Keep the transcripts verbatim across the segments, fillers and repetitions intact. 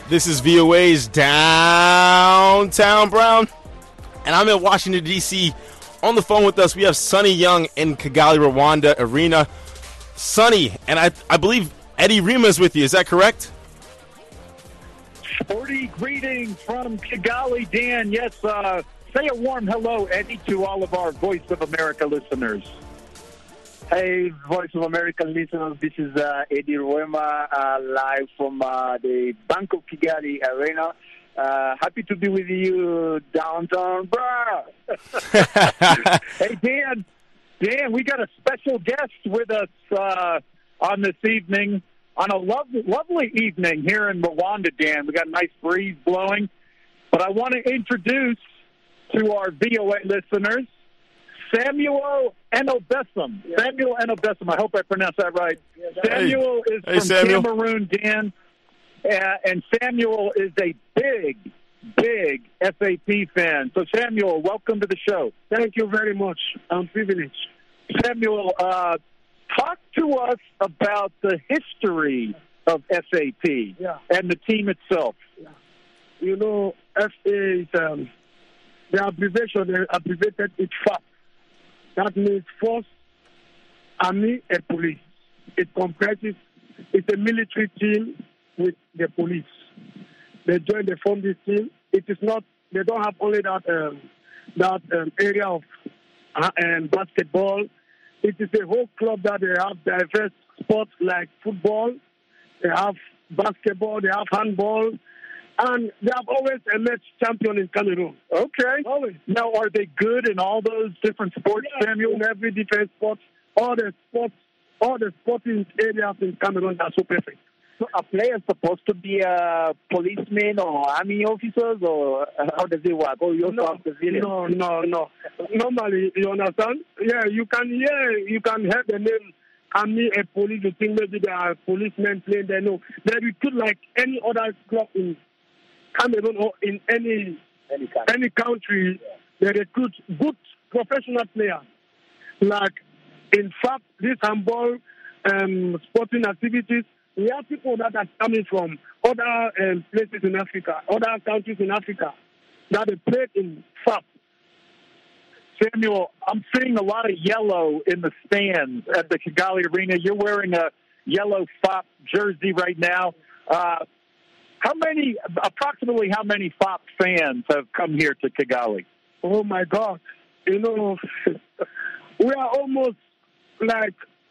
This is V O A's Downtown Brown, and I'm in Washington, D C On the phone with us, we have Sonny Young in Kigali, Rwanda Arena. Sonny, and I, I believe Eddie Rima is with you. Is that correct? Sporty greetings from Kigali, Dan. Yes, uh, say a warm hello, Eddie, to all of our Voice of America listeners. Hey, Voice of America listeners, this is uh, Eddie Rwema, uh, live from uh, the Bank of Kigali Arena. Uh, happy to be with you, downtown, bro. Hey, Dan, Dan, we got a special guest with us uh, on this evening, on a lovely, lovely evening here in Rwanda, Dan. We got a nice breeze blowing. But I want to introduce to our V O A listeners, Samuel Enobesum. Yeah. Samuel Enobesum. I hope I pronounced that right. Yeah, that Samuel is hey, from Samuel. Cameroon, Dan. Uh, and Samuel is a big, big S A P fan. So, Samuel, welcome to the show. Thank you very much. I'm privileged. Samuel, uh, talk to us about the history of S A P yeah. and the team itself. Yeah. You know, F A is um, the abbreviation, they abbreviated it F A P. That means Force, Army, and Police. It comprises, it's a military team with the police. They join, they form this team. It is not, they don't have only that um, that um, area of uh, um, basketball. It is a whole club that they have diverse sports like football, they have basketball, they have handball, and they have always emerged champion in Cameroon. Okay. Always. Now, are they good in all those different sports, yeah, Samuel? In every different sport, all the sports, all the sporting areas in Cameroon are so perfect. So a player is supposed to be a policeman or army officers, or how does it work? Or you also no, have civilians? No, no, no. Normally, you understand? Yeah, you can hear, you can hear the name army and police. You think maybe they are policemen playing there. No, they recruit like any other club in Cameroon or in any any country. Any country. They recruit good professional players. Like in fact, this handball um, sporting activities. We have people that are coming from other um, places in Africa, other countries in Africa, that they played in F A P. Samuel, I'm seeing a lot of yellow in the stands at the Kigali Arena. You're wearing a yellow F A P jersey right now. Uh, how many, approximately how many F A P fans have come here to Kigali? Oh, my God. You know, we are almost like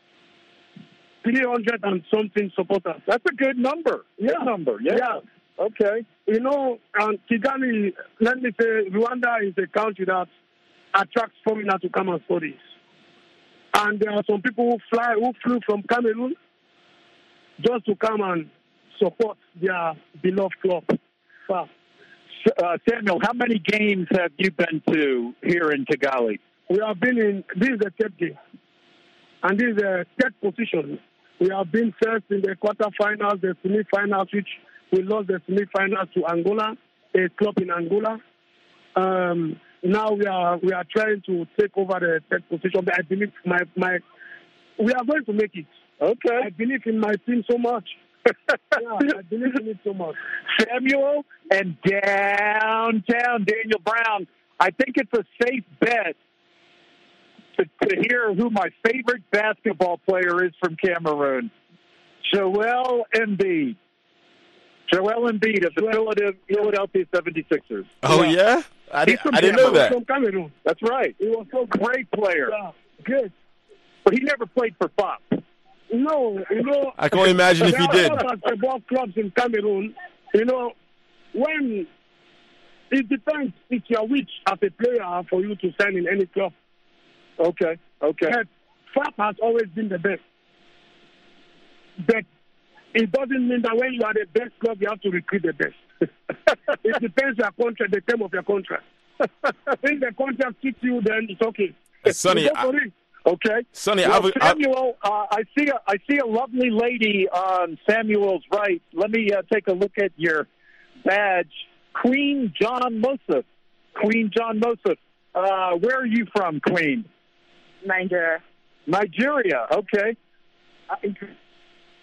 three hundred and something supporters. That's a good number. Yeah. Good number. Yeah. yeah. Okay. You know, and Kigali, let me say, Rwanda is a country that attracts foreigners to come and study. And there are some people who fly, who flew from Cameroon just to come and support their beloved club. Wow. Uh, Samuel, how many games have you been to here in Kigali? We have been in, this is the third game. And this is the third position. We have been first in the quarterfinals, the semi-finals, which we lost the semi-finals to Angola, a club in Angola. Um, now we are we are trying to take over the third position. But I believe my my we are going to make it. Okay. I believe in my team so much. yeah, I believe in it so much. Samuel and downtown Daniel Brown. I think it's a safe bet to, to hear who my favorite basketball player is from Cameroon, Joel Embiid. Joel Embiid of the Philadelphia, Philadelphia seventy-sixers. Oh, yeah? yeah? I, di- I didn't know that. From Cameroon. That's right. He was so great player. Yeah, good. But he never played for F A P. No, you know. I can only imagine if he did. There are basketball clubs in Cameroon. You know, when it depends if you are rich as a player for you to sign in any club. Okay, okay. But F A P has always been the best. But it doesn't mean that when you are the best club, you have to recruit the best. It depends on your contract, the term of your contract. If the contract fits you, then it's okay. Sonny, I, okay. Sonny, well, I, Samuel, uh, I see a, I see a lovely lady on Samuel's right. Let me uh, take a look at your badge. Queen John Mosif. Queen John Mosif. Uh, where are you from, Queen? Nigeria. Nigeria, okay.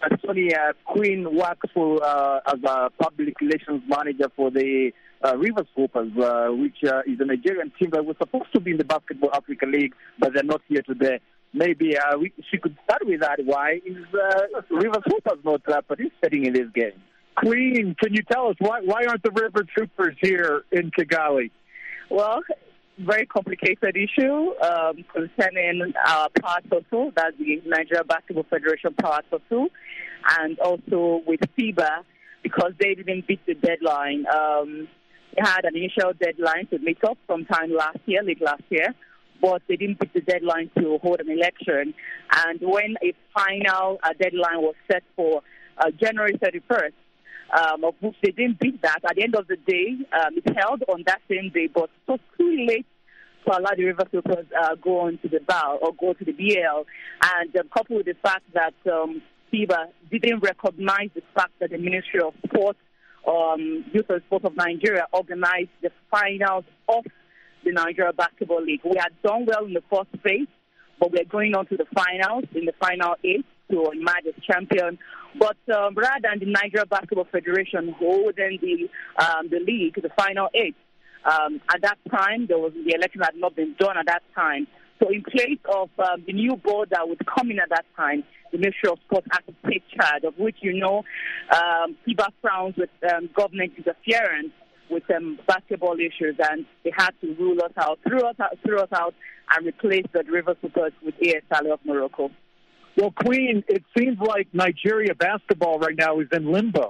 uh, Sonny uh, Queen works for uh, as a public relations manager for the uh, Rivers Hoopers, uh, which uh, is a Nigerian team that was supposed to be in the Basketball Africa League, but they're not here today. Maybe uh, we, she could start with that. Why is uh, Rivers Hoopers not uh, participating in this game? Queen, can you tell us why why aren't the River Troopers here in Kigali? Well, very complicated issue um, concerning our Power Tussle, that's the Nigeria Basketball Federation Power Tussle, and also with FIBA, because they didn't beat the deadline. Um, they had an initial deadline to meet up sometime last year, late last year, but they didn't beat the deadline to hold an election. And when a final uh, deadline was set for uh, January thirty-first, Um, of which they didn't beat that. At the end of the day, um, it held on that same day, but it was too late to allow the River Troopers uh, go on to the B A L or go to the B L. And um, coupled with the fact that um, FIBA didn't recognize the fact that the Ministry of Sport, um, Youth and Sport of Nigeria organized the finals of the Nigeria Basketball League. We had done well in the first phase, but we're going on to the finals, in the final eight, to emerge as champion. But um, rather than the Nigeria Basketball Federation holding the um, the league, the final eight, um, at that time, there was the election had not been done at that time. So in place of um, the new board that would come in at that time, the Ministry of Sport had to take charge, of which, you know, um, FIBA frowns with um, government interference with um, basketball issues, and they had to rule us out, threw us out, threw us out and replace the River Troopers with A S Ali of Morocco. Well, Queen, it seems like Nigeria basketball right now is in limbo.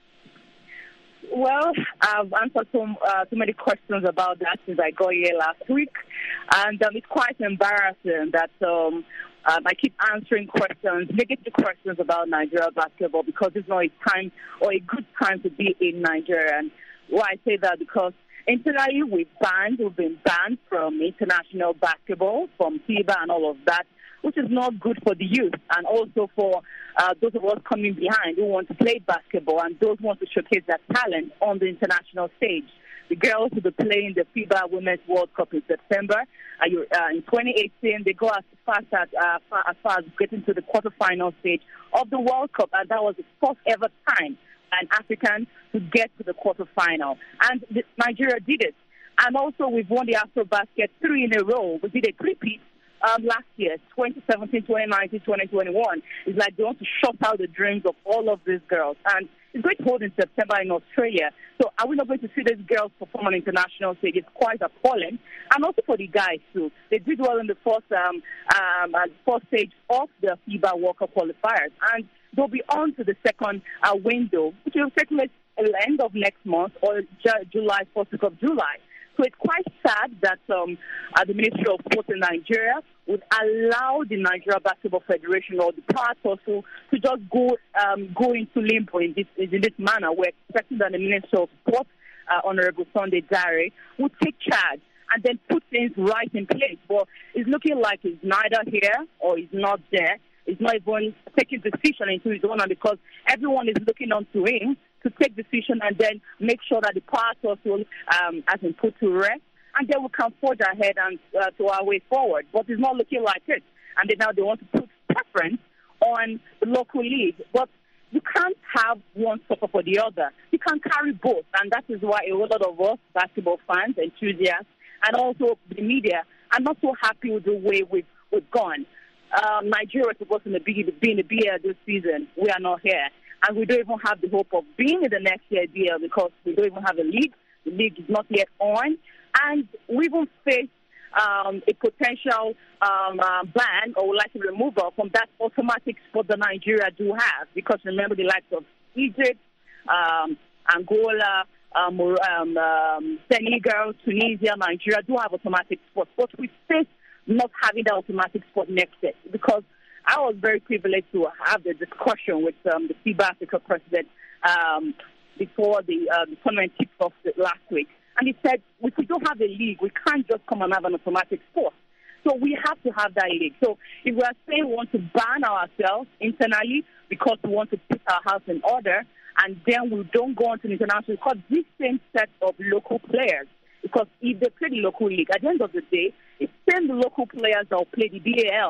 Well, I've answered so, uh, so many questions about that since I got here last week, and um, it's quite embarrassing that um, um, I keep answering questions, negative questions about Nigeria basketball, because it's not a time or a good time to be in Nigeria. And why I say that, because internally we've banned, we've been banned from international basketball, from FIBA and all of that, which is not good for the youth and also for uh, those of us coming behind who want to play basketball and those who want to showcase their talent on the international stage. The girls will be playing the FIBA Women's World Cup in September. Uh, you, uh, in twenty eighteen, they go as fast as, uh, far, as far as getting to the quarterfinal stage of the World Cup, and that was the first ever time an African to get to the quarterfinal. And the, Nigeria did it. And also, we've won the AfroBasket three in a row. We did a three-peat. Um, last year, twenty seventeen, twenty nineteen, twenty twenty-one, it's like they want to shut out the dreams of all of these girls. And it's going to hold in September in Australia. So are we not going to see these girls perform on international stage? It's quite appalling. And also for the guys, too. They did well in the first, um, um, uh, first stage of the FIBA World Cup qualifiers. And they'll be on to the second uh, window, which will take place at the end of next month or Ju- July, first week of July. So it's quite sad that um, uh, the Ministry of Sport in Nigeria would allow the Nigeria Basketball Federation or the Power Tussle to just go um, go into limbo in this in this manner. We're expecting that the Ministry of Sport, uh, Honorable Sunday Dare, would take charge and then put things right in place. But it's looking like he's neither here or he's not there. He's not even taking decision into his own, because everyone is looking on to him to take decision and then make sure that the Power Tussle um, has been put to rest, and then we can forge ahead and uh, to our way forward. But it's not looking like it. And then now they want to put preference on the local league. But you can't have one suffer for the other. You can carry both. And that is why a lot of us, basketball fans, enthusiasts, and also the media, are not so happy with the way we've, we've gone. Um, Nigeria is supposed to be, be in the B L this season. We are not here. And we don't even have the hope of being in the next year B L because we don't even have a league. The league is not yet on. And we will face um, a potential um, uh, ban or like a removal from that automatic spot that Nigeria do have. Because remember, the likes of Egypt, um, Angola, um, um, um, Senegal, Tunisia, Nigeria do have automatic spots. But we face not having that automatic spot next year, because I was very privileged to have the discussion with um, the FIBA Africa president um, before the, uh, the tournament kicked off last week. And he said, if we don't have a league, we can't just come and have an automatic spot. So we have to have that league. So if we are saying we want to ban ourselves internally because we want to put our house in order, and then we don't go on to the international, because this same set of local players, because if they play the local league, at the end of the day, it's same local players that will play the B A L.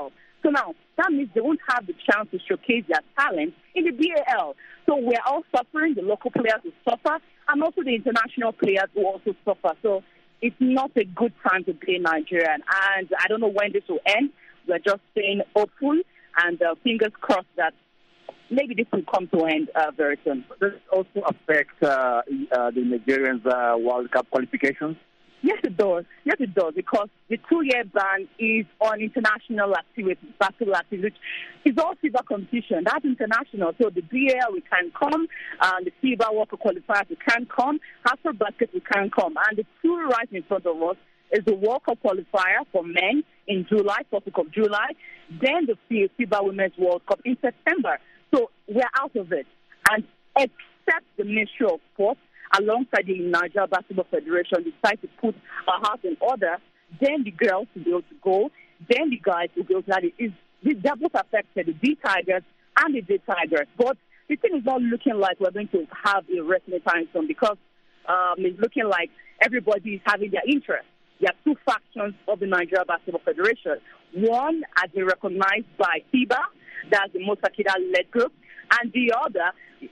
So now, that means they won't have the chance to showcase their talent in the B A L. So we're all suffering. The local players will suffer, and also the international players will also suffer. So it's not a good time to play Nigeria. And I don't know when this will end. We're just staying hopeful and uh, fingers crossed that maybe this will come to an end uh, very soon. Does it also affect uh, uh, the Nigerians' uh, World Cup qualifications? Yes, it does. Yes, it does, because the two-year ban is on international activities, basketball activities. It's all FIBA competition. That's international. So the B A L, we can come, and the FIBA World Cup qualifiers, we can come. After basket, we can come. And the two right in front of us is the World Cup qualifier for men in July, first week of July, then the FIBA Women's World Cup in September. So we're out of it. And except the Ministry of Sports, alongside the Nigeria Basketball Federation, decide to put a house in order, then the girls will be able to go, then the guys will be able to have it. That both affected the D Tigers and the J Tigers. But the thing is not looking like we're going to have a wrestling time soon, because um, it's looking like everybody is having their interest. There are two factions of the Nigeria Basketball Federation. One has been recognized by FIBA, that's the Musa Kida-led group, and the other,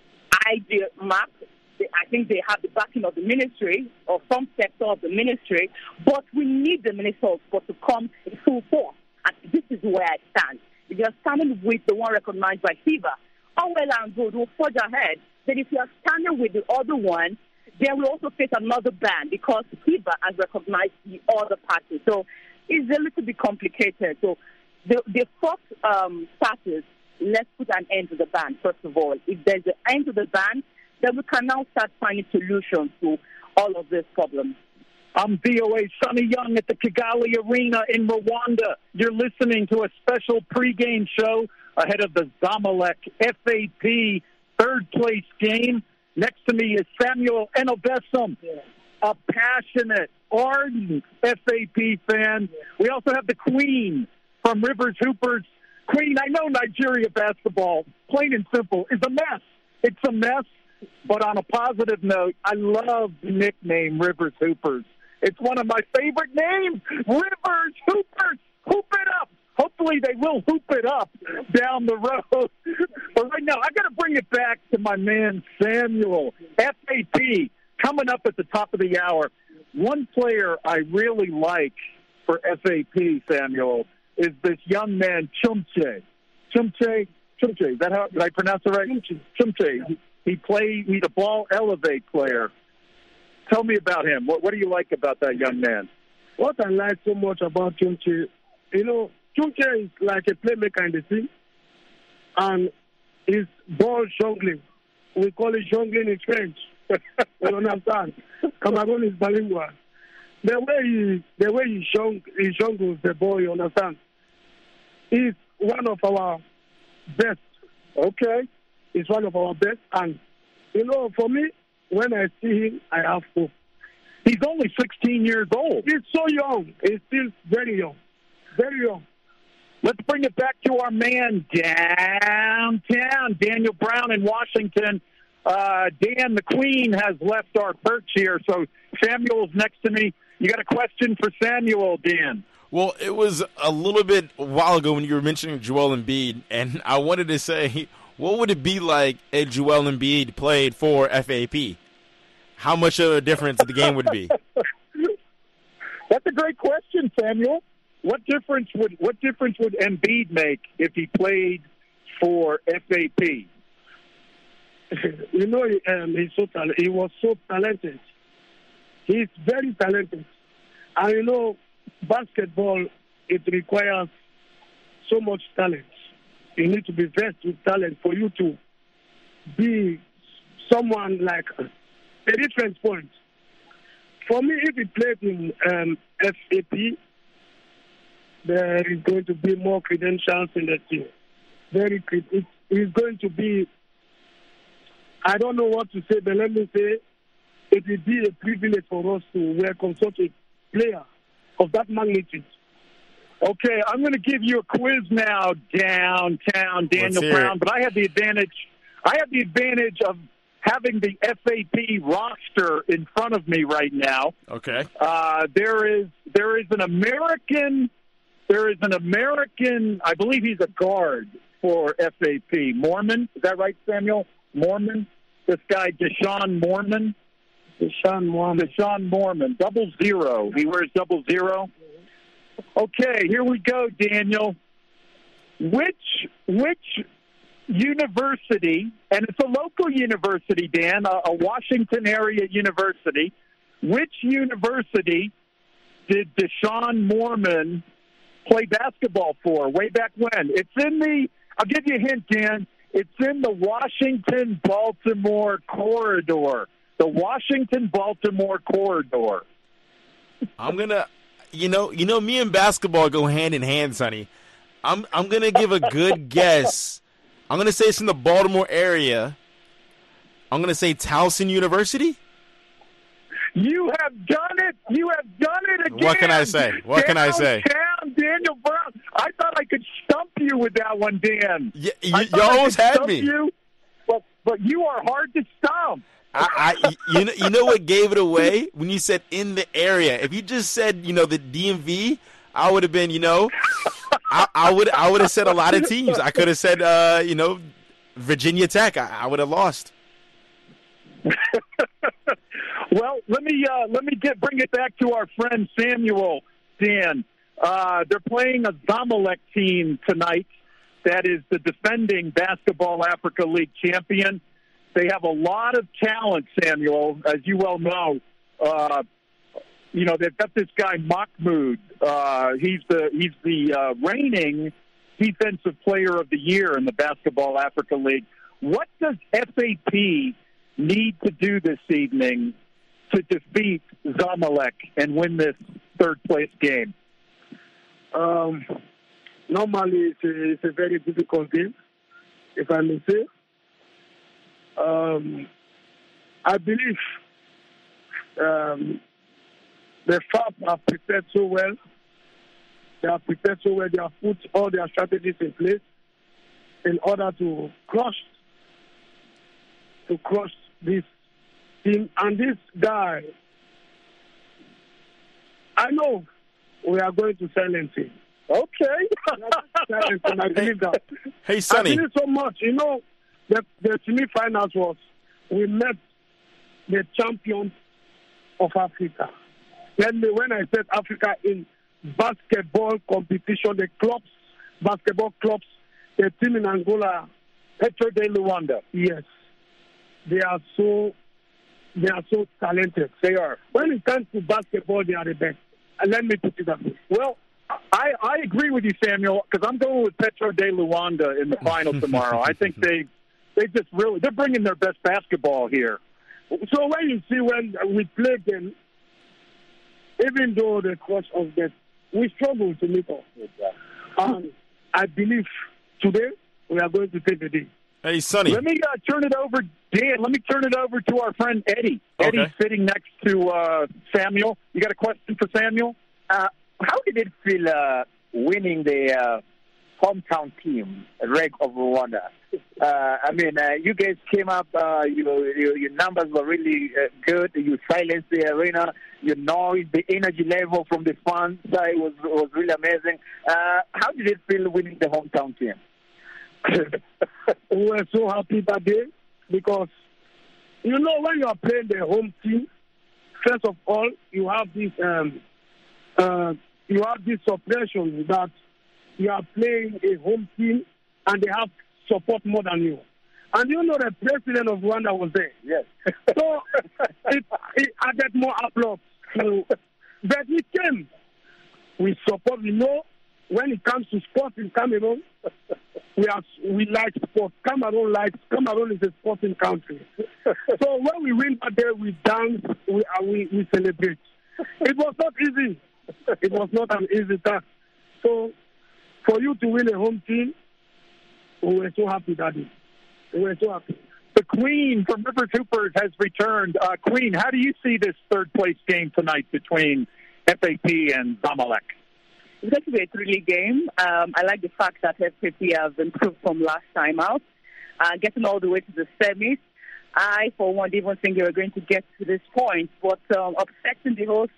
I D M A C, I think they have the backing of the ministry or some sector of the ministry, but we need the Minister of Sport to come in full force. And this is where I stand. If you're standing with the one recognized by FIBA, all well and good, we'll forge ahead. Then if you're standing with the other one, then we'll also face another ban, because FIBA has recognized the other party. So it's a little bit complicated. So the, the first um, status, let's put an end to the ban, first of all. If there's an end to the ban, then we can now start finding solutions to all of these problems. I'm V O A Sonny Young at the Kigali Arena in Rwanda. You're listening to a special pregame show ahead of the Zamalek F A P third place game. Next to me is Samuel Enobesum, a passionate, ardent F A P fan. We also have the Queen from Rivers Hoopers. Queen, I know Nigeria basketball, plain and simple, is a mess. It's a mess. But on a positive note, I love the nickname Rivers Hoopers. It's one of my favorite names, Rivers Hoopers. Hoop it up. Hopefully they will hoop it up down the road. But right now, I got to bring it back to my man Samuel. F A P coming up at the top of the hour. One player I really like for F A P, Samuel, is this young man, Chumche. Chumche, Chumche, is that how, did I pronounce it right? Chumche. Chumche. He played, he's a ball elevate player. Tell me about him. What, what do you like about that young man? What I like so much about Chumche, you know, Chumche is like a playmaker in the team, and he's ball jungling. We call it jungling in French. You understand? Cameroon is bilingual. The way he, the way he, jung, he jungles the ball, you understand? He's one of our best. Okay. He's one of our best, and you know, for me, when I see him, I have hope. He's only sixteen years old. He's so young. He's still very young. Very young. Let's bring it back to our man downtown, Daniel Brown in Washington. Uh, Dan, the Queen, has left our perch here, so Samuel's next to me. You got a question for Samuel, Dan? Well, it was a little bit a while ago when you were mentioning Joel Embiid, and I wanted to say, what would it be like if Joel Embiid played for F A P? How much of a difference the game would be? That's a great question, Samuel. What difference would what difference would Embiid make if he played for F A P? You know, um, he's so tal- he was so talented. He's very talented. And you know, basketball, it requires so much talent. You need to be versed with talent for you to be someone like a different point. For me, if he played in um, F A P, there is going to be more credentials in the team. Very, it is going to be, I don't know what to say, but let me say, it will be a privilege for us to welcome such a player of that magnitude. Okay, I'm going to give you a quiz now, downtown, Daniel Brown. It. But I have the advantage. I have the advantage of having the F A P roster in front of me right now. Okay. Uh, there is there is an American. there is an American, I believe he's a guard for F A P. Mormon, is that right, Samuel? Mormon? This guy, Deshaun Mormon? Deshaun Mormon. Deshaun Mormon, double zero. He wears double zero. Okay, here we go, Daniel. Which which university, and it's a local university, Dan, a, a Washington area university, which university did Deshaun Mormon play basketball for way back when? It's in the, I'll give you a hint, Dan, it's in the Washington-Baltimore corridor. The Washington-Baltimore corridor. I'm gonna, you know, you know, me and basketball go hand in hand, Sonny. I'm, I'm gonna give a good guess. I'm gonna say it's in the Baltimore area. I'm gonna say Towson University. You have done it. You have done it again. What can I say? What can I say? Downtown Daniel Brown. I thought I could stump you with that one, Dan. Y- I y- thought you I almost could had stump me. You, but, but you are hard to stump. I, I, you know, you know what gave it away when you said in the area. If you just said, you know, the D M V, I would have been, you know, I, I would, I would have said a lot of teams. I could have said, uh, you know, Virginia Tech. I, I would have lost. Well, let me uh, let me get bring it back to our friend Samuel. Dan, uh, they're playing a Zamalek team tonight. That is the defending Basketball Africa League champion. They have a lot of talent, Samuel, as you well know. Uh, you know, they've got this guy Mahmoud. Uh, he's the he's the uh, reigning defensive player of the year in the Basketball Africa League. What does F A P need to do this evening to defeat Zamalek and win this third place game? Um, normally, it's a, it's a very difficult game, if I may say. Um, I believe um, the F A P have prepared so well. They have prepared so well. They have put all their strategies in place in order to crush to crush this team. And this guy, I know we are going to silence him. Okay. Silence him. I believe that. Hey, I Sonny. believe so much. You know, the, the semi-finals was, we met the champions of Africa. When, when I said Africa in basketball competition, the clubs, basketball clubs, the team in Angola, Petro de Luanda. yes, they are so they are so talented. They are. When it comes to basketball, they are the best. And let me put it that way. Well, I, I agree with you, Samuel, because I'm going with Petro de Luanda in the final tomorrow. I think they they just really they're bringing their best basketball here. So when you see when we play them, even though the course of that, we struggle to meet up with that. Um, I believe today we are going to take the day. Hey, Sonny. Let me uh, turn it over, Dan. Let me turn it over to our friend Eddie. Okay. Eddie's sitting next to uh, Samuel. You got a question for Samuel? Uh, how did it feel uh, winning the uh, hometown team, Reg of Rwanda? Uh, I mean, uh, you guys came up, uh, you, you, your numbers were really uh, good. You silenced the arena. Your noise, the energy level from the fans side was, was really amazing. Uh, how did it feel winning the hometown team? We were so happy that day because, you know, when you are playing the home team, first of all, you have this um, uh, you have this suppression that you are playing a home team and they have support more than you. And you know the president of Rwanda was there. Yes. So it, it added more applause. So, but we came. We support, we know, when it comes to sports in Cameroon, we are we like sports. Cameroon likes Cameroon is a sporting country. So when we win that day, we dance, we uh, we, we celebrate. It was not easy. It was not an easy task. So for you to win a home team, we were so happy that day. We were so happy. The Queen from River Hoopers has returned. Uh, Queen, how do you see this third place game tonight between F A P and Zamalek? It's going to be a thrilling game. Um, I like the fact that F A P have improved from last time out, uh, getting all the way to the semis. I, for one, didn't even think they were going to get to this point, but um, upsetting the host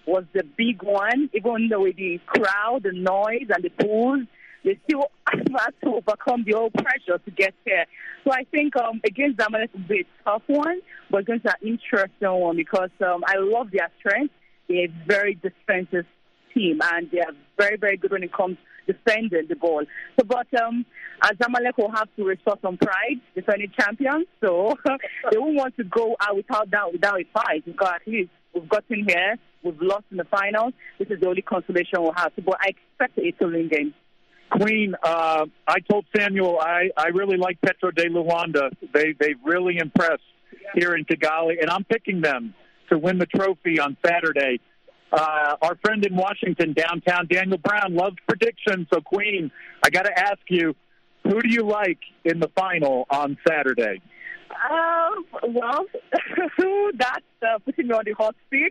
was the big one, even though with the crowd, the noise, and the pools. They still had to overcome the whole pressure to get there. So I think um, against Zamalek will be a tough one, but against an interesting one because um, I love their strength. They're a very defensive team, and they are very, very good when it comes to defending the ball. So, but um, Zamalek will have to restore some pride, defending champions. So they won't want to go out without that, without a fight because at least we've gotten here, we've lost in the finals. This is the only consolation we'll have. But I expect a two-win game. Queen, uh, I told Samuel I, I really like Petro de Luanda. They, they've really impressed here in Kigali, and I'm picking them to win the trophy on Saturday. Uh, our friend in Washington, downtown, Daniel Brown, loves predictions. So, Queen, I got to ask you, who do you like in the final on Saturday? Uh, well, that's uh, putting me on the hot seat.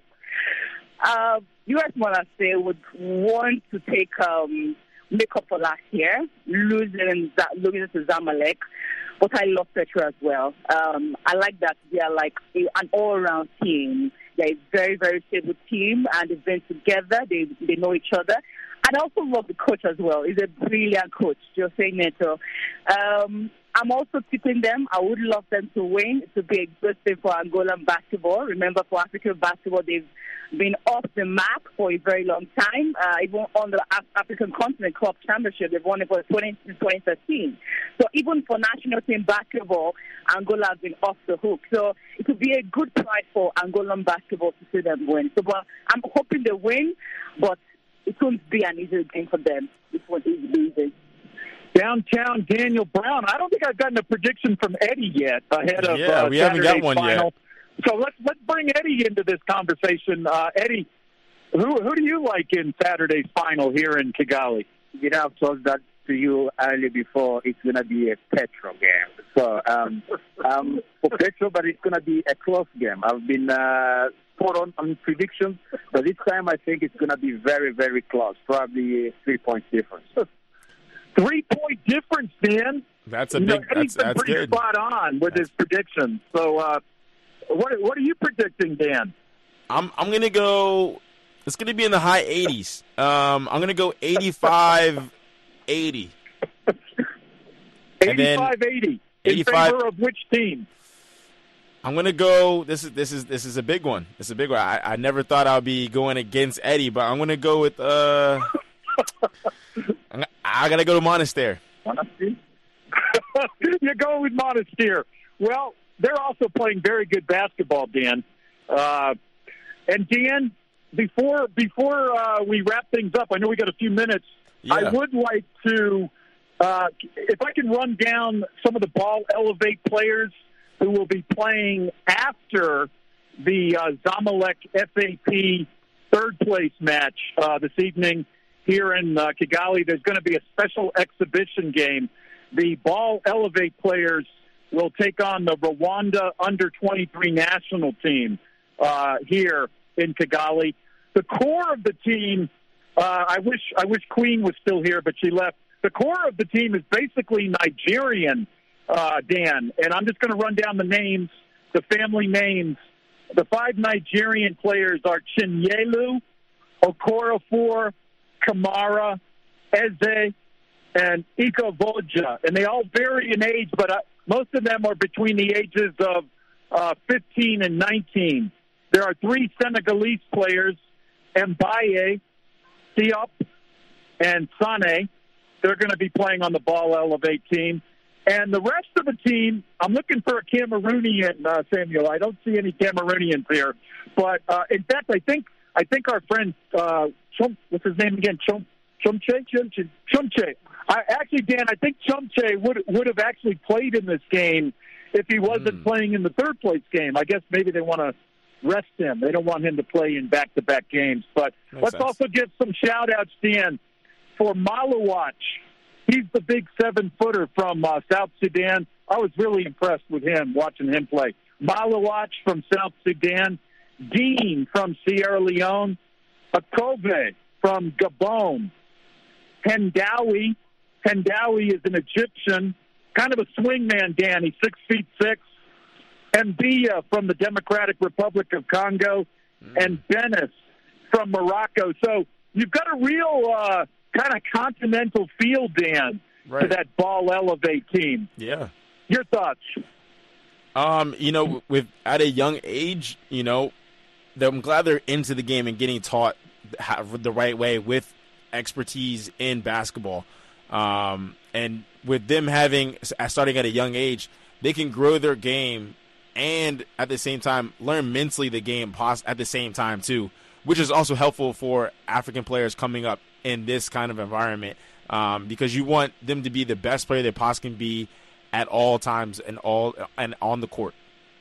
Uh, U S Monastir would want to take... Um, make up for last year, losing, losing to Zamalek, but I love Petro as well. Um, I like that they are like a, an all-around team. They're a very, very stable team, and they've been together. They they know each other. And I also love the coach as well. He's a brilliant coach, Jose Neto. Um, I'm also tipping them. I would love them to win. It would be a good thing for Angolan basketball. Remember, for African basketball, they've been off the map for a very long time. Uh, even on the Af- African Continent Club Championship, they've won it for twenty thirteen. So even for national team basketball, Angola has been off the hook. So it would be a good pride for Angolan basketball to see them win. So but I'm hoping they win, but it won't be an easy game for them. It won't be easy. Downtown Daniel Brown. I don't think I've gotten a prediction from Eddie yet ahead of yeah, uh, we haven't got one final. yet. So let's let's bring Eddie into this conversation. Uh, Eddie, who who do you like in Saturday's final here in Kigali? You know, I've told that to you earlier before. It's going to be a Petro game. So um, um, for Petro, but it's going to be a close game. I've been uh, spot on on predictions, but this time I think it's going to be very, very close. Probably a three-point difference. Three-point difference, Dan. That's a you big. know, Eddie's that's been that's pretty good. spot on with That's, his predictions. So, uh, what what are you predicting, Dan? I'm I'm gonna go. It's gonna be in the high eighties. Um, I'm gonna go eighty-five eighty. eighty-five eighty. In eighty-five favor of which team? I'm gonna go. This is this is this is a big one. This is a big one. I, I never thought I'd be going against Eddie, but I'm gonna go with. Uh, I'm, I gotta go to Monastir. Monastir. You're going with Monastir. Well, they're also playing very good basketball, Dan. Uh, and Dan, before before uh, we wrap things up, I know we got a few minutes. Yeah. I would like to, uh, if I can run down some of the Ball Elevate players who will be playing after the uh, Zamalek F A P third place match uh, this evening here in uh, Kigali. There's going to be a special exhibition game. The Ball Elevate players will take on the Rwanda under twenty-three national team uh, here in Kigali. The core of the team, uh, I wish I wish Queen was still here, but she left. The core of the team is basically Nigerian, uh, Dan, and I'm just going to run down the names, the family names. The five Nigerian players are Chinyelu, Okorafor, Kamara, Eze, and Ika Voja, and they all vary in age, but uh, most of them are between the ages of uh, fifteen and nineteen. There are three Senegalese players, Mbaye, Diop, and Sane. They're going to be playing on the Ball Elevate team. And the rest of the team, I'm looking for a Cameroonian, uh, Samuel. I don't see any Cameroonians here. But, uh, in fact, I think I think our friend, uh, Chum, what's his name again? Chum, Chumche? Chumche. Chumche. I, actually, Dan, I think Chumche would would have actually played in this game if he wasn't mm. playing in the third place game. I guess maybe they want to rest him. They don't want him to play in back-to-back games. But Makes let's sense. also give some shout-outs, Dan, for Malawach. He's the big seven-footer from uh, South Sudan. I was really impressed with him, watching him play. Malawach from South Sudan, Dean from Sierra Leone, Akove from Gabon, Hendawi. Hendawi is an Egyptian, kind of a swingman, Dan. He's six feet six. Mbia from the Democratic Republic of Congo, mm. and Benes from Morocco. So you've got a real uh, kind of continental feel, Dan, right. to that ball elevate team. Yeah. Your thoughts? Um, you know, with at a young age, you know, I'm glad they're into the game and getting taught the right way with expertise in basketball. Um, and with them having starting at a young age, they can grow their game and at the same time learn mentally the game at the same time too, which is also helpful for African players coming up in this kind of environment, um, because you want them to be the best player they possibly can be at all times and all and on the court.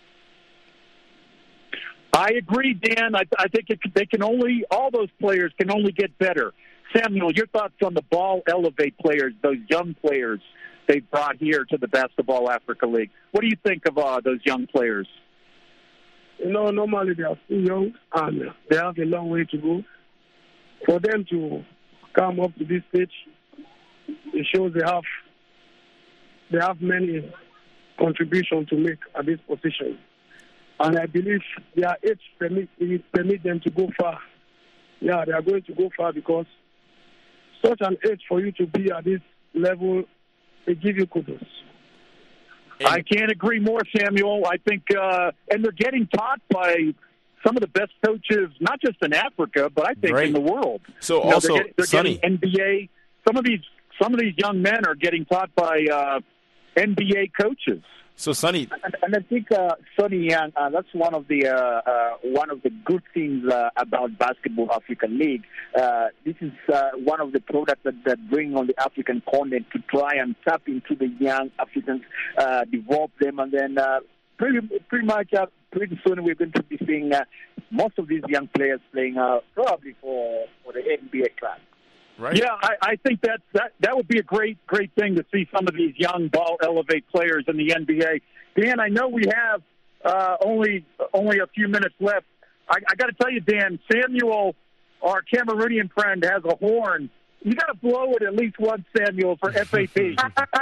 I agree, Dan. I, I think it, they can only all those players can only get better. Samuel, your thoughts on the ball elevate players, those young players they brought here to the Basketball Africa League? What do you think of uh, those young players? You know, normally they are still young and they have a long way to go. For them to come up to this stage, it shows they have they have many contributions to make at this position. And I believe their age permit, permit them to go far. Yeah, they are going to go far because such an age for you to be at this level, they give you kudos. I can't agree more, Samuel. I think, uh, and they're getting taught by some of the best coaches, not just in Africa, but I think right. in the world. So you know, also, they're, getting, they're Sonny. getting N B A. Some of these, some of these young men are getting taught by uh, N B A coaches. So, Sonny, and, and I think uh, Sonny Young, uh, that's one of the uh, uh, one of the good things uh, about Basketball African League. Uh, this is uh, one of the products that, that bring on the African continent to try and tap into the young Africans, uh, develop them, and then uh, pretty pretty much uh, pretty soon we're going to be seeing uh, most of these young players playing uh, probably for for the N B A class. Right. Yeah, I, I think that, that that would be a great great thing to see some of these young ball elevate players in the N B A. Dan, I know we have uh, only only a few minutes left. I, I got to tell you, Dan, Samuel, our Cameroonian friend, has a horn. You got to blow it at least once, Samuel, for F A P.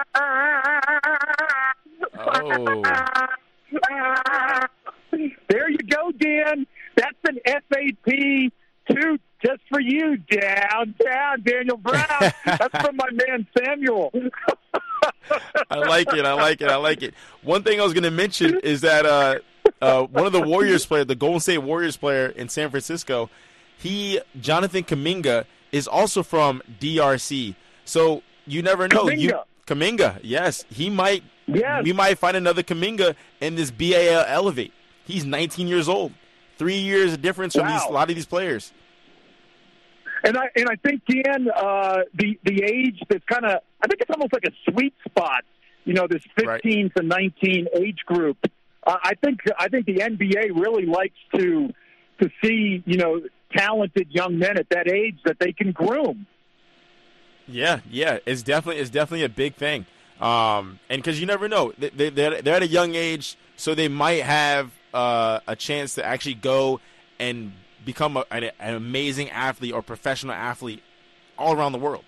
Oh. There you go, Dan. That's an F A P toot just for you, downtown Daniel Brown. That's from my man Samuel. I like it. I like it. I like it. One thing I was going to mention is that uh, uh, one of the Warriors player, the Golden State Warriors player in San Francisco, he, Jonathan Kuminga, is also from D R C. So you never know. Kuminga. You, Kuminga, yes. He might, yes. We might find another Kuminga in this B A L Elevate. He's nineteen years old. Three years of difference from wow. these, a lot of these players. And I and I think, Dan, uh, the the age that's kind of, I think it's almost like a sweet spot. You know, this fifteen right. to nineteen age group. Uh, I think I think the N B A really likes to to see, you know, talented young men at that age that they can groom. Yeah, yeah, it's definitely it's definitely a big thing. Um, and because you never know, they, they're, they're at a young age, so they might have uh, a chance to actually go and become a, an, an amazing athlete or professional athlete all around the world.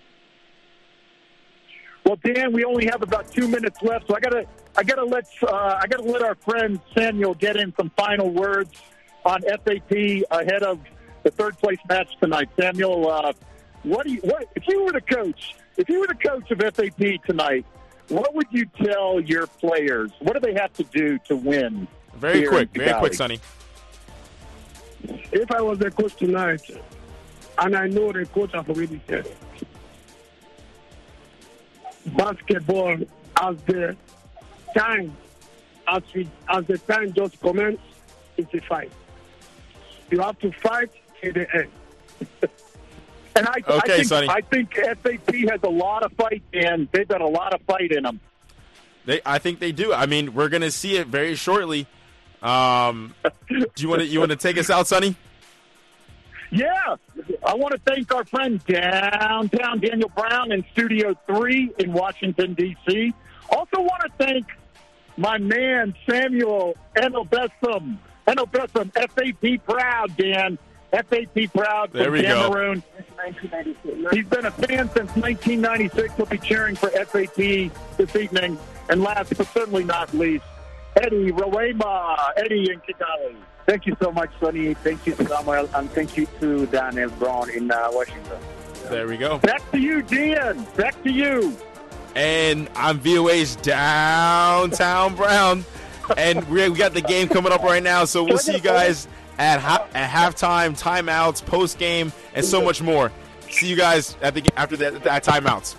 Well, Dan, we only have about two minutes left, so I gotta, I gotta let, uh, I gotta let our friend Samuel get in some final words on F A P ahead of the third place match tonight. Samuel, uh, what do you, what if you were the coach? If you were the coach of F A P tonight, what would you tell your players? What do they have to do to win? Very quick, very quick, Sonny. If I was the coach tonight, and I know the coach has already said it, basketball as the time, as we, as the time just commences, it's a fight. You have to fight to the end. And I, okay, I, think, Sonny. I think F A P has a lot of fight, and they've got a lot of fight in them. They, I think they do. I mean, we're going to see it very shortly. Um, do you want to you want to take us out, Sonny? Yeah, I want to thank our friend downtown Daniel Brown in Studio Three in Washington D C. Also want to thank my man Samuel Enobesum. Enobesum, F A P proud, Dan. F A P proud from there we Cameroon. Go. He's been a fan since nineteen ninety-six. He'll be cheering for F A P this evening. And last but certainly not least, Eddie Rowema. Eddie in Kigali. Thank you so much, Sonny. Thank you, Samuel, and thank you to Daniel Brown in uh, Washington. There we go. Back to you, Dan. Back to you. And I'm V O A's Downtown Brown. And we we got the game coming up right now, so we'll see you guys at, ha- at halftime, timeouts, post game, and so much more. See you guys at the after that, that timeouts.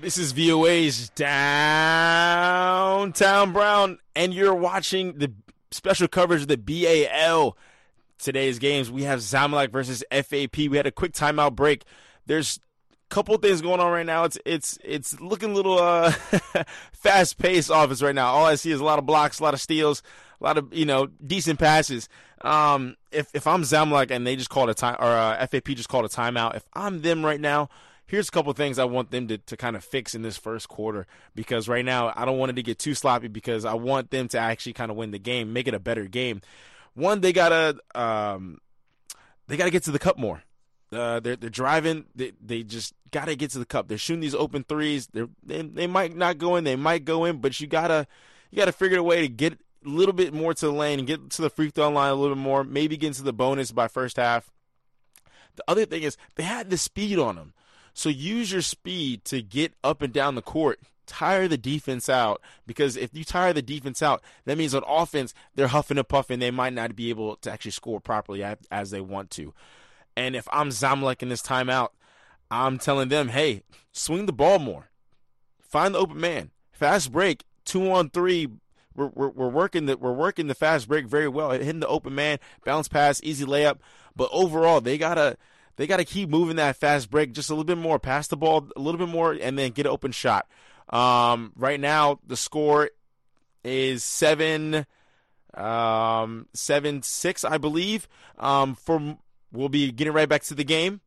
This is V O A's Downtown Brown, and you're watching the special coverage of the B A L. Today's games, we have Zamalek versus F A P. We had a quick timeout break. There's a couple of things going on right now. It's it's it's looking a little uh, fast-paced offense right now. All I see is a lot of blocks, a lot of steals, a lot of, you know, decent passes. Um, if if I'm Zamalek and they just called a time, or uh, F A P just called a timeout, if I'm them right now, here's a couple of things I want them to, to kind of fix in this first quarter, because right now I don't want it to get too sloppy, because I want them to actually kind of win the game, make it a better game. One, they gotta um, they gotta get to the cup more. Uh, they're they're driving. They they just gotta get to the cup. They're shooting these open threes. They're, they they might not go in. They might go in, but you gotta you gotta figure a way to get a little bit more to the lane and get to the free throw line a little bit more. Maybe get into the bonus by first half. The other thing is they had the speed on them. So use your speed to get up and down the court. Tire the defense out, because if you tire the defense out, that means on offense, they're huffing and puffing. They might not be able to actually score properly as they want to. And if I'm Zamalek in this timeout, I'm telling them, hey, swing the ball more. Find the open man. Fast break, two on three. We're, we're, we're working the we're working the fast break very well. Hitting the open man, bounce pass, easy layup. But overall, they gotta They got to keep moving that fast break just a little bit more, pass the ball a little bit more, and then get an open shot. Um, right now, the score is seven, um, seven six, I believe. Um, for we'll be getting right back to the game.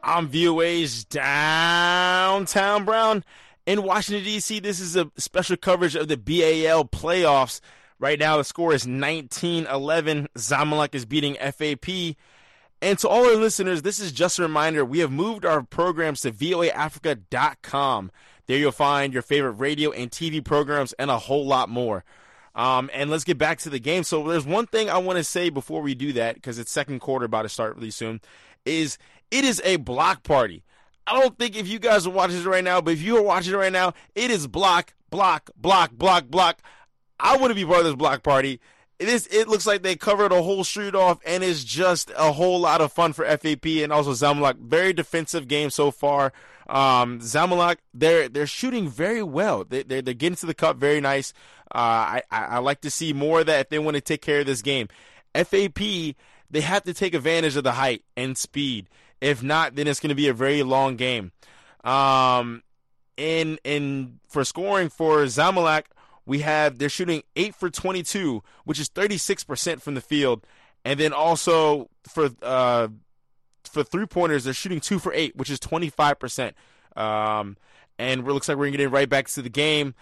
I'm V O A's Downtown Brown in Washington, D C. This is a special coverage of the B A L playoffs. Right now, the score is nineteen eleven. Zamalek is beating F A P. And to all our listeners, this is just a reminder, we have moved our programs to V O A Africa dot com. There you'll find your favorite radio and T V programs and a whole lot more. Um, and let's get back to the game. So there's one thing I want to say before we do that, because it's second quarter about to start really soon, is it is a block party. I don't think if you guys are watching it right now, but if you are watching it right now, it is block, block, block, block, block. I want to be part of this block party. It is. It looks like they covered a whole street off, and it's just a whole lot of fun for F A P and also Zamalek. Very defensive game so far. Um, Zamalek, they're they're shooting very well. They they're, they're getting to the cup very nice. Uh, I, I I like to see more of that if they want to take care of this game. F A P, they have to take advantage of the height and speed. If not, then it's going to be a very long game. Um, in in for scoring for Zamalek, we have they're shooting eight for twenty-two, which is thirty-six percent from the field, and then also for uh for three pointers they're shooting two for eight, which is twenty-five percent. Um, and it looks like we're getting right back to the game.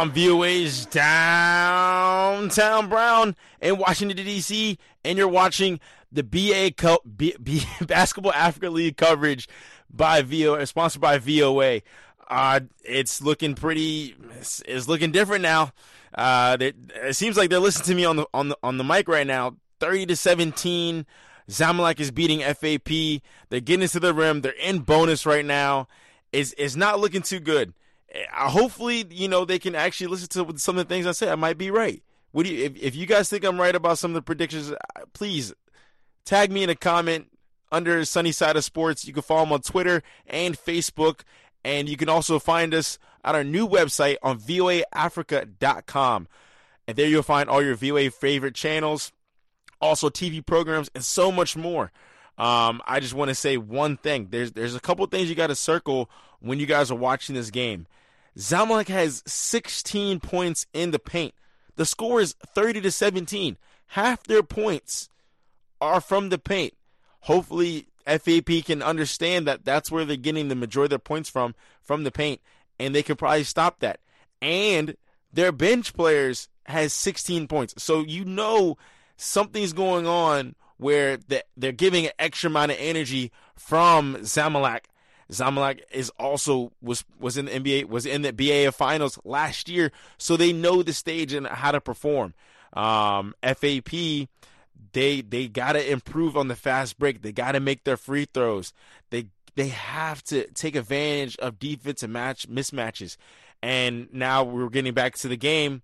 on V O A's Downtown Brown in Washington, D C, and you're watching the B A Co- B- B- Basketball Africa League coverage by V O A, sponsored by V O A. Uh, it's looking pretty, it's, it's looking different now. Uh, they, it seems like they're listening to me on the on the on the mic right now. thirty to seventeen, Zamalek is beating F A P. They're getting to the rim. They're in bonus right now. It's, it's not looking too good. Uh, hopefully, you know, they can actually listen to some of the things I say. I might be right. What do you, if, if you guys think I'm right about some of the predictions, please tag me in a comment under Sunny Side of Sports. You can follow them on Twitter and Facebook. And you can also find us at our new website on V O A Africa dot com. And there you'll find all your V O A favorite channels, also T V programs, and so much more. Um, I just want to say one thing. There's there's a couple things you got to circle when you guys are watching this game. Zamalek has sixteen points in the paint. The score is thirty to seventeen. Half their points are from the paint. Hopefully F A P can understand that that's where they're getting the majority of their points from, from the paint, and they can probably stop that. And their bench players has sixteen points. So you know something's going on where they're giving an extra amount of energy from Zamalek. Zamalek is also was was in the N B A, was in the B A finals last year, so they know the stage and how to perform. Um, F A P, They they gotta improve on the fast break. They gotta make their free throws. They they have to take advantage of defensive match mismatches. And now we're getting back to the game.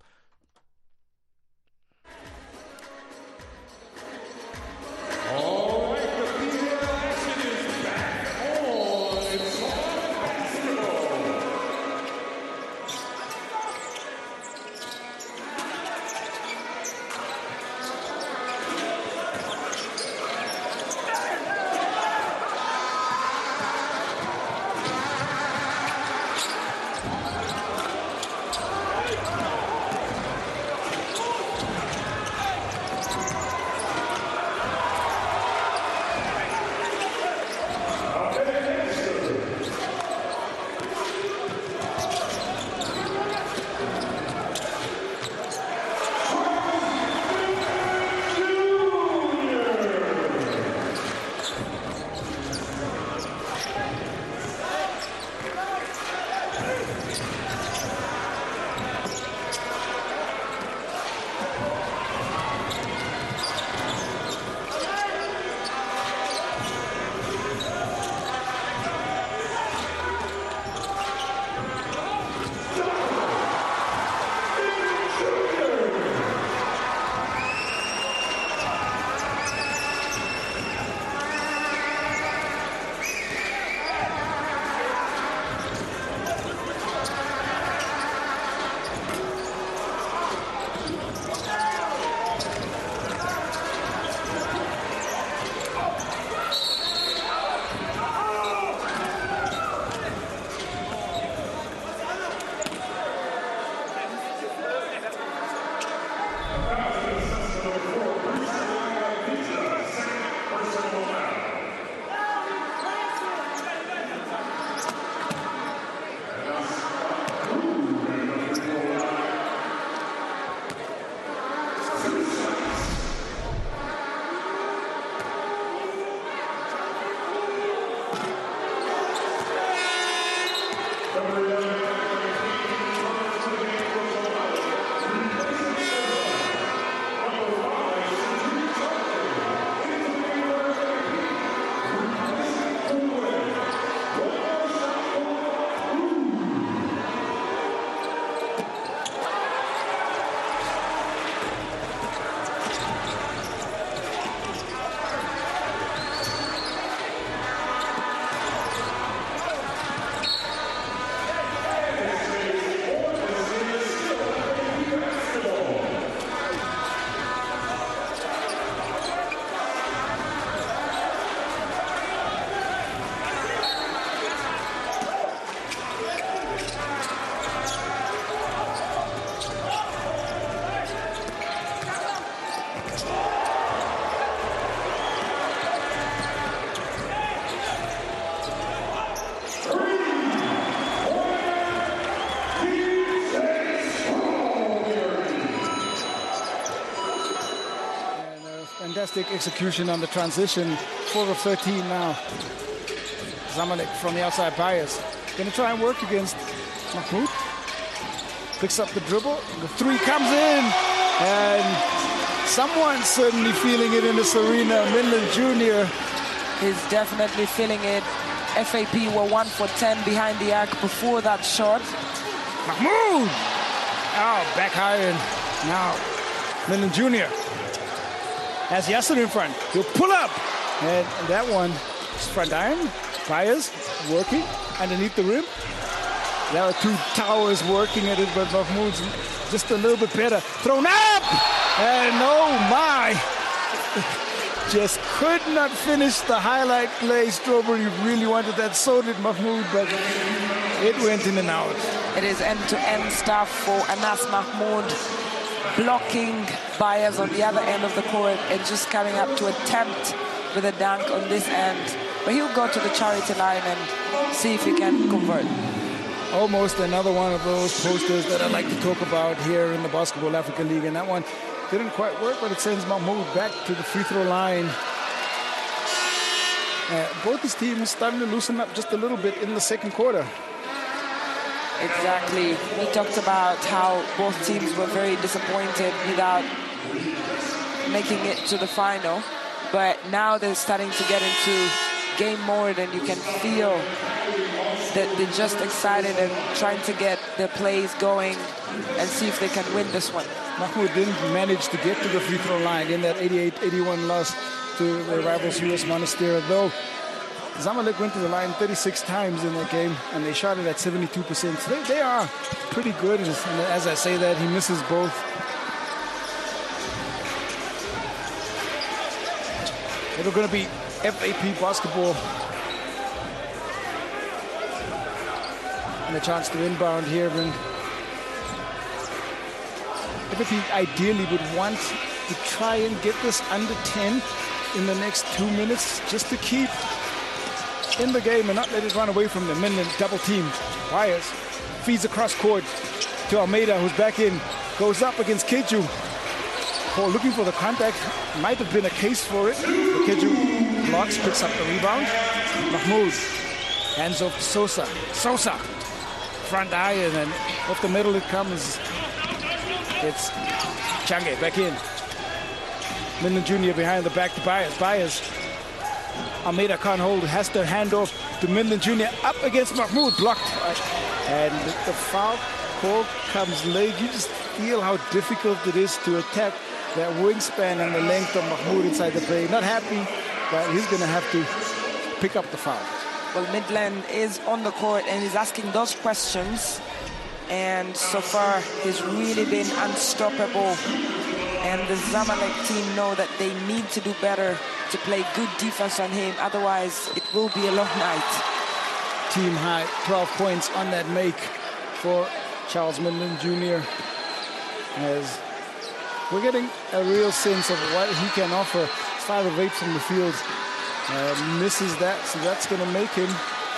All right, the P B L action is back on basketball. Fantastic execution on the transition. four of thirteen now. Zamalek from the outside. Bias going to try and work against Mahmoud. Picks up the dribble. The three comes in. And someone's certainly feeling it in this arena. Midland Junior is definitely feeling it. F A P were one for ten behind the arc before that shot. Mahmoud! Oh, back iron. Now, Midland Junior has Yasser in front. He'll pull up. And that one is front iron. Bias working underneath the rim. There are two towers working at it, but Mahmoud's just a little bit better. Thrown up! And oh my! Just could not finish the highlight play. Strawberry really wanted that, so did Mahmoud, but it went in and out. It is end-to-end stuff for Anas Mahmoud, blocking Bias on the other end of the court and just coming up to attempt with a dunk on this end. But he'll go to the charity line and see if he can convert. Almost another one of those posters that I like to talk about here in the Basketball Africa League, and that one didn't quite work, but it sends Mahmoud back to the free throw line. Uh, both his teams starting to loosen up just a little bit in the second quarter. Exactly. We talked about how both teams were very disappointed without making it to the final, but now they're starting to get into game mode, and you can feel that they're just excited and trying to get their plays going and see if they can win this one. Mahmoud didn't manage to get to the free throw line in that eighty-eight eighty-one loss to their rivals U S Monastir, though Zamalek went to the line thirty-six times in that game, and they shot it at seventy-two percent. So they, they are pretty good, and as I say that, he misses both. It's going to be F A P basketball. And a chance to inbound here. And F A P ideally would want to try and get this under ten in the next two minutes just to keep in the game and not let it run away from them. Midland double team. Bias feeds across court to Almeida, who's back in. Goes up against Keju. Paul looking for the contact. Might have been a case for it. But Keju blocks, picks up the rebound. Mahmoud hands off to Sosa. Sosa. Front iron, and off the middle it comes. It's Change back in. Midland Junior behind the back to Bias. Bias. Almeida can't hold, has to hand off to Midland Junior Up against Mahmoud, blocked. And the foul call comes late. You just feel how difficult it is to attack that wingspan and the length of Mahmoud inside the play. Not happy, but he's going to have to pick up the foul. Well, Midland is on the court and he's asking those questions. And so far, he's really been unstoppable. And the Zamalek team know that they need to do better to play good defense on him. Otherwise, it will be a long night. Team high, twelve points on that make for Charles Midland Junior As we're getting a real sense of what he can offer. Five of eight from the field. Uh, misses that, so that's going to make him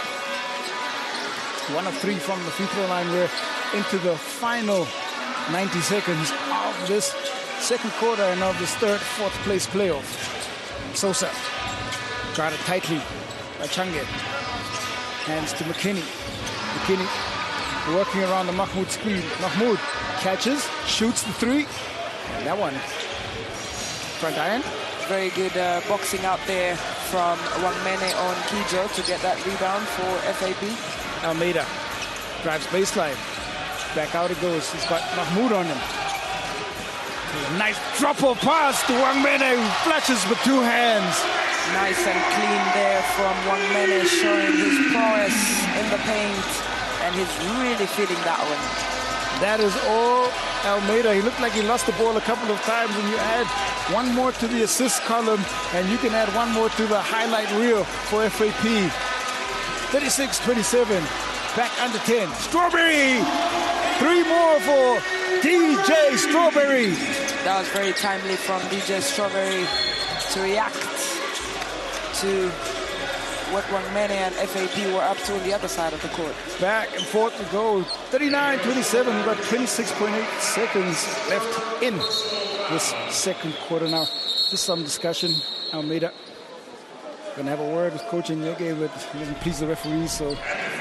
one of three from the free throw line. We're into the final ninety seconds of this second quarter and of this third, fourth place playoff. Sosa guarded tightly by Change. Hands to McKinney. McKinney working around the Mahmoud screen. Mahmoud catches, shoots the three. And that one, front iron. Very good uh, boxing out there from Wangmene on Kijo to get that rebound for F A P. Almeida drives baseline. Back out it goes. He's got Mahmoud on him. Nice drop-off pass to Wangmene, who flashes with two hands. Nice and clean there from Wangmene, showing his prowess in the paint. And he's really feeling that one. That is all Almeida. He looked like he lost the ball a couple of times, and you add one more to the assist column, and you can add one more to the highlight reel for F A P. thirty-six twenty-seven, back under ten. Strawberry! Three more for D J Strawberry. That was very timely from D J Strawberry to react to what Wangmene and F A P were up to on the other side of the court. Back and forth to go. thirty-nine twenty-seven. We've got twenty-six point eight seconds left in this second quarter now. Just some discussion. Almeida going to have a word with Coach Nyege, but he doesn't please the referees. So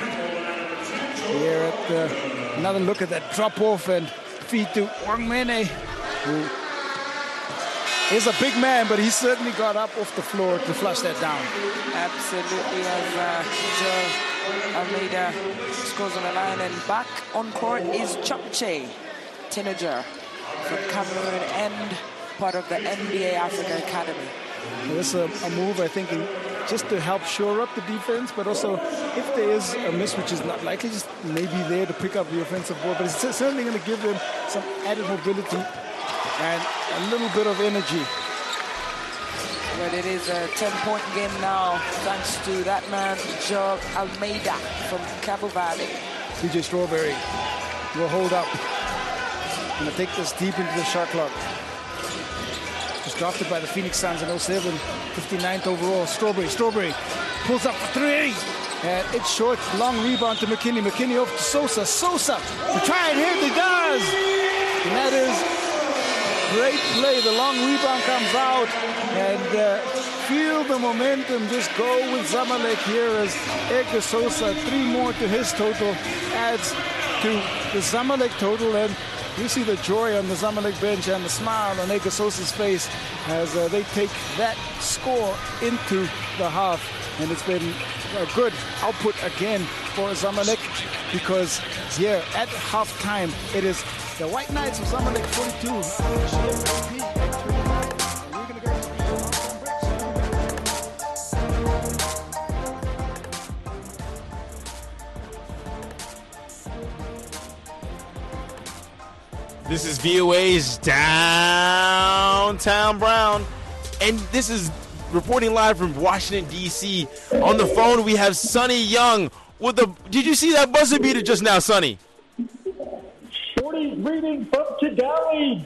here at uh, another look at that drop-off and feed to Wang Mene, who is a big man, but he certainly got up off the floor to flush that down. Absolutely, as uh, Joe Almeida scores on the line. And back on court is Chokche, teenager from Cameroon and part of the N B A Africa Academy. Well, this is a, a move, I think, in, just to help shore up the defense, but also if there is a miss, which is not likely, just maybe there to pick up the offensive ball. But it's certainly going to give them some added mobility and a little bit of energy. But it is a ten-point game now, thanks to that man, Joe Almeida from Cabo Verde. P J Strawberry will hold up. Going to take this deep into the shot clock. Was drafted by the Phoenix Suns in oh seven, fifty-ninth overall. Strawberry, Strawberry pulls up for three. And it's short, long rebound to McKinney. McKinney over to Sosa. Sosa to try and hit, he does. And that is great play. The long rebound comes out. And uh, feel the momentum just go with Zamalek here as Edgar Sosa, three more to his total, adds to the Zamalek total. And you see the joy on the Zamalek bench and the smile on Edgar Sosa's face as uh, they take that score into the half. And it's been a good output again for Zamalek because here at halftime it is the White Knights of Zamalek forty-two. This is V O A's Downtown Brown, and this is reporting live from Washington, D C On the phone, we have Sonny Young with the. Did you see that buzzer beater just now, Sonny? Shorty's reading from Kigali.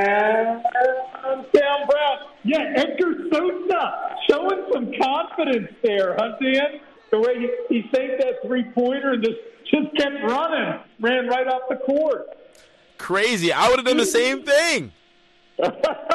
Downtown Brown. Yeah, Edgar Sosa showing some confidence there, huh, Dan? The way he, he saved that three-pointer and just, just kept running. Ran right off the court. Crazy. I would have done the same thing. I,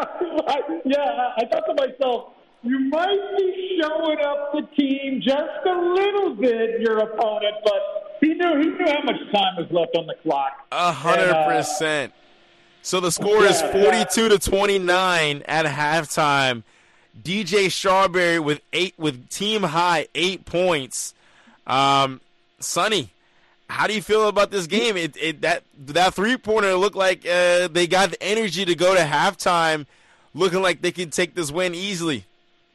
yeah, I thought to myself, you might be showing up the team just a little bit, your opponent, but he knew he knew how much time was left on the clock. A hundred percent. So the score yeah, is forty-two to twenty-nine at halftime. D J Strawberry with eight, with team high eight points. Um, Sonny, how do you feel about this game? It, it that that three pointer looked like uh, they got the energy to go to halftime, looking like they can take this win easily.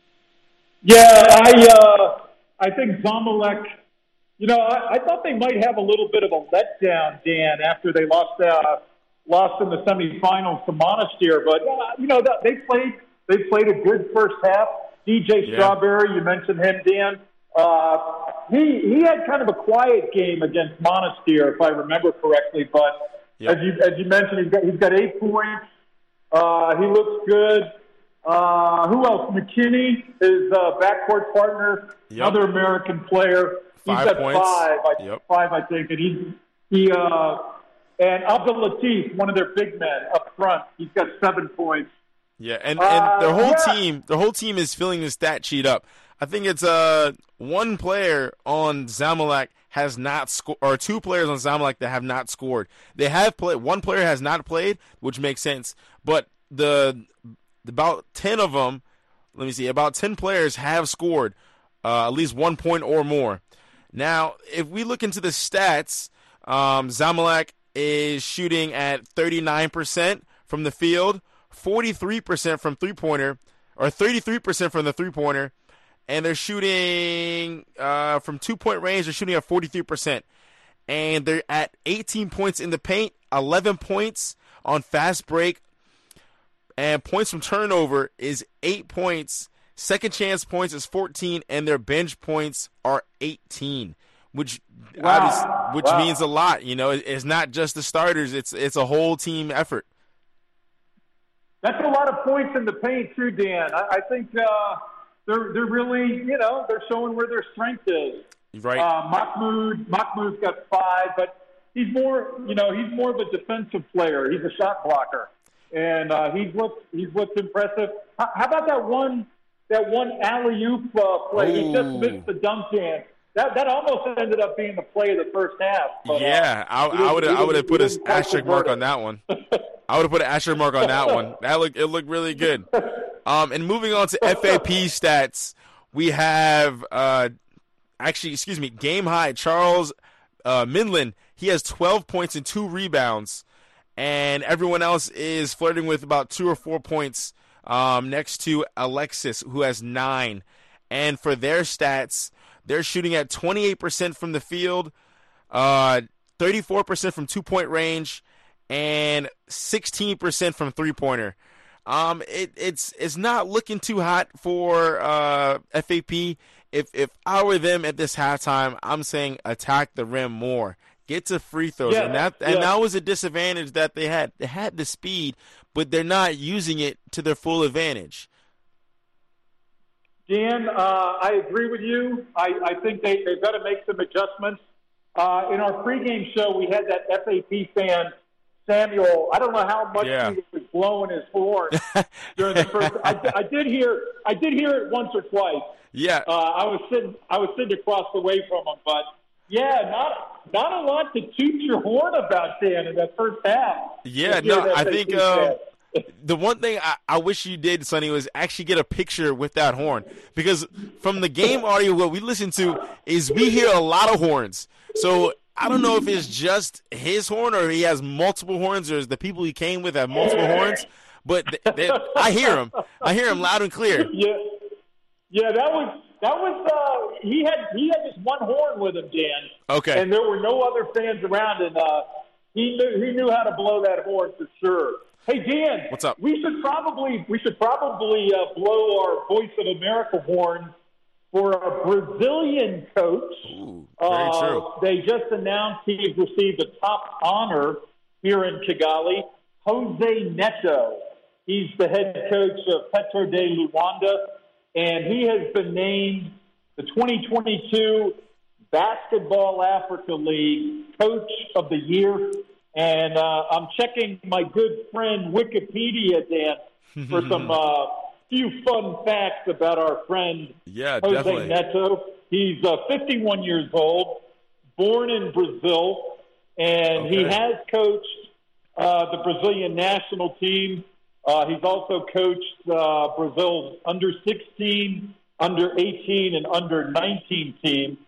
Yeah, I uh, I think Zamalek. You know, I, I thought they might have a little bit of a letdown, Dan, after they lost uh, lost in the semifinals to Monastir. But uh, you know, they played they played a good first half. D J Yeah. Strawberry, you mentioned him, Dan. Uh, he he had kind of a quiet game against Monastir, if I remember correctly. But Yep. as you as you mentioned, he's got he's got eight points. Uh, he looks good. Uh, who else? McKinney, his uh, backcourt partner, Yep. another American player. Five He's got points. five, I, Yep. five, I think, and he he uh, and Abdul Latif, one of their big men up front, he's got seven points. Yeah, and, Uh, and their whole yeah. team, their whole team is filling the stat sheet up. I think it's uh one player on Zamalek has not scored, or two players on Zamalek that have not scored. They have played. One player has not played, which makes sense. But the about ten of them, let me see, about ten players have scored uh, at least one point or more. Now, if we look into the stats, um, Zamalek is shooting at thirty-nine percent from the field, forty-three percent from three-pointer, or thirty-three percent from the three-pointer, and they're shooting uh, from two-point range, they're shooting at forty-three percent. And they're at eighteen points in the paint, eleven points on fast break, and points from turnover is eight points. Second chance points is fourteen, and their bench points are eighteen, which Wow. obvious, which Wow. means a lot. You know, It- it's not just the starters; it's it's a whole team effort. That's a lot of points in the paint too, Dan. I, I think uh, they're they're really, you know, they're showing where their strength is. Right? Uh, Mahmoud, Mahmoud's got five, but he's more, you know, he's more of a defensive player. He's a shot blocker. and uh, he's looked he's looked impressive. How, how about that one that one alley oop uh, play? He just Ooh. missed the dunk in. That that almost ended up being the play of the first half. But, Yeah, uh, I would I would have put an an asterisk mark on that one. I would have put an asterisk mark on that one. That looked it looked really good. Um, and moving on to F A P stats, we have uh, actually excuse me, game high Charles uh, Minlin. He has twelve points and two rebounds, and everyone else is flirting with about two or four points. Um, next to Alexis, who has nine, and for their stats, they're shooting at twenty-eight percent from the field, uh, thirty-four percent from two-point range, and sixteen percent from three-pointer. Um, it, it's it's not looking too hot for uh, F A P. If if I were them at this halftime, I'm saying attack the rim more, get to free throws, Yeah, and that and yeah. that was a disadvantage that they had. They had the speed, but they're not using it to their full advantage. Dan, uh, I agree with you. I, I think they, they've got to make some adjustments. Uh, in our pregame show, we had that F A P fan, Samuel. I don't know how much Yeah. he was blowing his horn during the first. I, I did hear. I did hear it once or twice. Yeah, Uh, I was sitting. I was sitting across the way from him, but yeah, not not a lot to toot your horn about, Dan, in that first half. yeah. If you're No, an I F A P think fan. um, the one thing I, I wish you did, Sonny, was actually get a picture with that horn, because from the game audio, what we listen to is we hear a lot of horns. So I don't know if it's just his horn or he has multiple horns, or the people he came with have multiple horns. But th- th- I hear him. I hear him loud and clear. Yeah, yeah. That was that was. Uh, he had he had just one horn with him, Dan. Okay. And there were no other fans around, and uh, he knew he knew how to blow that horn for sure. Hey, Dan. What's up? We should probably we should probably uh, blow our Voice of America horn for a Brazilian coach. Ooh, very Uh, true. They just announced he's received a top honor here in Kigali. Jose Neto. He's the head coach of Petro de Luanda, and he has been named the twenty twenty-two Basketball Africa League Coach of the Year. And uh, I'm checking my good friend Wikipedia, Dan, for some uh, few fun facts about our friend Yeah, Jose definitely. Neto. He's uh, fifty-one years old, born in Brazil, and he Okay. has coached uh, the Brazilian national team. Uh, he's also coached uh, Brazil's under sixteen, under eighteen, and under nineteen team.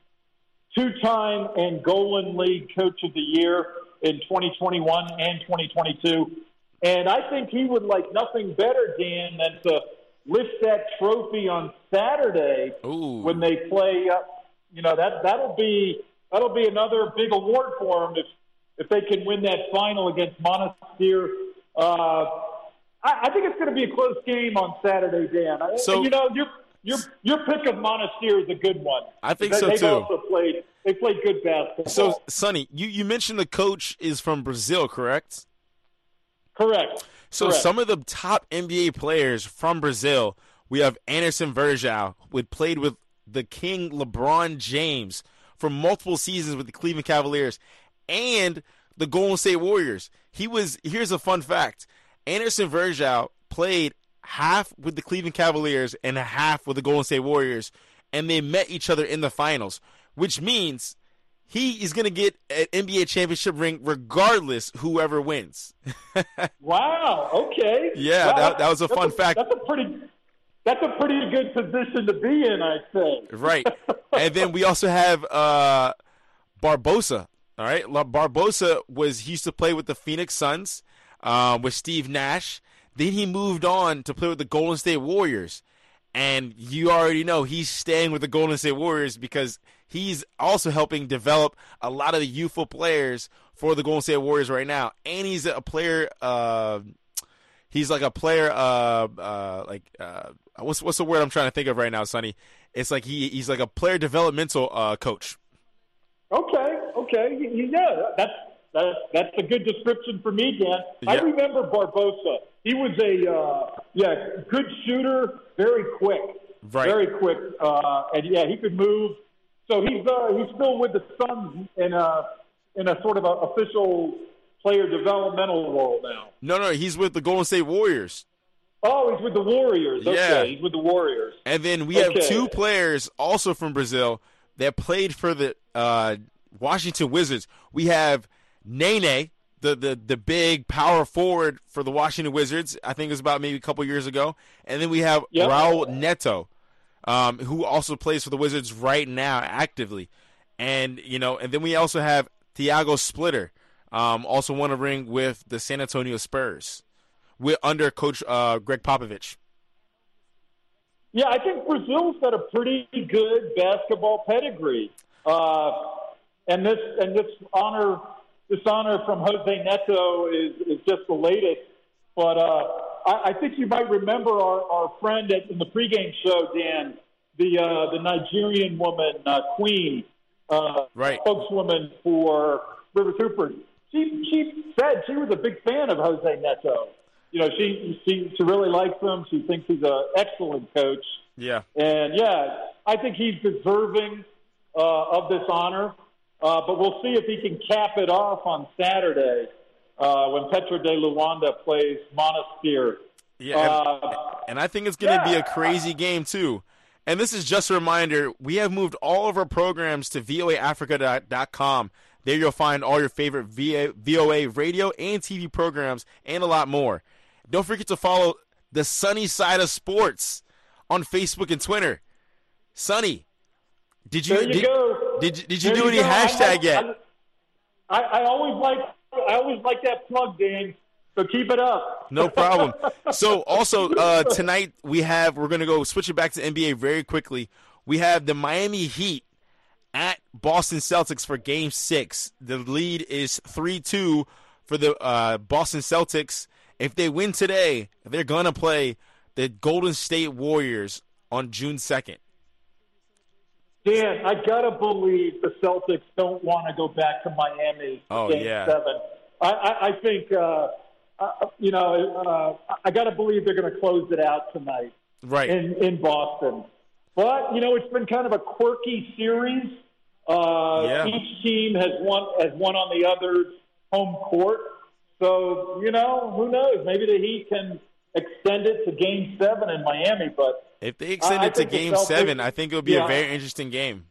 Two-time Angolan League Coach of the Year in twenty twenty-one and twenty twenty-two. And I think he would like nothing better, Dan, than to lift that trophy on Saturday Ooh. when they play. Uh, you know that that'll be that'll be another big award for him if if they can win that final against Monastir. Uh, I, I think it's going to be a close game on Saturday, Dan. I, So- you know your your your pick of Monastir is a good one. I think They- so, they've too. also played they played good basketball. So, Sonny, you, you mentioned the coach is from Brazil, correct? correct. So Correct. some of the top N B A players from Brazil, we have Anderson Varejao, who played with the King LeBron James for multiple seasons with the Cleveland Cavaliers and the Golden State Warriors. He was, here's a fun fact. Anderson Varejao played half with the Cleveland Cavaliers and half with the Golden State Warriors, and they met each other in the finals, which means he is going to get an N B A championship ring regardless whoever wins. Wow. Okay. Yeah, Wow, that- that was a that's fun fact. That's a pretty. That's a pretty good position to be in, I'd say. Right. And then we also have uh, Barbosa. All right. La- Barbosa was he used to play with the Phoenix Suns uh, with Steve Nash. Then he moved on to play with the Golden State Warriors. And you already know he's staying with the Golden State Warriors because he's also helping develop a lot of the youthful players for the Golden State Warriors right now. And he's a player uh, he's like a player uh, uh, like uh, what's what's the word I'm trying to think of right now, Sonny? It's like he he's like a player developmental uh, coach. Okay. Okay. Yeah. That's that's that's a good description for me, Dan. I Yeah. remember Barbosa. He was a uh, yeah good shooter, very quick, Right. very quick, uh, and yeah, he could move. So he's uh, he's still with the Suns in a in a sort of a official player developmental role now. No, no, he's with the Golden State Warriors. Oh, he's with the Warriors. Okay, Yeah. he's with the Warriors. And then we have Okay. two players also from Brazil that played for the uh, Washington Wizards. We have Nene, the, the the big power forward for the Washington Wizards. I think it was about maybe a couple years ago. And then we have Yep. Raul Neto, um, who also plays for the Wizards right now actively. And you know, and then we also have Thiago Splitter, um, also won a ring with the San Antonio Spurs, with under Coach uh, Greg Popovich. Yeah, I think Brazil's got a pretty good basketball pedigree, uh, and this and this honor, this honor from Jose Neto is, is just the latest. But uh, I, I think you might remember our, our friend at, in the pregame show, Dan, the uh, the Nigerian woman uh, Queen, uh, Right. spokeswoman for River Troopers. She she said she was a big fan of Jose Neto. You know, she she she really likes him. She thinks he's an excellent coach. Yeah. And, yeah, I think he's deserving uh, of this honor. Uh, but we'll see if he can cap it off on Saturday uh, when Petro de Luanda plays Monastir. Yeah, and, Uh, and I think it's going to be yeah. a crazy game, too. And this is just a reminder, we have moved all of our programs to V O A Africa dot com. There you'll find all your favorite V O A radio and T V programs and a lot more. Don't forget to follow the Sunny Side of Sports on Facebook and Twitter. Sonny, did you, There you did, go. did, you- did you There do any go. I hashtag like- yet? I, I always like I always like that plug, Dan. So keep it up. No problem. So also uh, tonight we have we're gonna go switch it back to N B A very quickly. We have the Miami Heat at Boston Celtics for Game Six. The lead is three two for the uh, Boston Celtics. If they win today, they're gonna play the Golden State Warriors on June second. Dan, I gotta believe the Celtics don't want to go back to Miami. for Oh, Game yeah. Seven. I, I, I think uh, uh, you know. Uh, I gotta believe they're going to close it out tonight Right. in in Boston. But you know, it's been kind of a quirky series. Uh, Yeah. Each team has won has won on the other's home court. So you know, who knows? Maybe the Heat can extend it to Game Seven in Miami, but. If they extend I- I it to think the Game Celtics- Seven, I think it'll be yeah. a very interesting game.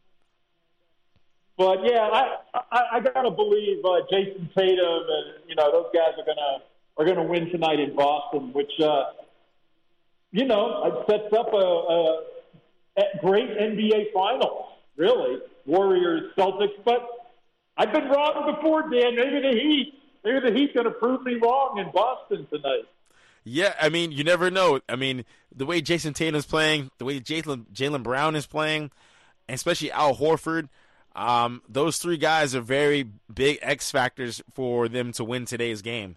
But yeah, I I, I gotta believe uh, Jason Tatum and you know those guys are gonna are gonna win tonight in Boston, which uh, you know it sets up a, a, a great N B A Finals. Really, Warriors Celtics. But I've been wrong before, Dan. Maybe the Heat, maybe the Heat's gonna prove me wrong in Boston tonight. Yeah, I mean, you never know. I mean, the way Jason Tatum's playing, the way Jaylen Jaylen Brown is playing, and especially Al Horford, um, those three guys are very big X factors for them to win today's game.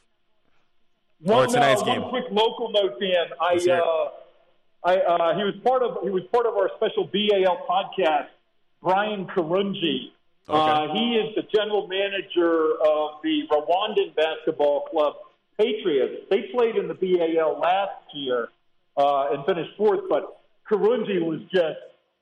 Or One, tonight's uh, game. one quick local note, Dan. I, Let's hear it. uh, I, uh, he was part of he was part of our special B A L podcast. Brian Karunji. Uh, he is the general manager of the Rwandan basketball club Patriots. They played in the B A L last year uh, and finished fourth, but Karunji was just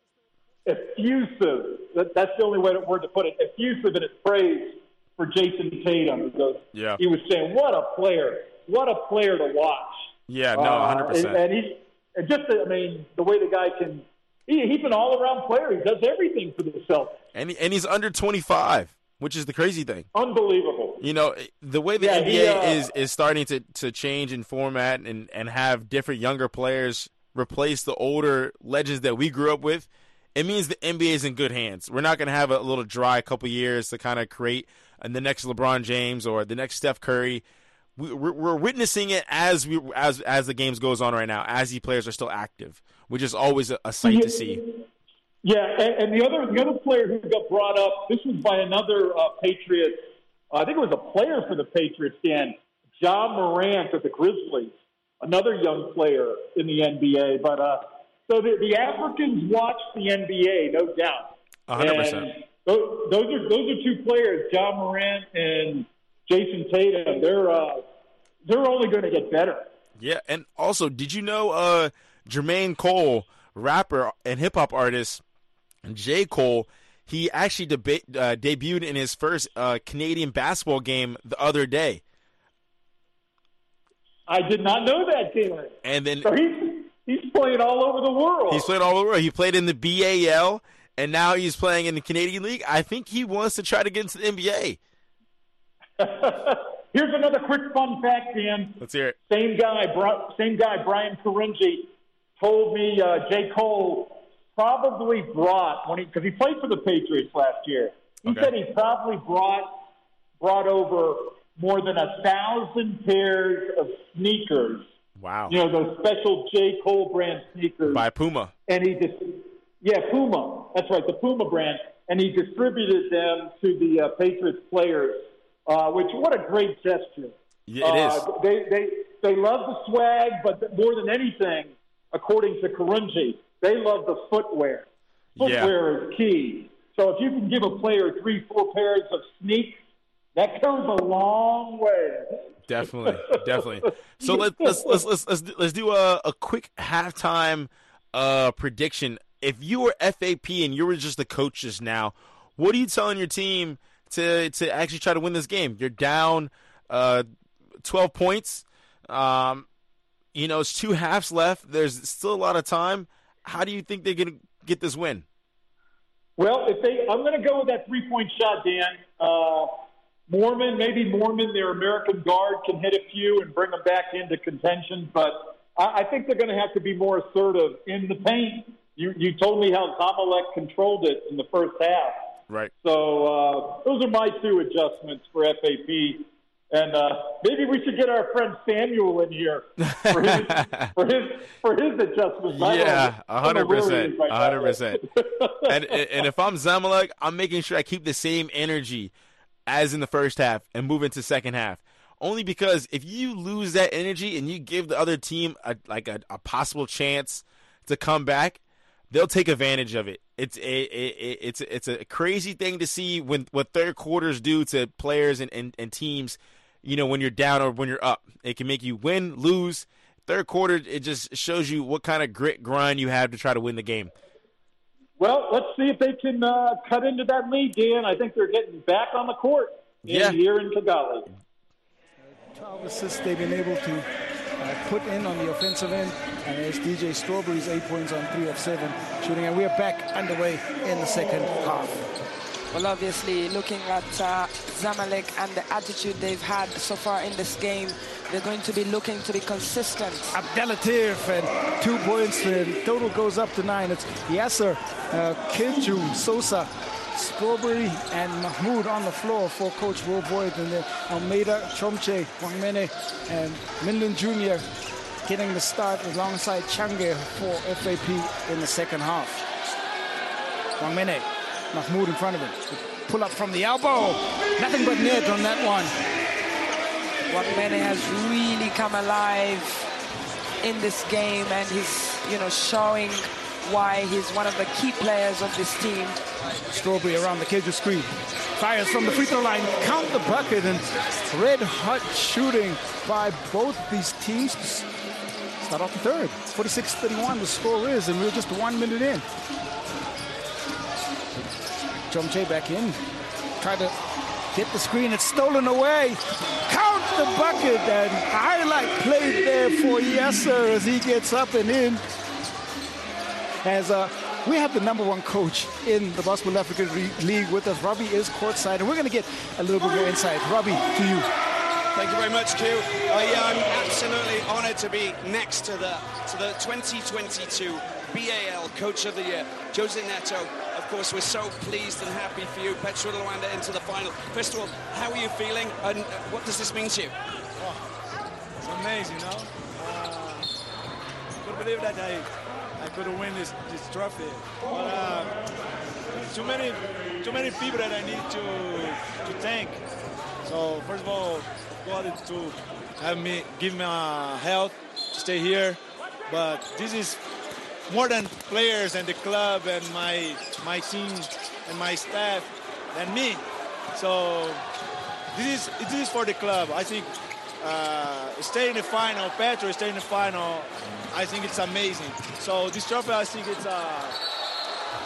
effusive. That, that's the only way to, word to put it. Effusive in his praise for Jason Tatum. Because Yeah. he was saying, "What a player! What a player to watch!" Yeah, no, Uh, one hundred percent. And, and he, and just, I mean, the way the guy can, he, he's an all-around player. He does everything for the Celtics. And, and he's under twenty-five, which is the crazy thing. Unbelievable. You know, the way the Yeah, N B A he, uh, is is starting to, to change in format and, and have different younger players replace the older legends that we grew up with, it means the N B A is in good hands. We're not going to have a little dry couple years to kind of create uh, the next LeBron James or the next Steph Curry. We, we're, we're witnessing it as we as as the games goes on right now, as these players are still active, which is always a, a sight to see. Yeah, and, and the other the other player who got brought up, this was by another uh, Patriots. Uh, I think it was a player for the Patriots, Dan. Ja Morant of the Grizzlies, another young player in the N B A. But uh, so the, the Africans watch the N B A, no doubt. one hundred percent. And those, those are those are two players, Ja Morant and Jason Tatum. They're uh, they're only going to get better. Yeah, and also, did you know uh, Jermaine Cole, rapper and hip hop artist, J. Cole, he actually deba- uh, debuted in his first uh, Canadian basketball game the other day. I did not know that, Taylor. And then so he's, he's playing all over the world. He's playing all over the world. He played in the B A L, and now he's playing in the Canadian League. I think he wants to try to get into the N B A. Here's another quick fun fact, Dan. Let's hear it. Same guy, same guy, Brian Caringi, told me uh, J. Cole probably brought when he because he played for the Patriots last year. He Okay. said he probably brought brought over more than a thousand pairs of sneakers. Wow. You know, those special J. Cole brand sneakers. By Puma. And he just, yeah, Puma. That's right, the Puma brand. And he distributed them to the uh, Patriots players, uh, which, what a great gesture. Yeah, it uh, is. They, they, they love the swag, but more than anything, according to Caringi, they love the footwear. Footwear Yeah. is key. So if you can give a player three, four pairs of sneaks, that goes a long way. Definitely, definitely. So let, let's let's let's let's do, let's do a, a quick halftime uh, prediction. If you were F A P and you were just the coach just now, what are you telling your team to to actually try to win this game? You're down uh, twelve points. Um, you know, it's two halves left. There's still a lot of time. How do you think they're going to get this win? Well, if they, I'm going to go with that three-point shot, Dan. Uh, Mormon, maybe Mormon, their American guard, can hit a few and bring them back into contention. But I, I think they're going to have to be more assertive in the paint. You, you told me how Zamalek controlled it in the first half. Right. So uh, those are my two adjustments for F A P. And uh, maybe we should get our friend Samuel in here for his for his, for his adjustments. Yeah, a hundred percent, a hundred percent. And and if I'm Zamalek, I'm making sure I keep the same energy as in the first half and move into second half. Only because if you lose that energy and you give the other team a, like a, a possible chance to come back, they'll take advantage of it. It's a, it, it's it's a crazy thing to see when what third quarters do to players and, and, and teams. You know, when you're down or when you're up, it can make you win, lose. Third quarter, it just shows you what kind of grit, grind you have to try to win the game. Well, let's see if they can uh, cut into that lead, Dan. I think they're getting back on the court in, Yeah. here in Kigali. twelve assists they've been able to uh, put in on the offensive end. And there's D J Strawberry's eight points on three of seven shooting. And we're back underway in the second half. Well, obviously, looking at uh, Zamalek and the attitude they've had so far in this game, they're going to be looking to be consistent. Abdelatif and two points. The total goes up to nine. It's Yasser, uh, Kinju, Sosa, Strawberry, and Mahmoud on the floor for Coach Will Boyd. And then Almeida, Chomche, Wangmene, and Minlin Junior getting the start alongside Change for F A P in the second half. Wangmene, Mahmoud in front of him. Pull up from the elbow. Nothing but net on that one. Wangmene has really come alive in this game, and he's, you know, showing why he's one of the key players of this team. Strawberry around the Keju screen. Fires from the free throw line. Count the bucket, and red hot shooting by both these teams. Start off the third. forty-six thirty-one the score is, and we're just one minute in. Chomche back in. Try to hit the screen. It's stolen away. Count the bucket, and highlight played there for Yasser as he gets up and in. As uh, we have the number one coach in the Basketball Africa League with us. Robbie is courtside, and we're going to get a little bit more insight. Robbie, to you. Thank you very much, Q. Uh, yeah, I'm absolutely honoured to be next to the to the twenty twenty-two B A L Coach of the Year, Jose Neto. Of course, we're so pleased and happy for you, Petro Luanda, into the final. First of all, how are you feeling, and what does this mean to you? Oh, it's amazing, you know. Uh, couldn't believe that I I could win this this trophy. But uh, too many too many people that I need to to thank. So first of all, God to have me give me uh, health to stay here. But this is more than players and the club and my my team and my staff than me. So this is this is for the club. I think uh, stay in the final, Petro stay in the final. I think it's amazing. So this trophy, I think it's uh,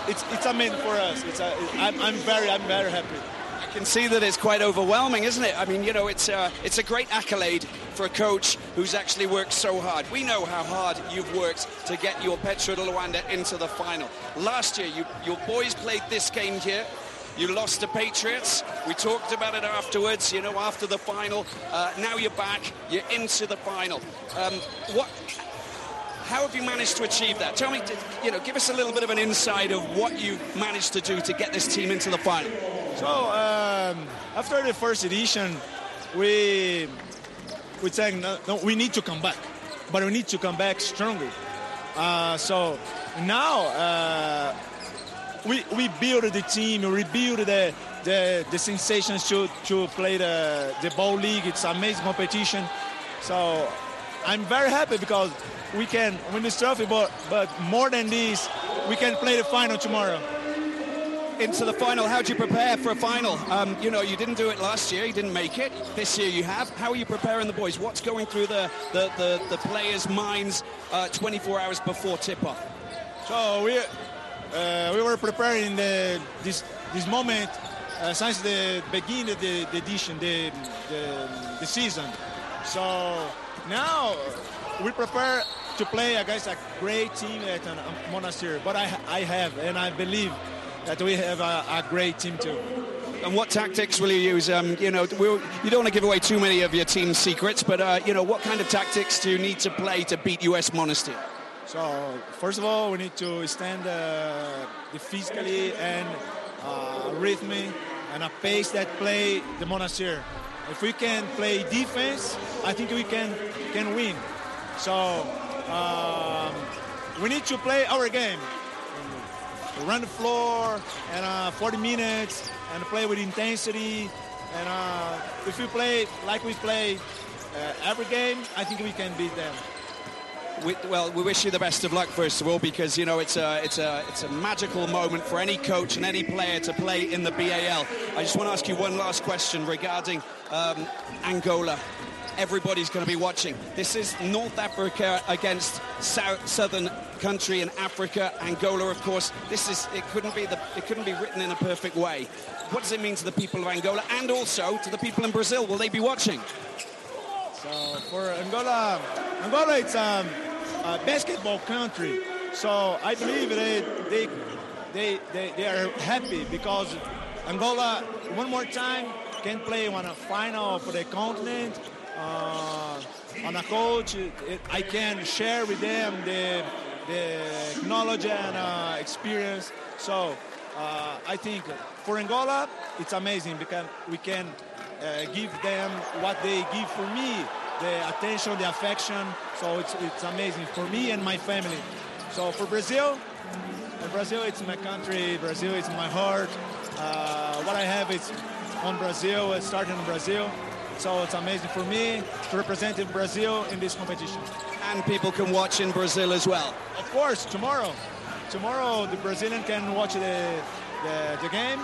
it's it's amazing for us. It's a, I'm, I'm very I'm very happy. I can see that it's quite overwhelming, isn't it? I mean, you know, it's uh, it's a great accolade for a coach who's actually worked so hard. We know how hard you've worked to get your Petro de Luanda into the final. Last year, you, your boys played this game here. You lost to Patriots. We talked about it afterwards, you know, after the final. Uh, now you're back. You're into the final. Um, what? How have you managed to achieve that? Tell me, you know, give us a little bit of an insight of what you managed to do to get this team into the final. So um, after the first edition, we we saying no, no, we need to come back, but we need to come back stronger. Uh, so now uh, we we build the team, we rebuild the the, the sensations to to play the the bowl league. It's an amazing competition. So I'm very happy because we can win this trophy, but but more than this, we can play the final tomorrow. Into the final, how do you prepare for a final? Um, you know, you didn't do it last year, you didn't make it. This year you have. How are you preparing the boys? What's going through the, the, the, the players' minds uh, twenty-four hours before tip-off? So we uh, we were preparing the, this this moment uh, since the beginning of the, the edition, the, the, the season. So now we prepare to play against a great team at uh, Monastir. But I, I have, and I believe that we have a, a great team too. And what tactics will you use? Um, you know, we'll, you don't want to give away too many of your team's secrets, but uh, you know, what kind of tactics do you need to play to beat U S Monastir? So first of all, we need to stand uh, physically and uh, rhythmically and a pace that play the Monastir. If we can play defense, I think we can can win. So um, we need to play our game. Run the floor and uh, forty minutes and play with intensity. And uh, if we play like we play uh, every game, I think we can beat them. We, well, we wish you the best of luck, first of all, because you know it's a it's a it's a magical moment for any coach and any player to play in the B A L. I just want to ask you one last question regarding um, Angola. Everybody's going to be watching. This is North Africa against South, southern country in Africa. Angola, of course. This is it couldn't be the it couldn't be written in a perfect way. What does it mean to the people of Angola and also to the people in Brazil? Will they be watching? So for Angola, Angola it's um, a basketball country. So I believe they they they they, they are happy because Angola one more time can play on a final for the continent. Uh, on a coach, it, it, I can share with them the, the knowledge and uh, experience. So uh, I think for Angola, it's amazing because we can uh, give them what they give for me, the attention, the affection. So it's, it's amazing for me and my family. So for Brazil, Brazil, it's my country. Brazil is my heart. Uh, what I have is on Brazil, starting in Brazil. So it's amazing for me to represent Brazil in this competition. And people can watch in Brazil as well. Of course, tomorrow. Tomorrow the Brazilian can watch the the, the game.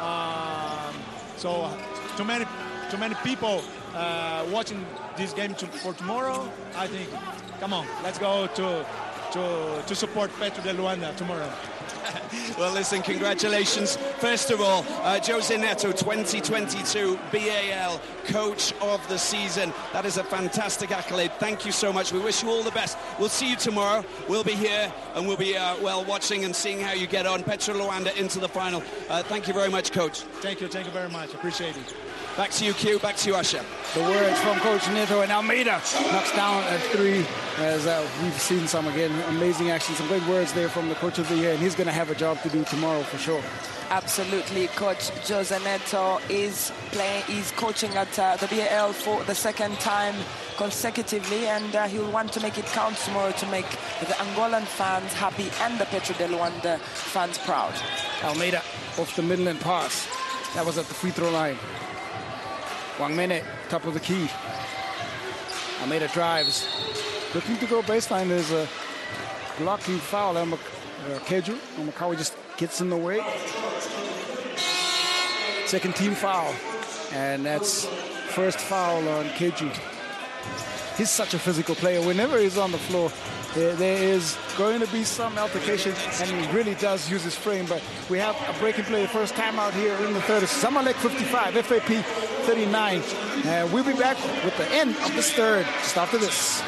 Um, so too many too many people uh, watching this game to, for tomorrow. I think, come on, let's go to to to support Petro de Luanda tomorrow. Well, listen, congratulations. First of all, uh, Jose Neto, twenty twenty-two B A L Coach of the Season. That is a fantastic accolade. Thank you so much. We wish you all the best. We'll see you tomorrow. We'll be here and we'll be, uh, well, watching and seeing how you get on. Petro de Luanda into the final. Uh, thank you very much, Coach. Thank you. Thank you very much. Appreciate it. Back to you, Q. Back to you, Usher. The words from Coach Neto, and Almeida knocks down at three, as uh, we've seen some, again, amazing action, some great words there from the Coach of the Year, and he's going to have a job to do tomorrow for sure. Absolutely. Coach Jose Neto is playing, he's coaching at uh, the B A L for the second time consecutively, and uh, he'll want to make it count tomorrow to make the Angolan fans happy and the Petro de Luanda fans proud. Almeida off the middle and pass. That was at the free throw line. Wangmene, top of the key. Almeida drives. Looking to go baseline. There's a blocking foul. And uh, Keju. Makawi just gets in the way. Second team foul. And that's first foul on Keju. He's such a physical player. Whenever he's on the floor, there, there is going to be some altercation, and he really does use his frame. But we have a breaking play, first time out here in the third. Zamalek fifty-five, F A P thirty-nine. And we'll be back with the end of this third just after this.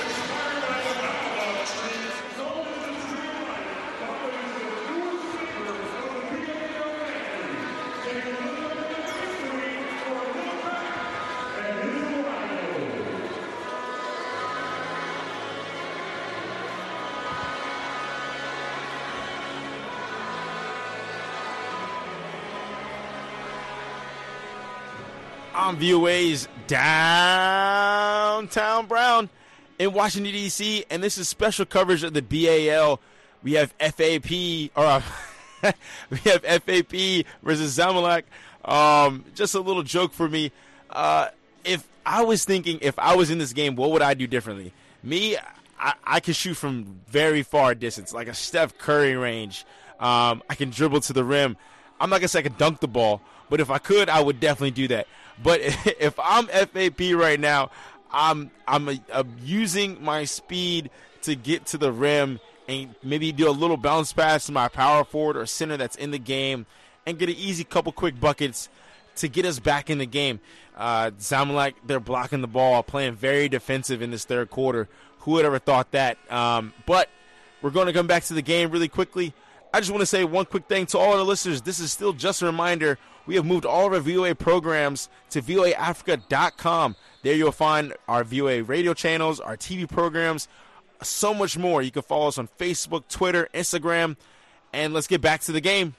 On V O A's Downtown Brown in Washington, D C, and this is special coverage of the B A L. We have F A P, or uh, we have F A P versus Zamalek. Um, just a little joke for me. Uh, if I was thinking, if I was in this game, what would I do differently? Me, I, I can shoot from very far distance, like a Steph Curry range. Um, I can dribble to the rim. I'm not going to say I can dunk the ball, but if I could, I would definitely do that. But if I'm F A P right now, I'm I'm, a, I'm using my speed to get to the rim and maybe do a little bounce pass to my power forward or center that's in the game and get an easy couple quick buckets to get us back in the game. Uh, Zamalek, they're blocking the ball, playing very defensive in this third quarter. Who would ever thought that? Um, but we're going to come back to the game really quickly. I just want to say one quick thing to all our listeners. This is still just a reminder. We have moved all of our V O A programs to V O A Africa dot com. There you'll find our V O A radio channels, our T V programs, so much more. You can follow us on Facebook, Twitter, Instagram, and let's get back to the game.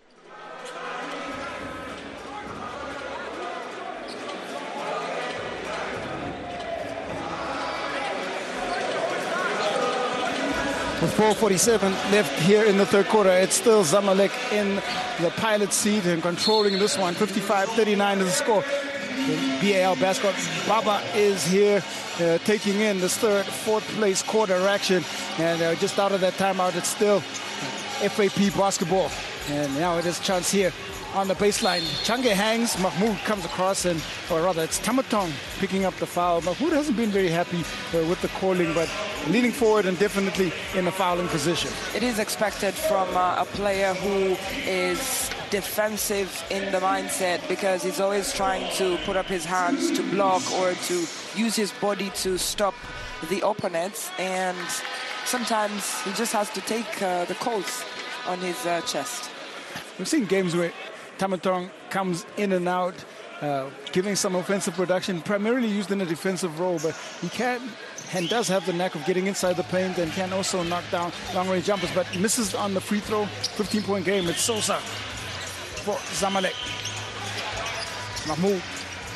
With four forty-seven left here in the third quarter, it's still Zamalek in the pilot seat and controlling this one. fifty-five thirty-nine is the score. The B A L basketball. Baba is here uh, taking in this third, fourth place quarter action. And uh, just out of that timeout, it's still F A P basketball. And now it is chance here on the baseline. Change hangs, Mahmoud comes across, and or rather it's Tamatong picking up the foul. Mahmoud hasn't been very happy uh, with the calling, but leaning forward and definitely in a fouling position. It is expected from uh, a player who is defensive in the mindset, because he's always trying to put up his hands to block or to use his body to stop the opponents, and sometimes he just has to take uh, the calls on his uh, chest. We've seen games where Tamatong comes in and out, uh, giving some offensive production, primarily used in a defensive role, but he can and does have the knack of getting inside the paint and can also knock down long-range jumpers, but misses on the free throw. fifteen-point game. It's Sosa for Zamalek. Mahmoud.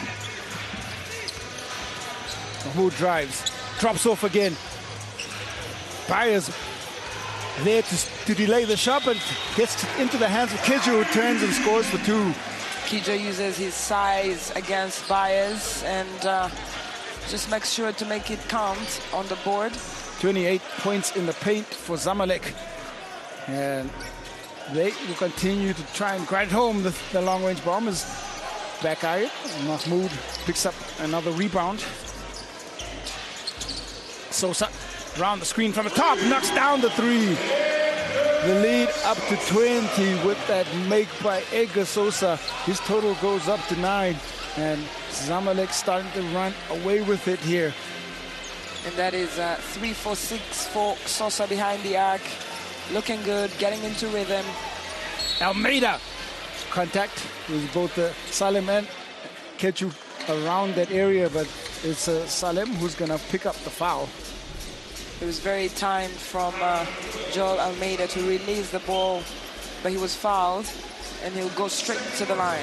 Mahmoud drives, drops off again. Byers there to, to delay the shot, but gets into the hands of Keju, who turns and scores for two. Keju uses his size against Byers and uh, just makes sure to make it count on the board. twenty-eight points in the paint for Zamalek. And they will continue to try and grind home the, the long-range bombers. Back iron. Mahmoud picks up another rebound. Sosa around the screen from the top, knocks down the three. The lead up to twenty with that make by Edgar Sosa. His total goes up to nine. And Zamalek starting to run away with it here. And that is uh, three for six for Sosa behind the arc. Looking good, getting into rhythm. Almeida. Contact with both uh, Salem and Kechu around that area, but it's uh, Salem who's going to pick up the foul. It was very timed from uh, Joel Almeida to release the ball, but he was fouled, and he'll go straight to the line.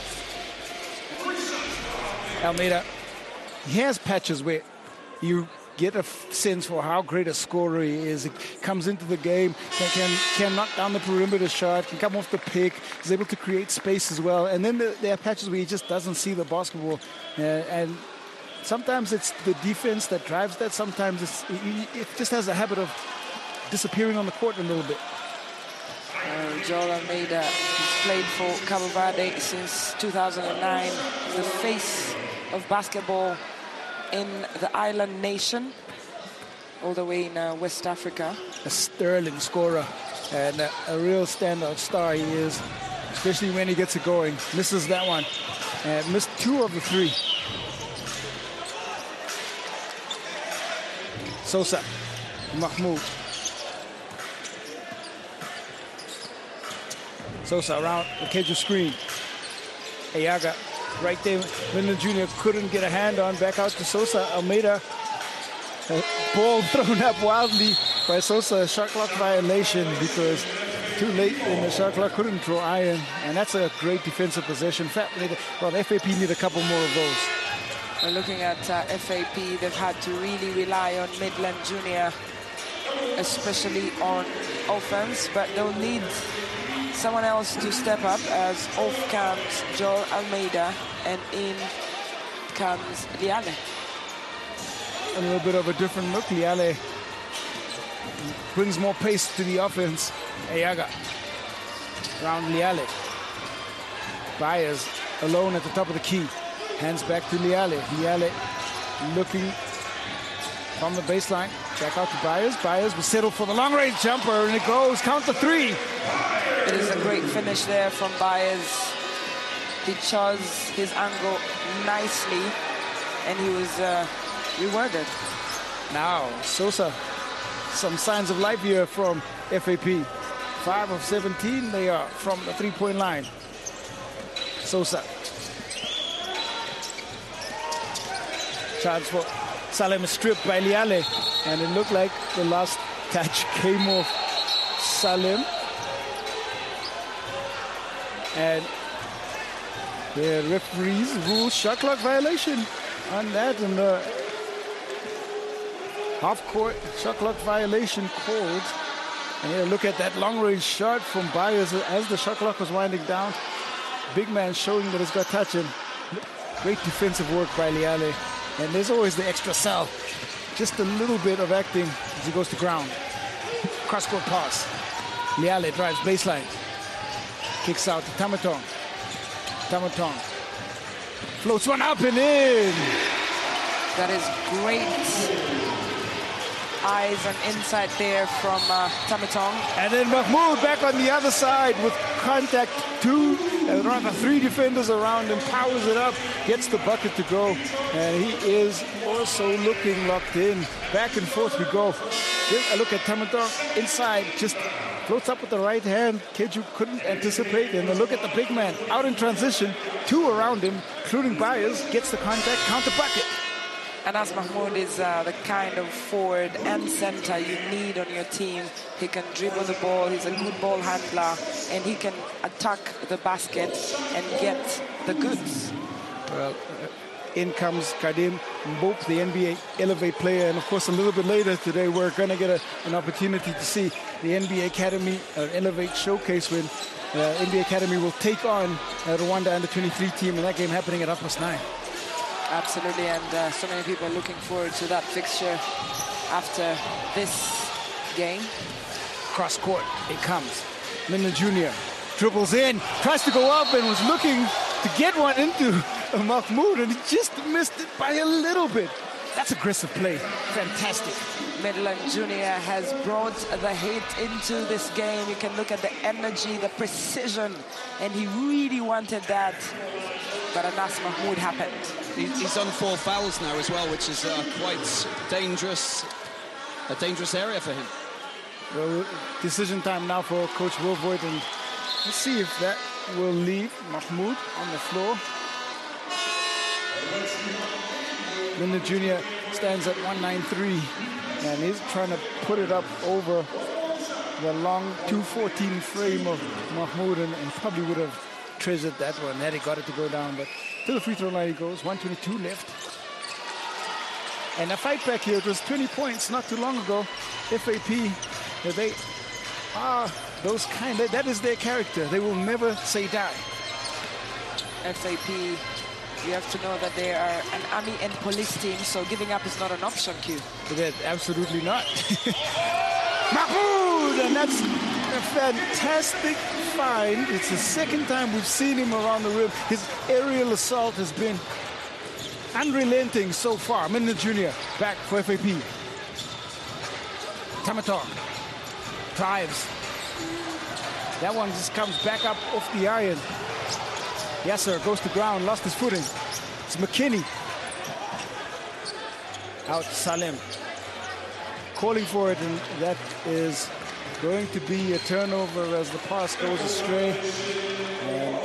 Almeida, he has patches where you get a sense for how great a scorer he is. He comes into the game, can, can, can knock down the perimeter shot, can come off the pick, is able to create space as well. And then the, there are patches where he just doesn't see the basketball. Uh, and sometimes it's the defense that drives that. Sometimes it's, it, it just has a habit of disappearing on the court a little bit. Uh, Joel Almeida, he's played for Cabo Verde since two thousand nine, the face of basketball in the island nation, all the way in uh, West Africa. A sterling scorer and a, a real standout star he is, especially when he gets it going. Misses that one and missed two of the three. Sosa, Mahmoud. Sosa around the Keju screen. Ayaga right there. Lyndon Junior couldn't get a hand on. Back out to Sosa. Almeida. A ball thrown up wildly by Sosa. Shot clock violation because too late in the shot clock. Couldn't throw iron. And that's a great defensive possession. Well, F A P need a couple more of those. We're looking at uh, F A P. They've had to really rely on Midland Junior, especially on offense. But they'll need someone else to step up as off comes Joel Almeida and in comes Liale. A little bit of a different look. Liale brings more pace to the offense. Ayaga around Liale. Byers alone at the top of the key. Hands back to Liale. Liale looking from the baseline. Back out to Byers. Byers will settle for the long-range jumper, and it goes. Count the three. It is a great finish there from Byers. He chose his angle nicely, and he was uh, rewarded. Now, Sosa, some signs of life here from F A P. five of seventeen, they are from the three-point line. Sosa. Chance for Salem stripped by Liale, and it looked like the last touch came off Salem. And the referees rule shot clock violation on that, and the half-court shot clock violation called. And here, look at that long-range shot from Byers as the shot clock was winding down. Big man showing that it's got touch, and great defensive work by Liale. And there's always the extra cell. Just a little bit of acting as he goes to ground. Cross-court pass. Liale drives baseline. Kicks out to Tamatong. Tamatong floats one up and in. That is great eyes and insight there from uh, Tamatong. And then Mahmoud back on the other side with contact two, and rather three defenders around him, powers it up, gets the bucket to go, and he is also looking locked in. Back and forth we go. Then a look at Tamatong inside, just floats up with the right hand. Keju couldn't anticipate, and a look at the big man out in transition, two around him, including Byers, gets the contact, counter bucket. Anas Mahmoud is uh, the kind of forward and center you need on your team. He can dribble the ball, he's a good ball handler, and he can attack the basket and get the goods. Well, uh, in comes Kadim Mbop, the N B A Elevate player, and of course a little bit later today we're going to get a, an opportunity to see the N B A Academy uh, Elevate Showcase when uh, N B A Academy will take on uh, Rwanda under twenty-three team, and that game happening at half past nine. Absolutely, and uh, so many people are looking forward to that fixture after this game. Cross court, it comes. Lyndon Junior dribbles in, tries to go up, and was looking to get one into uh, Mahmoud, and he just missed it by a little bit. That's aggressive play. Fantastic. Midland Junior has brought the heat into this game. You can look at the energy, the precision, and he really wanted that. But Anas Mahmoud happened. He's on four fouls now as well, which is uh, quite dangerous, a dangerous area for him. Well, decision time now for Coach Wilvoit, and let's see if that will leave Mahmoud on the floor. Lyndon Junior stands at one ninety-three, and he's trying to put it up over the long two fourteen frame of Mahmoud, and, and probably would have treasured that one had he got it to go down, but to the free throw line he goes. one twenty-two left. And a fight back here. It was twenty points not too long ago. F A P, they are those kind of, that is their character. They will never say die. F A P, you have to know that they are an army and police team, so giving up is not an option, Q. Absolutely not. Mahmoud, and that's a fantastic find. It's the second time we've seen him around the rim. His aerial assault has been unrelenting so far. Minden Junior back for F A P. Tamator drives. That one just comes back up off the iron. Yes, sir. Goes to ground. Lost his footing. It's McKinney. Out Salem. Calling for it, and that is going to be a turnover as the pass goes astray. And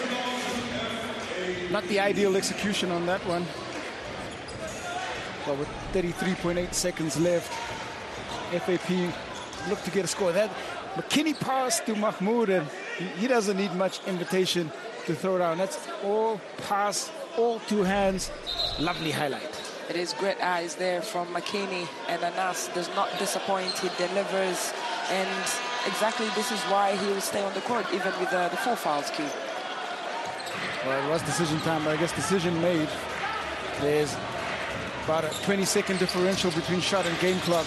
not the ideal execution on that one. But with thirty-three point eight seconds left, F A P look to get a score. That McKinney pass to Mahmoud, and he, he doesn't need much invitation to throw down. That's all pass, all two hands. Lovely highlight. It is great eyes there from McKinney, and Anas does not disappoint. He delivers, and exactly this is why he will stay on the court even with uh, the four fouls, Q. Well, it was decision time, but I guess decision made. There's about a twenty second differential between shot and game clock.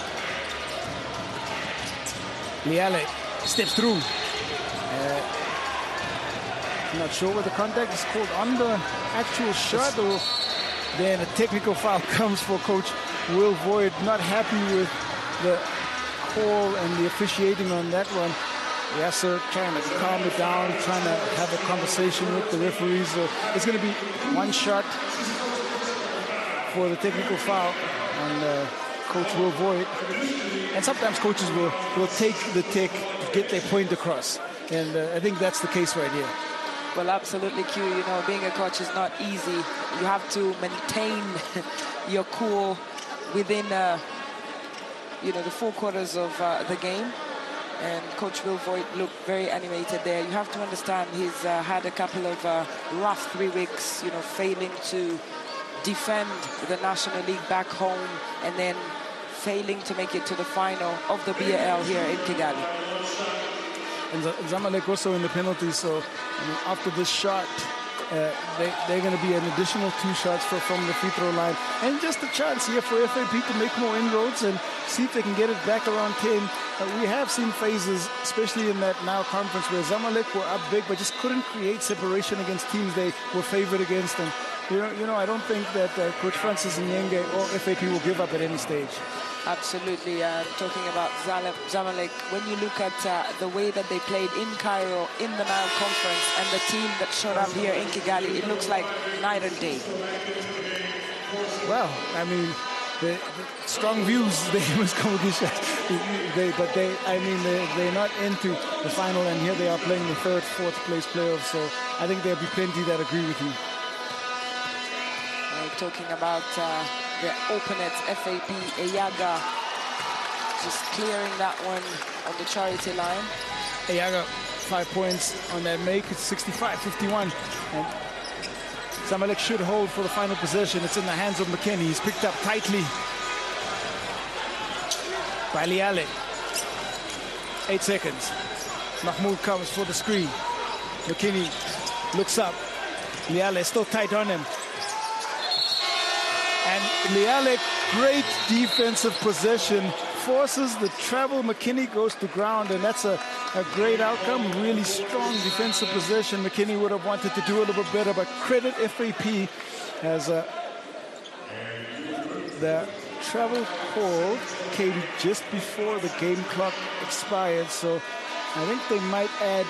Liale steps through. Uh, I'm not sure what the contact is called on the actual shot, or then a technical foul comes for Coach Will Voigt. Not happy with the call and the officiating on that one. Yasser trying to calm it down, trying to have a conversation with the referees. So it's going to be one shot for the technical foul on uh, Coach Will Voigt. And sometimes coaches will, will take the tech to get their point across. And uh, I think that's the case right here. Well, absolutely, Q. You know, being a coach is not easy. You have to maintain your cool within, uh, you know, the four quarters of uh, the game. And Coach Will Voigt looked very animated there. You have to understand he's uh, had a couple of uh, rough three weeks, you know, failing to defend the National League back home and then failing to make it to the final of the B A L here in Kigali. And Zamalek also in the penalty, so I mean, after this shot, uh, they, they're going to be an additional two shots for, from the free throw line. And just a chance here for F A P to make more inroads and see if they can get it back around ten. Uh, we have seen phases, especially in that now conference, where Zamalek were up big, but just couldn't create separation against teams they were favored against. And, you know, you know I don't think that uh, Coach Francis Nyenge or F A P will give up at any stage. Absolutely. Uh, talking about Zamalek, when you look at uh, the way that they played in Cairo, in the Nile Conference, and the team that showed up here in Kigali, it looks like night and day. Well, I mean, the, the strong views, they must come they, but they, I mean, they, they're not into the final, and here they are playing the third, fourth place playoffs, so I think there'll be plenty that agree with you. Uh, talking about uh, the opponents, F A P, Eyaga, just clearing that one on the charity line. Eyaga, five points on that make. It's sixty-five fifty-one. And Zamalek should hold for the final possession. It's in the hands of McKinney. He's picked up tightly by Liale. Eight seconds. Mahmoud comes for the screen. McKinney looks up. Liale still tight on him. And Liale, great defensive possession, forces the travel. McKinney goes to ground, and that's a, a great outcome. Really strong defensive possession. McKinney would have wanted to do a little bit better, but credit F A P as uh, the travel call came just before the game clock expired, so I think they might add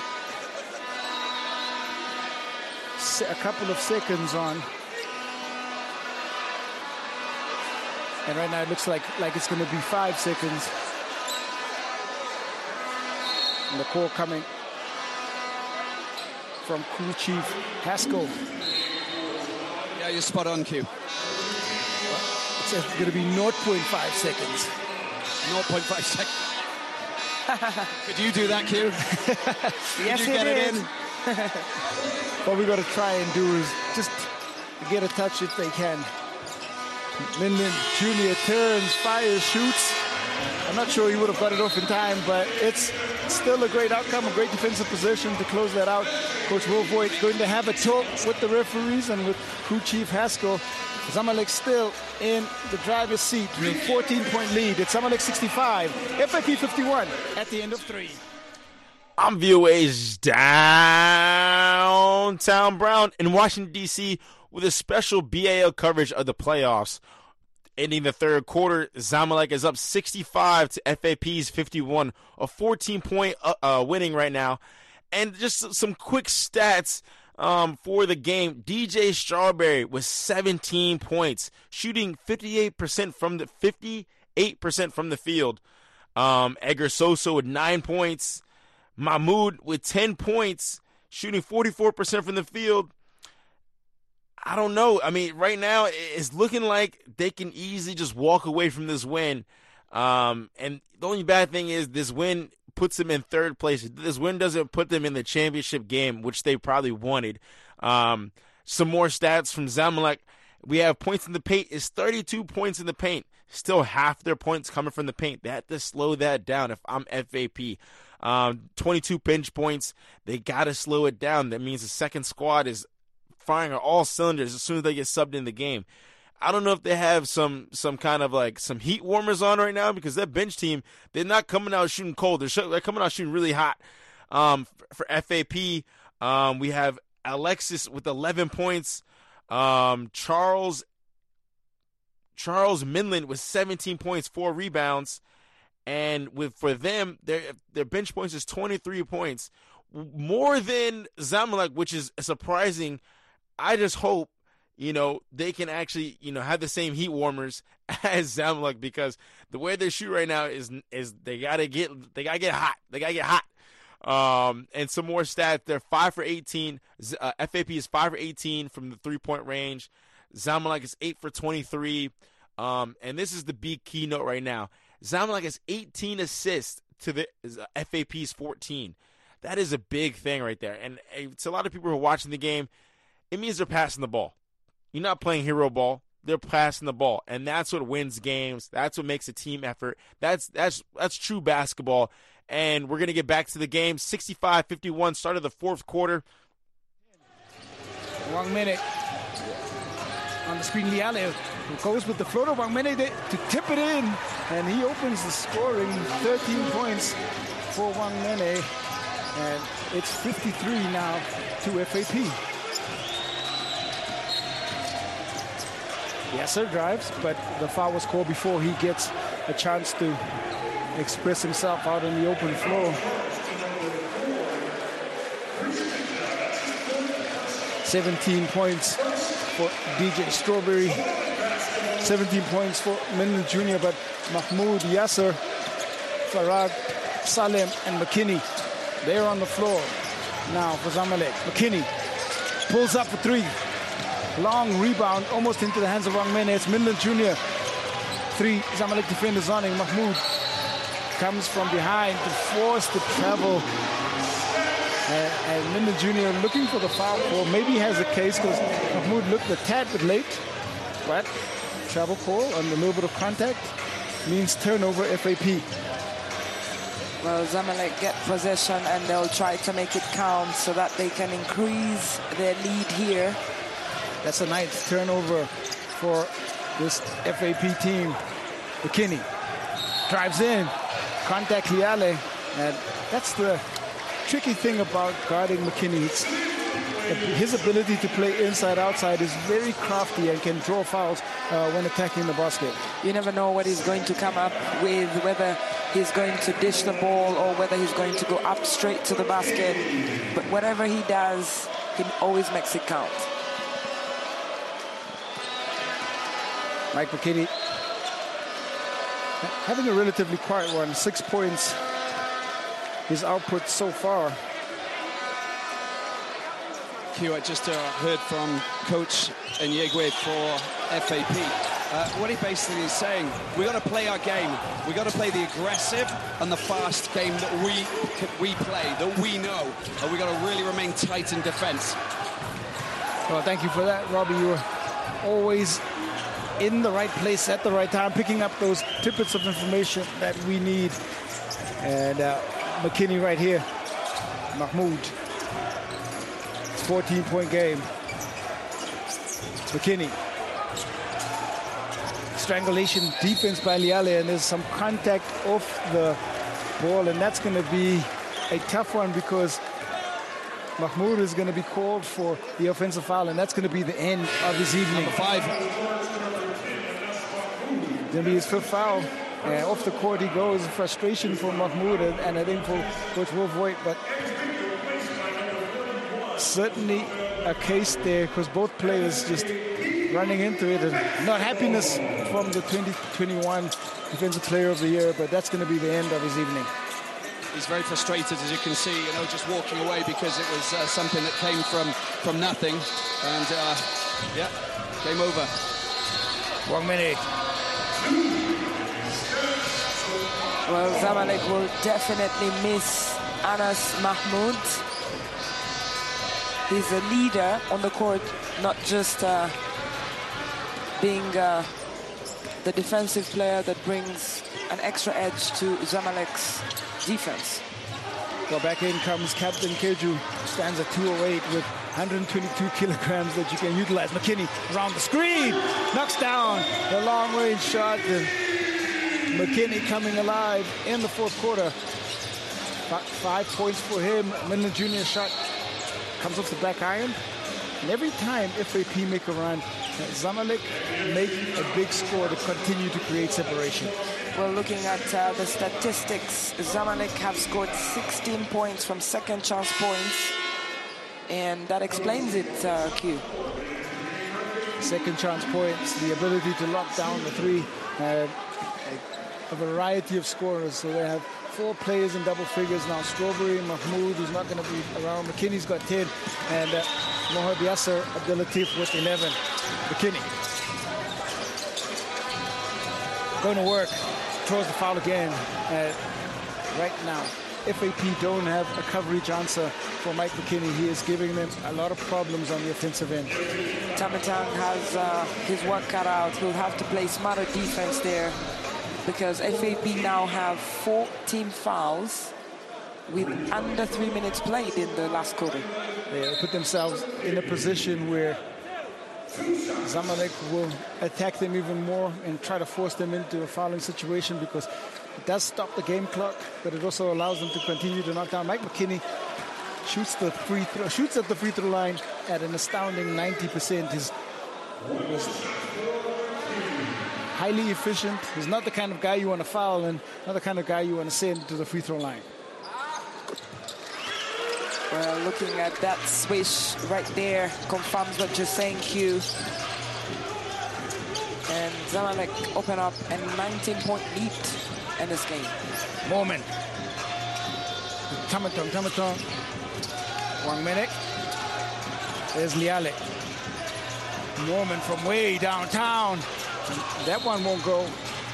a couple of seconds on. And right now it looks like, like it's going to be five seconds. And the call coming from crew chief Haskell. Yeah, you're spot on, Q. It's going to be zero point five seconds. zero point five seconds. Could you do that, Q? Yes, Could you get it, it in? What we got to try and do is just get a touch if they can. Minden Junior turns, fires, shoots. I'm not sure he would have got it off in time, but it's still a great outcome, a great defensive position to close that out. Coach Will Voigt going to have a talk with the referees and with crew chief Haskell. Zamalek still in the driver's seat with a fourteen point lead. It's Zamalek sixty-five, F A P fifty-one at the end of three. I'm V O A's Downtown Brown in Washington, D C with a special B A L coverage of the playoffs. Ending the third quarter, Zamalek is up sixty-five to F A P's fifty-one, a fourteen-point uh, uh, winning right now. And just some quick stats um, for the game. D J Strawberry with seventeen points, shooting fifty-eight percent from the fifty-eight percent from the field. Um, Edgar Sosa with nine points. Mahmoud with ten points, shooting forty-four percent from the field. I don't know. I mean, right now it's looking like they can easily just walk away from this win. Um, and the only bad thing is this win puts them in third place. This win doesn't put them in the championship game, which they probably wanted. Um, some more stats from Zamalek. We have points in the paint. It's thirty-two points in the paint. Still half their points coming from the paint. They have to slow that down if I'm F A P. Um, twenty-two pinch points. They got to slow it down. That means the second squad is firing on all cylinders as soon as they get subbed in the game. I don't know if they have some some kind of like some heat warmers on right now, because that bench team, they're not coming out shooting cold. They're, sh- they're coming out shooting really hot. Um, for, for F A P, um, we have Alexis with eleven points. Um, Charles Charles Minland with seventeen points, four rebounds. And with for them, their their bench points is twenty-three points. More than Zamalek, which is surprising. I just hope, you know, they can actually, you know, have the same heat warmers as Zamalek, because the way they shoot right now is is they gotta get they gotta get hot. They gotta get hot. Um, and some more stats. They're five for eighteen. Uh, F A P is five for eighteen from the three point range. Zamalek is eight for twenty-three. Um, and this is the big keynote right now. Zamalek has eighteen assists to the uh, F A P's fourteen. That is a big thing right there. And uh, to a lot of people who are watching the game, it means they're passing the ball. You're not playing hero ball. They're passing the ball, and that's what wins games. That's what makes a team effort. That's that's that's true basketball. And we're gonna get back to the game. sixty-five fifty-one, start of the fourth quarter. One minute on the screen. Liale who goes with the floater. One minute to tip it in, and he opens the scoring. thirteen points for Wang Mene, and it's fifty-three now to F A P. Yasser drives, but the foul was called before he gets a chance to express himself out on the open floor. seventeen points for D J Strawberry. seventeen points for Minland Junior, but Mahmoud, Yasser, Farag, Salem, and McKinney, they're on the floor now for Zamalek. McKinney pulls up for three. Long rebound, almost into the hands of Wang Mene. It's Minland Junior Three Zamalek defenders on him. Mahmoud comes from behind to force the travel. And, and Minland Junior looking for the foul call. Maybe he has a case because Mahmoud looked a tad bit late. But travel call and a little bit of contact means turnover F A P. Well, Zamalek get possession and they'll try to make it count so that they can increase their lead here. That's a ninth turnover for this F A P team. McKinney drives in, contact Liale, and that's the tricky thing about guarding McKinney. It's, his ability to play inside-outside is very crafty and can draw fouls uh, when attacking the basket. You never know what he's going to come up with, whether he's going to dish the ball or whether he's going to go up straight to the basket. But whatever he does, he always makes it count. Mike McKinney having a relatively quiet one, six points, his output so far. Q, I just uh, heard from Coach Enyegwe for F A P. Uh, what he basically is saying, we got to play our game. We got to play the aggressive and the fast game that we we play, that we know, and we got to really remain tight in defense. Well, thank you for that, Robbie. You were always in the right place at the right time, picking up those tidbits of information that we need. And uh, McKinney right here, Mahmoud. It's a fourteen-point game. McKinney. Strangulation defense by Liale, and there's some contact off the ball, and that's going to be a tough one because Mahmoud is going to be called for the offensive foul, and that's going to be the end of his evening. Number five. Going to be his fifth foul. Uh, off the court he goes. Frustration for Mahmoud, and, and I think for Coach Wolf Voigt, but certainly a case there because both players just running into it, and not happiness from the twenty twenty-one Defensive Player of the Year, but that's going to be the end of his evening. He's very frustrated, as you can see, you know, just walking away because it was uh, something that came from from nothing, and uh, yeah, game over. One minute. Well, Zamalek will definitely miss Anas Mahmoud. He's a leader on the court, not just uh, being uh, the defensive player that brings an extra edge to Zamalek's defense. Well, back in comes Captain Keju, stands at two oh eight with one hundred twenty-two kilograms that you can utilize. McKinney around the screen, knocks down the long-range shot. And McKinney coming alive in the fourth quarter. Five points for him. Midland Junior shot comes off the back iron. And every time F A P make a run, Zamalek make a big score to continue to create separation. Well, looking at uh, the statistics, Zamalek have scored sixteen points from second chance points, and that explains it, uh, Q. Second chance points, the ability to lock down the three, uh, a variety of scorers. So they have four players in double figures now. Strawberry, Mahmoud, who's not going to be around. McKinney's got ten, and uh, Mohab Yasser Abdelatif with eleven. McKinney going to work, throws the foul again. Uh, right now, F A P don't have a coverage answer for Mike McKinney. He is giving them a lot of problems on the offensive end. Tamatang has uh, his work cut out. He'll have to play smarter defense there, because F A P now have four team fouls with under three minutes played in the last quarter. They put themselves in a position where Zamalek will attack them even more and try to force them into a fouling situation, because it does stop the game clock, but it also allows them to continue to knock down. Mike McKinney shoots the free throw, shoots at the free throw line at an astounding ninety percent. He's was highly efficient. He's not the kind of guy you want to foul, and not the kind of guy you want to send to the free throw line. Well, looking at that swish right there confirms what you're saying, Q. And Zamalek open up a nineteen point lead in this game. Moment. Tamatong, Tamatong. One minute. There's Liale. Moment from way downtown. That one won't go.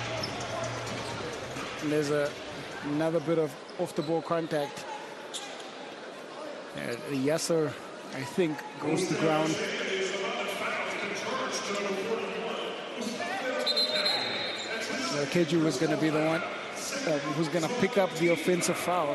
And there's a, another bit of off-the-ball contact. Uh, Yasser, I think, goes to ground. Uh, Keju was going to be the one uh, who's going to pick up the offensive foul.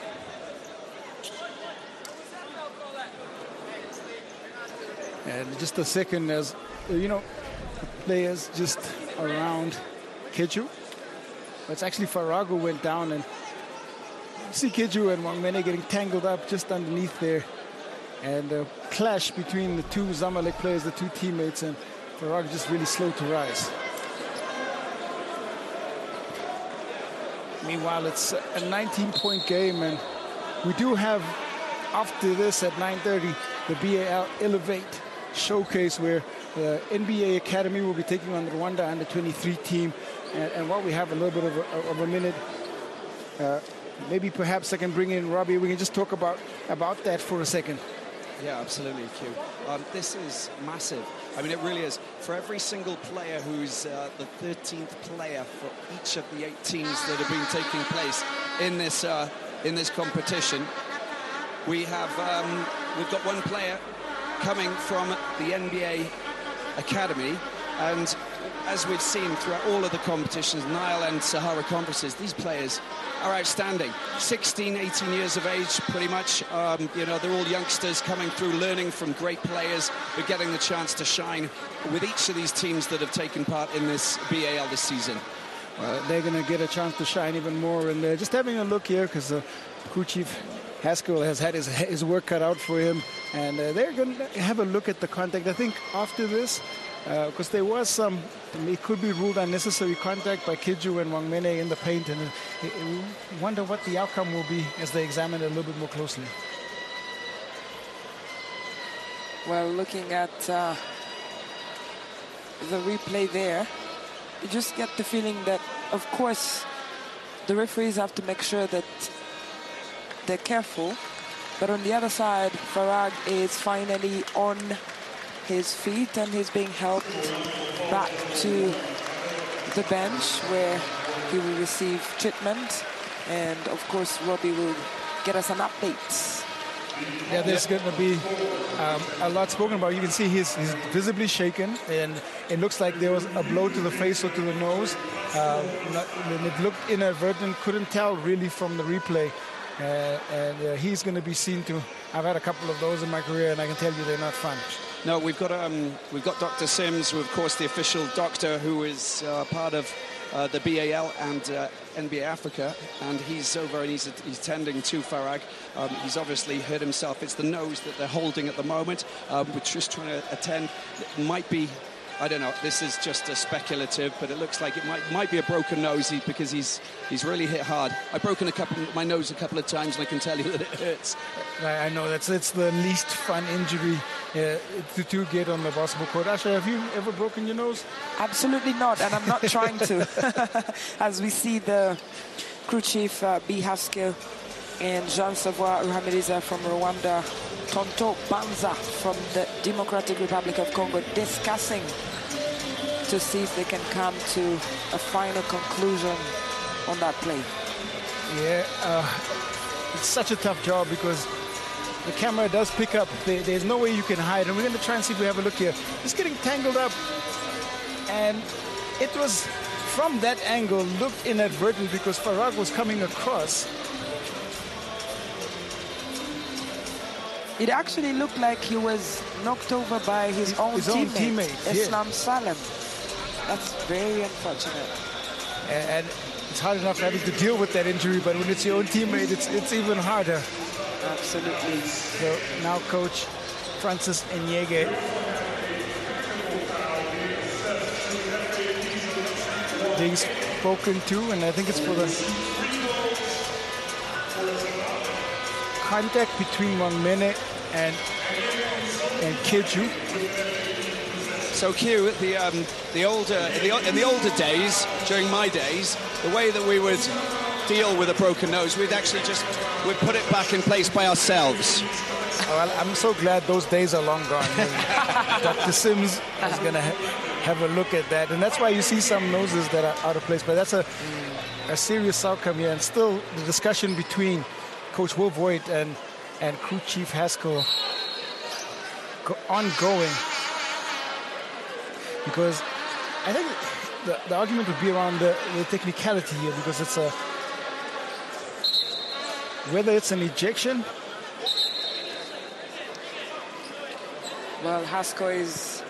And just a second, as you know, players just around Keju. It's actually Farago went down, and see Keju and Wangmene getting tangled up just underneath there. And a clash between the two Zamalek players, the two teammates, and Farago just really slow to rise. Meanwhile, it's a nineteen point game, and we do have, after this at nine thirty, the B A L Elevate Showcase, where the N B A Academy will be taking on the Rwanda under twenty-three team. And, and while we have a little bit of a, of a minute, uh, maybe perhaps I can bring in Robbie. We can just talk about, about that for a second. Yeah, absolutely, Q. Um, this is massive. I mean, it really is. For every single player who's uh, the thirteenth player for each of the eight teams that have been taking place in this uh, in this competition, we have um, we've got one player coming from the N B A Academy, and as we've seen throughout all of the competitions, Nile and Sahara conferences, these players are outstanding. sixteen, eighteen years of age, pretty much. Um, you know, they're all youngsters coming through, learning from great players, but getting the chance to shine with each of these teams that have taken part in this B A L this season. Well, they're going to get a chance to shine even more. And uh, just having a look here, because the uh, crew chief Haskell has had his, his work cut out for him, and uh, they're going to have a look at the contact. I think after this, because uh, there was some, it could be ruled unnecessary contact by Kiju and Wangmene in the paint, and uh, I wonder what the outcome will be as they examine it a little bit more closely. Well, looking at uh, the replay there, you just get the feeling that, of course, the referees have to make sure that they're careful, but on the other side, Farag is finally on his feet and he's being helped back to the bench where he will receive treatment, and of course Robbie will get us an update. Yeah, there's going to be um, a lot spoken about. You can see he's, he's visibly shaken, and it looks like there was a blow to the face or to the nose. Um, not, it looked inadvertent, couldn't tell really from the replay. Uh, and uh, he's going to be seen to. I've had a couple of those in my career, and I can tell you they're not fun. No, we've got um, we've got Doctor Sims, who of course the official doctor, who is uh, part of uh, the B A L and uh, N B A Africa, and he's over and he's, he's tending to Farag. Um, he's obviously hurt himself. It's the nose that they're holding at the moment. Um, we're just trying to attend. It might be. I don't know. This is just a speculative, but it looks like it might might be a broken nose because he's he's really hit hard. I've broken a couple my nose a couple of times, and I can tell you that it hurts. I know that's it's the least fun injury uh, to, to get on the basketball court. Asha, have you ever broken your nose? Absolutely not, and I'm not trying to. As we see the crew chief uh, B. Haskell and Jean Savoie Ruhamiriza from Rwanda, Tonto Banza from the Democratic Republic of Congo, discussing to see if they can come to a final conclusion on that play. Yeah, uh, it's such a tough job because the camera does pick up. There, there's no way you can hide, and we're going to try and see if we have a look here. It's getting tangled up, and it was from that angle looked inadvertent because Farag was coming across. It actually looked like he was knocked over by his, his own his teammate, own teammate Islam yeah. Salem. That's very unfortunate. And, and it's hard enough having to deal with that injury, but when it's your own teammate, it's it's even harder. Absolutely. So now Coach Francis Enyege being spoken to, and I think it's for the contact between Wangmene and and Kiju. So Q, the um, the older in the, in the older days, during my days, the way that we would deal with a broken nose, we'd actually just we'd put it back in place by ourselves. Well, I'm so glad those days are long gone. Doctor Sims is going to ha have a look at that, and that's why you see some noses that are out of place. But that's a a serious outcome here, and still the discussion between Coach Will Voigt and and Crew Chief Haskell ongoing, because I think the, the argument would be around the, the technicality here, because it's a whether it's an ejection. Well, Haskell is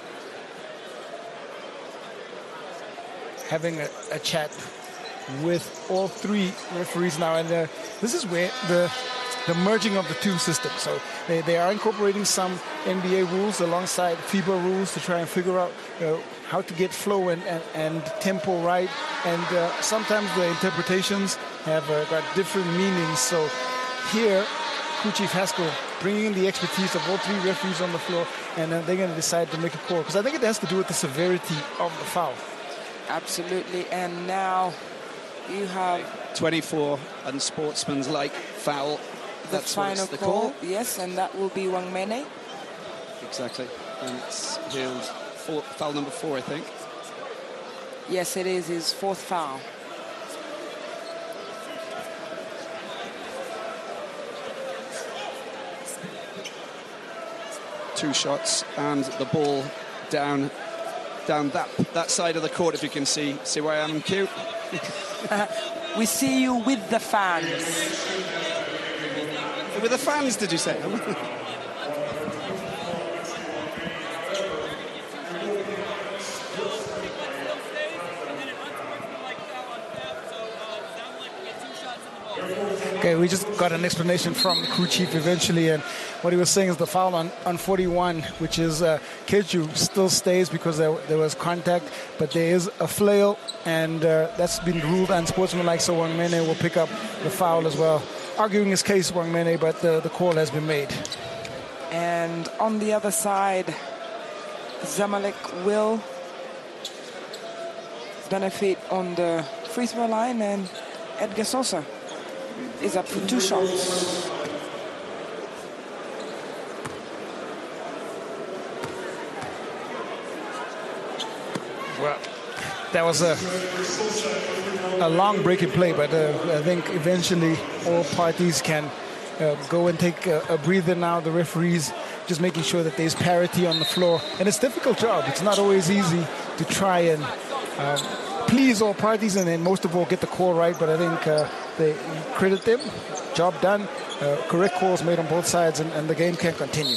having a, a chat with all three referees now, and uh, this is where the the merging of the two systems. So they, they are incorporating some N B A rules alongside FIBA rules to try and figure out uh, how to get flow and, and, and tempo right. And uh, sometimes the interpretations have uh, got different meanings. So here, Crew Chief Haskell bringing in the expertise of all three referees on the floor, and uh, they're going to decide to make a call, because I think it has to do with the severity of the foul. Absolutely, and now you have twenty-four unsportsmanlike foul. The That's final the call, call. yes, and that will be Wangmene. Exactly, and it's Hill's four, foul number four, I think. Yes, it is his fourth foul. Two shots and the ball down down that that side of the court, if you can see see where I am, Q. We see you with the fans. With the fans, did you say? Okay, we just got an explanation from the crew chief eventually, and what he was saying is the foul on, on forty-one, which is uh, Keju, still stays because there, there was contact, but there is a flail, and uh, that's been ruled unsportsmanlike, so Wang Mene will pick up the foul as well. Arguing his case, Wang Mene, but the, the call has been made. And on the other side, Zamalek will benefit on the free throw line, and Edgar Sosa is up for two shots. Well, that was a, a long breaking play, but uh, I think eventually all parties can uh, go and take a, a breather now. The referees just making sure that there's parity on the floor. And it's a difficult job. It's not always easy to try and um, please all parties and then most of all get the call right, but I think uh, they credit them. Job done. Uh, correct calls made on both sides, and, and the game can continue.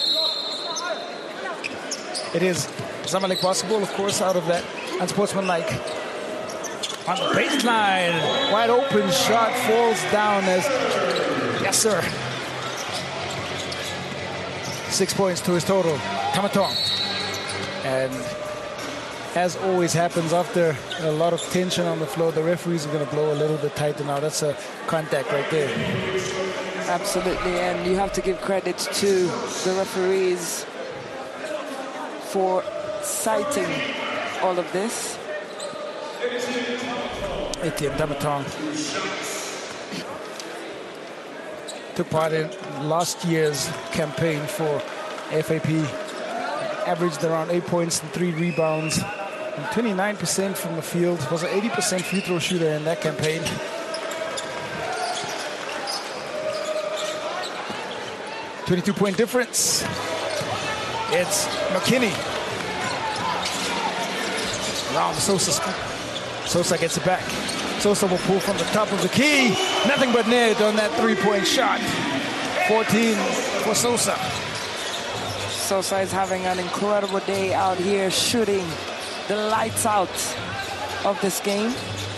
It is Zamalek basketball, of course, out of that unsportsmanlike. On the baseline, wide open shot falls down as, yes sir. Six points to his total, Tamatong. And as always happens after a lot of tension on the floor, the referees are going to blow a little bit tighter now. That's a contact right there. Absolutely, and you have to give credit to the referees for citing all of this. Etienne Tamatong took part in last year's campaign for F A P. Averaged around eight points and three rebounds, and twenty-nine percent from the field. Was an eighty percent free throw shooter in that campaign. twenty-two point difference. It's McKinney. Around Sosa. Sosa gets it back. Sosa will pull from the top of the key. Nothing but net on that three-point shot. fourteen for Sosa. Sosa is having an incredible day out here shooting the lights out of this game.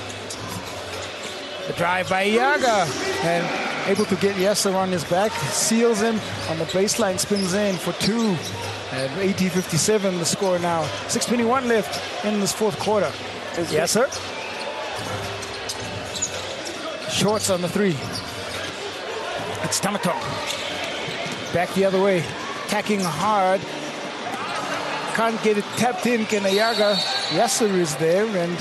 The drive by Iaga, and able to get Yasser on his back, seals him on the baseline, spins in for two. And eighty fifty-seven the score now. six twenty-one left in this fourth quarter. Yasser. Shorts on the three. It's Tamatong. Back the other way. Attacking hard. Can't get it tapped in. Can Ayaga? Yasser is there, and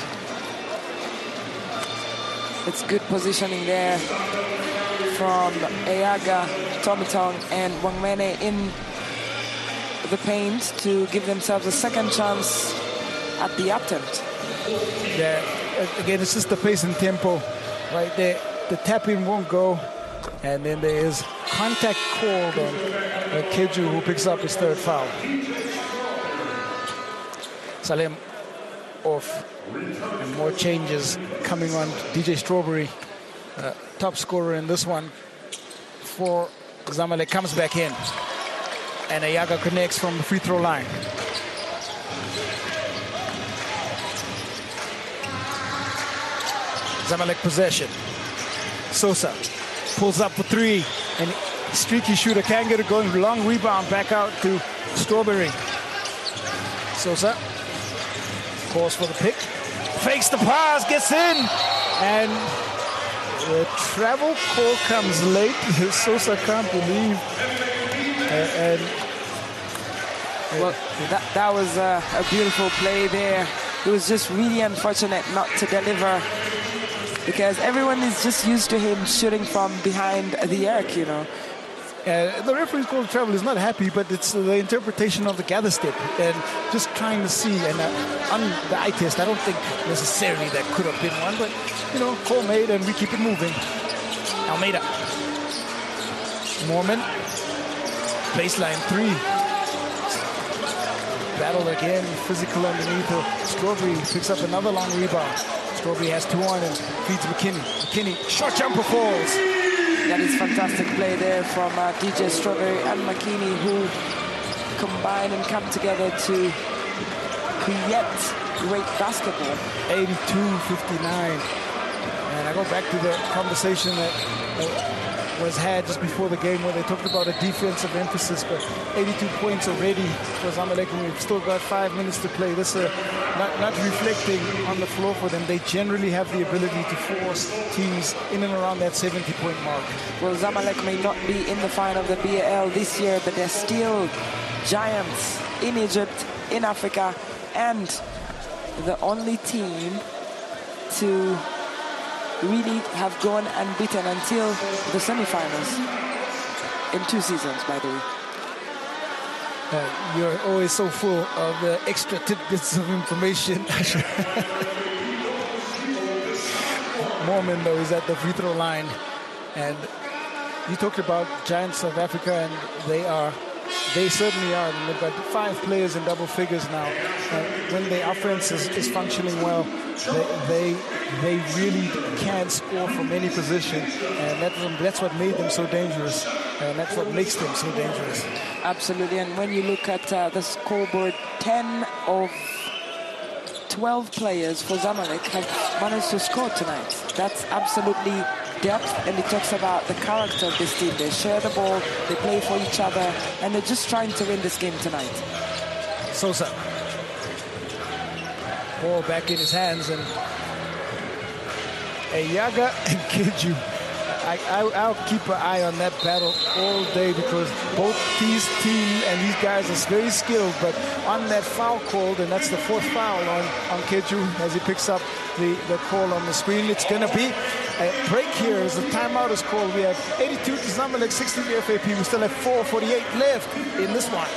it's good positioning there from Ayaga, Tamatong, and Wang Mene in the paint to give themselves a second chance at the attempt. Yeah, again, it's just the pace and tempo right there. The tap-in won't go, and then there is contact called on uh, Keju, who picks up his third foul. Salem off, and more changes coming on. D J Strawberry, uh, top scorer in this one for Zamalek, comes back in, and Ayaga connects from the free throw line. Zamalek possession. Sosa pulls up for three, and streaky shooter can get it going. Long rebound back out to Strawberry. Sosa calls for the pick, fakes the pass, gets in, and the travel call comes late. Sosa can't believe. Uh, and well, that, that was a, a beautiful play there. It was just really unfortunate not to deliver, because everyone is just used to him shooting from behind the arc, you know. Uh, the referee's call to travel is not happy, but it's the interpretation of the gather step and just trying to see. And uh, on the eye test, I don't think necessarily that could have been one, but, you know, call made and we keep it moving. Almeida. Mormon. Baseline three. Battle again, physical underneath. Strawberry picks up another long rebound. Strawberry has two on and feeds McKinney. McKinney, short jumper falls. That is fantastic play there from uh, D J Strawberry and McKinney, who combine and come together to create great basketball. eighty-two fifty-nine. And I go back to the conversation that uh, was had just before the game where they talked about a defensive emphasis, but eighty-two points already for Zamalek, and we've still got five minutes to play. This is uh, not, not reflecting on the floor for them. They generally have the ability to force teams in and around that seventy-point mark. Well, Zamalek may not be in the final of the B A L this year, but they're still giants in Egypt, in Africa, and the only team to really have gone unbeaten until the semifinals in two seasons, by the way. Uh, you're always so full of uh, extra tidbits of information. Mormon, though, is at the free throw line. And you talked about Giants of Africa, and they are, they certainly are. And they've got five players in double figures now. Uh, when the offense is, is functioning well, they, they they really can score from any position, and that's, that's what made them so dangerous, and that's what makes them so dangerous. Absolutely, and when you look at uh, the scoreboard, ten of twelve players for Zamalek have managed to score tonight. That's absolutely depth, and it talks about the character of this team. They share the ball, they play for each other, and they're just trying to win this game tonight. Sosa. Ball back in his hands, and Eyaga and Keju. I, I, I'll keep an eye on that battle all day, because both these teams and these guys are very skilled, but on that foul called, and that's the fourth foul on, on Keju as he picks up the, the call on the screen. It's going to be a break here as the timeout is called. We have eighty-two to Zamalek, sixty to F A P. We still have four forty-eight left in this one.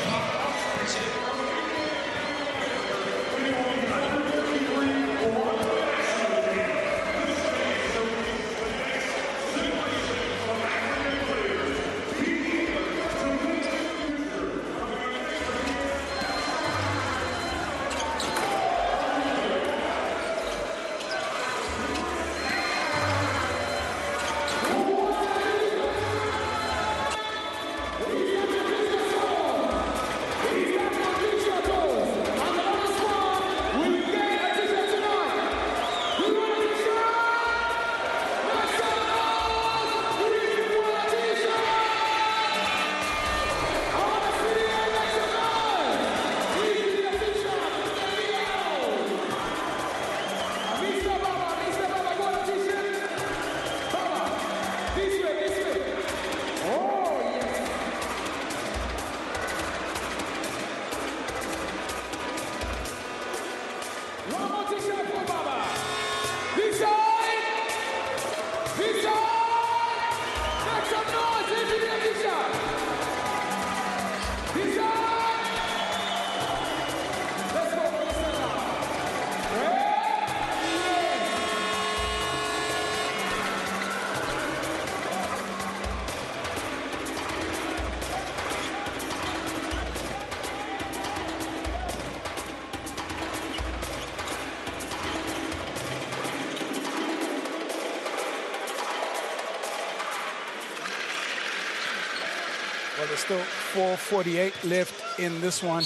Well, there's still four forty-eight left in this one.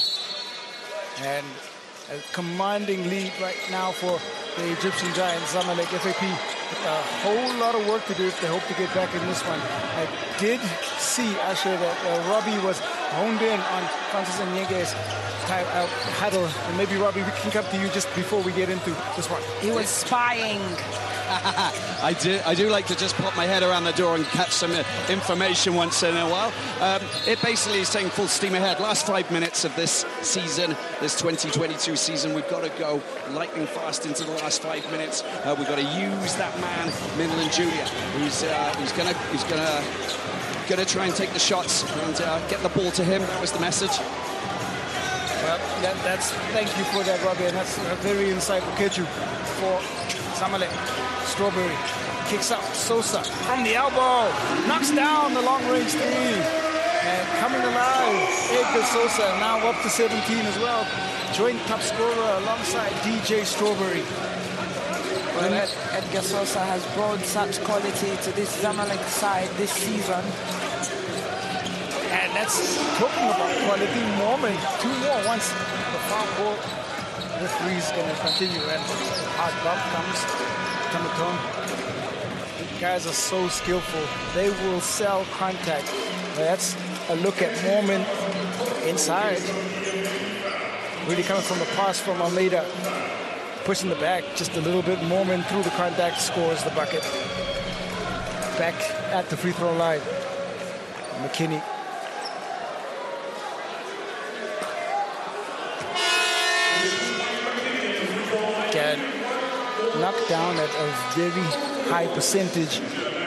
And a commanding lead right now for the Egyptian Giants, Zamalek F A P. A whole lot of work to do if they hope to get back in this one. I did see, Asher, that uh, Robbie was honed in on Francis Nyenge's uh, huddle. And maybe, Robbie, we can come to you just before we get into this one. He was spying. I do I do like to just pop my head around the door and catch some uh, information once in a while. Um, it basically is saying full steam ahead. Last five minutes of this season, this twenty twenty-two season, we've got to go lightning fast into the last five minutes. Uh, we've got to use that man, Minlan Julia, who's uh, who's gonna who's gonna gonna try and take the shots and uh, get the ball to him. That was the message. Well, that, that's thank you for that, Robbie, and that's a very insightful Keju for Zamalek. Strawberry kicks out Sosa from the elbow, knocks down the long-range three, and coming alive, Edgar Sosa now up to seventeen as well, joint top scorer alongside D J Strawberry. Well, Ed, Edgar Sosa has brought such quality to this Zamalek side this season. And that's talking about quality. Mormon, two more once the foul ball. The three's going to continue, and hard bump comes. guys are so skillful. They will sell contact. That's a look at Mormon inside. Really coming from the pass from Almeida. Pushing the back just a little bit. Mormon through the contact scores the bucket. Back at the free throw line. McKinney. Get knocked down at a very high percentage.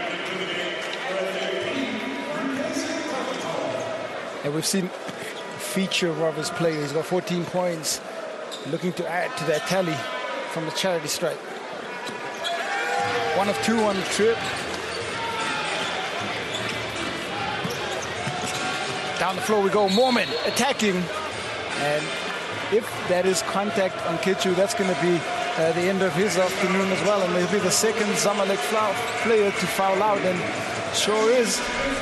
And we've seen a feature of his play. He's got fourteen points. Looking to add to that tally from the charity stripe. One of two on the trip. Down the floor we go. Mormon attacking. And if that is contact on Kitchu, that's going to be uh, the end of his afternoon as well. And he'll be the second Zamalek player to foul out. And sure is.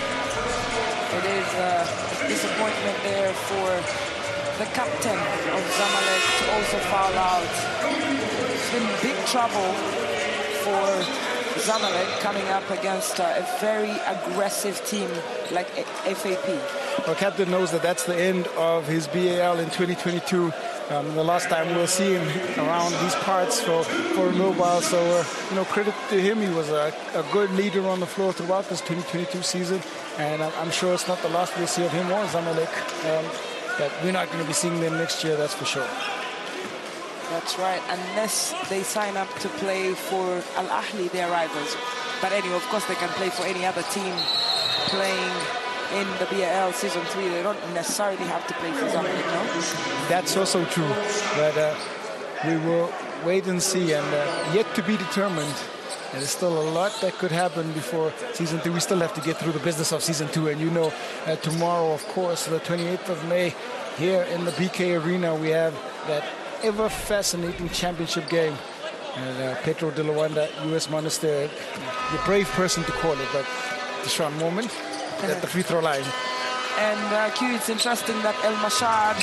It is uh, a disappointment there for the captain of Zamalek to also foul out. It's been big trouble for Zamalek coming up against uh, a very aggressive team like F A P. Well, Captain knows that that's the end of his B A L in twenty twenty-two. Um, the last time we'll see him around these parts for, for a little while. So, uh, you know, credit to him. He was a, a good leader on the floor throughout this twenty twenty-two season. And I'm, I'm sure it's not the last we'll see of him or Zamalek. Um, but we're not going to be seeing them next year, that's for sure. That's right, unless they sign up to play for Al Ahly, their rivals. But anyway, of course, they can play for any other team playing in the B A L Season three. They don't necessarily have to play for Zamalek, no? That's also true. But uh, we will wait and see, and uh, yet to be determined. And there's still a lot that could happen before Season three. We still have to get through the business of Season two. And you know, uh, tomorrow, of course, the twenty-eighth of May, here in the B K Arena, we have that ever fascinating championship game. And uh, Petro de Luanda, U S Monastir, the brave person to call it, but Deshaun Mormon at the free throw line. And uh, Q, it's interesting that El Mashad,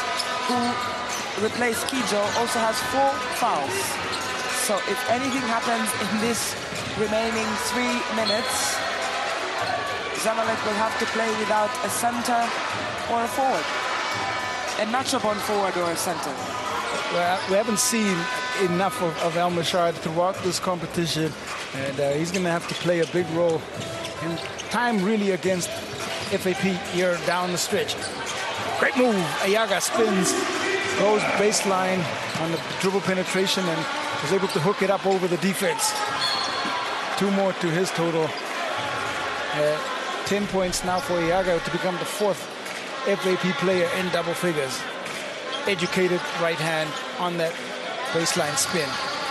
who replaced Kijo, also has four fouls. So if anything happens in this remaining three minutes, Zamalek will have to play without a center or a forward. A matchup on forward or a center. Well, we haven't seen enough of, of El Mashad throughout this competition, and uh, he's going to have to play a big role in time really against F A P here down the stretch. Great move. Ayaga spins, goes baseline on the dribble penetration, and was able to hook it up over the defense. Two more to his total. Uh, ten points now for Ayaga to become the fourth F A P player in double figures. Educated right hand on that baseline spin.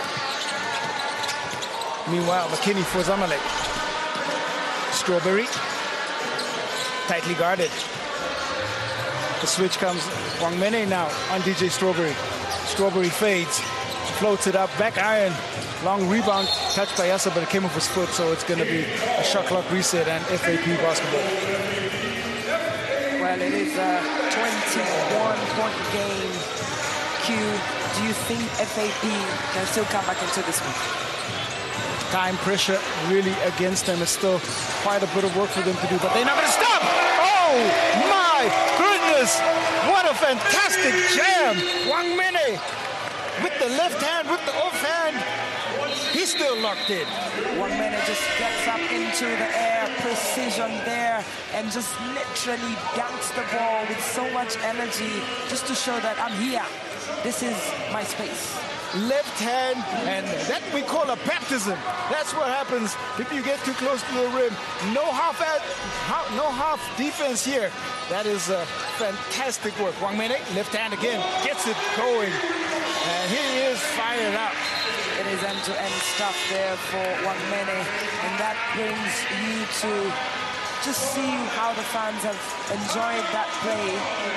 Meanwhile, McKinney for Zamalek. Strawberry, tightly guarded. The switch comes, Wang Mene now on D J Strawberry. Strawberry fades, floats it up, back iron, long rebound, touched by Yasser, but it came off his foot, so it's going to be a shot clock reset and F A P basketball. Well, it is a twenty-one point game. Q, do you think F A P can still come back into this one? Time pressure really against them. It's still quite a bit of work for them to do, but they're not going to stop. Oh, my goodness. What a fantastic jam. Wang Mene with the left hand, with the off hand. He's still locked in. Wang Mene just gets up into the air, precision there, and just literally dunks the ball with so much energy just to show that I'm here. This is my space. Left hand, and that we call a baptism. That's what happens if you get too close to the rim. No half at, no half defense here. That is uh, fantastic work. Wang Mene, left hand again, gets it going, and he is fired up. It is end-to-end stuff there for Wang Mene, and that brings you to just see how the fans have enjoyed that play,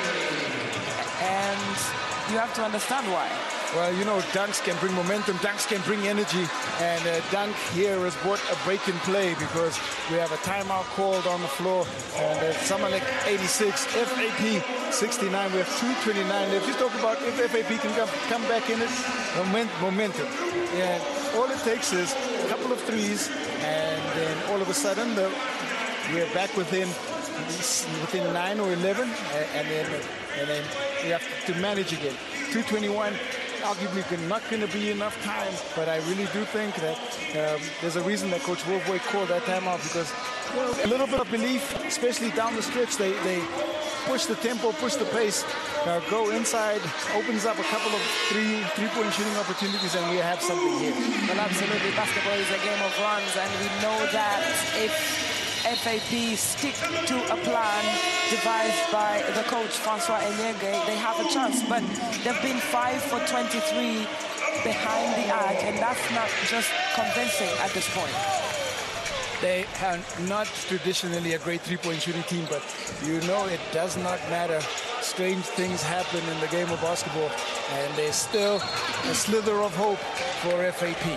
and you have to understand why. Well, you know, dunks can bring momentum, dunks can bring energy, and uh, dunk here has brought a break in play because we have a timeout called on the floor, and uh, Zamalek eighty-six, F A P sixty-nine. We have two twenty-nine left. Just talk about if F A P can come, come back in it, Moment, momentum. Yeah, all it takes is a couple of threes, and then all of a sudden the, we're back within within nine or eleven, and then and then we have to manage again. two twenty-one. Arguably not going to be enough time, but I really do think that um, there's a reason that Coach Wolfway called that timeout, because you know, a little bit of belief, especially down the stretch, they, they push the tempo, push the pace, uh, go inside, opens up a couple of three, three-point shooting opportunities, and we have something here. Well, absolutely. Basketball is a game of runs, and we know that if F A P stick to a plan devised by the coach, Francois Enyege, they have a chance. But they've been five for twenty-three behind the arc, and that's not just convincing at this point. They are not traditionally a great three-point shooting team, but you know it does not matter. Strange things happen in the game of basketball, and there's still a slither of hope for F A P.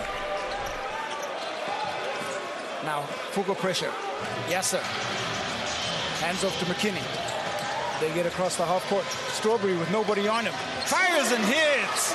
Now, Fugo pressure. Yasser. Hands off to McKinney. They get across the half court. Strawberry with nobody on him. Fires and hits.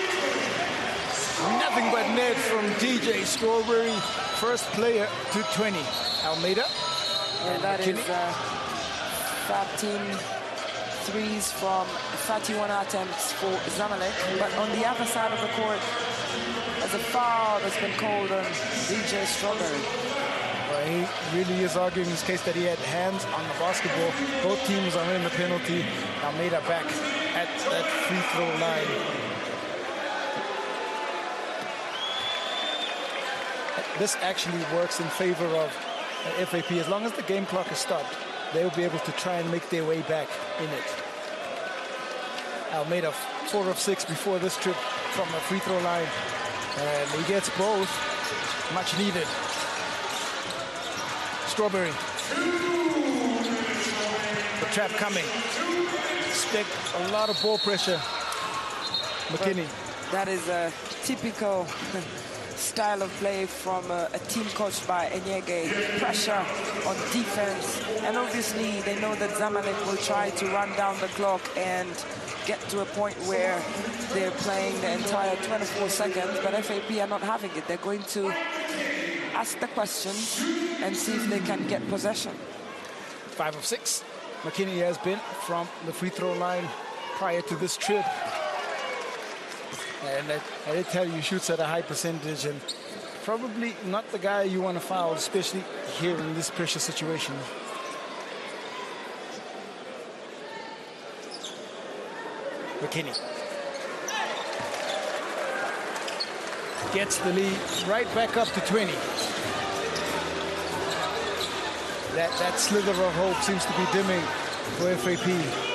Nothing but net from D J Strawberry. First player to twenty. Almeida. Yeah, that McKinney. is uh, thirteen threes from thirty-one attempts for Zamalek. But on the other side of the court, as a foul that's been called on D J Strawberry. Well, he really is arguing his case that he had hands on the basketball. Both teams are in the penalty. Almeida back at that free throw line. This actually works in favor of F A P. As long as the game clock is stopped, they'll be able to try and make their way back in it. Almeida, four of six before this trip from the free throw line. And he gets both. Much needed. Strawberry. The trap coming. Expect a lot of ball pressure. McKinney. Well, that is a typical style of play from a, a team coached by Enyege. Pressure on defense. And obviously they know that Zamalek will try to run down the clock and get to a point where they're playing the entire twenty-four seconds, but F A P are not having it. They're going to ask the questions and see if they can get possession. Five of six. McKinney has been from the free throw line prior to this trip. And I, I did tell you, he shoots at a high percentage, and probably not the guy you want to foul, especially here in this pressure situation. McKinney gets the lead right back up to twenty. That, that slither of hope seems to be dimming for F A P.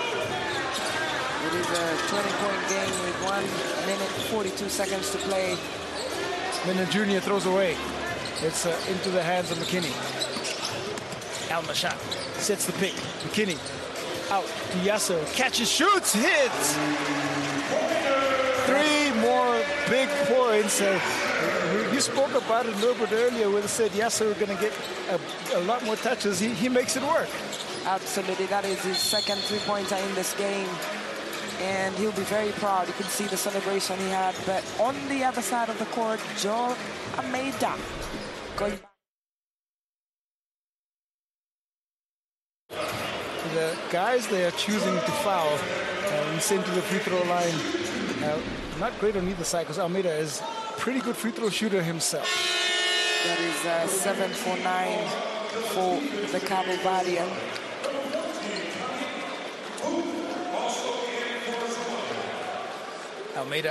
It is a twenty-point game with one minute, forty-two seconds to play. Minden Junior throws away. It's uh, into the hands of McKinney. Al-Mashad sets the pick. McKinney out to Yasser. Catches, shoots, hits. Three more big points. Uh, you spoke about it a little bit earlier when it said Yasser are going to get a, a lot more touches. He, he makes it work. Absolutely. That is his second three-pointer in this game. And he'll be very proud. You can see the celebration he had. But on the other side of the court, Joe Almeida going back. The guys they are choosing to foul and sent to the free throw line. Uh, not great on either side because Almeida is a pretty good free throw shooter himself. That is uh, seven for nine for the Cabo Verdean. Almeida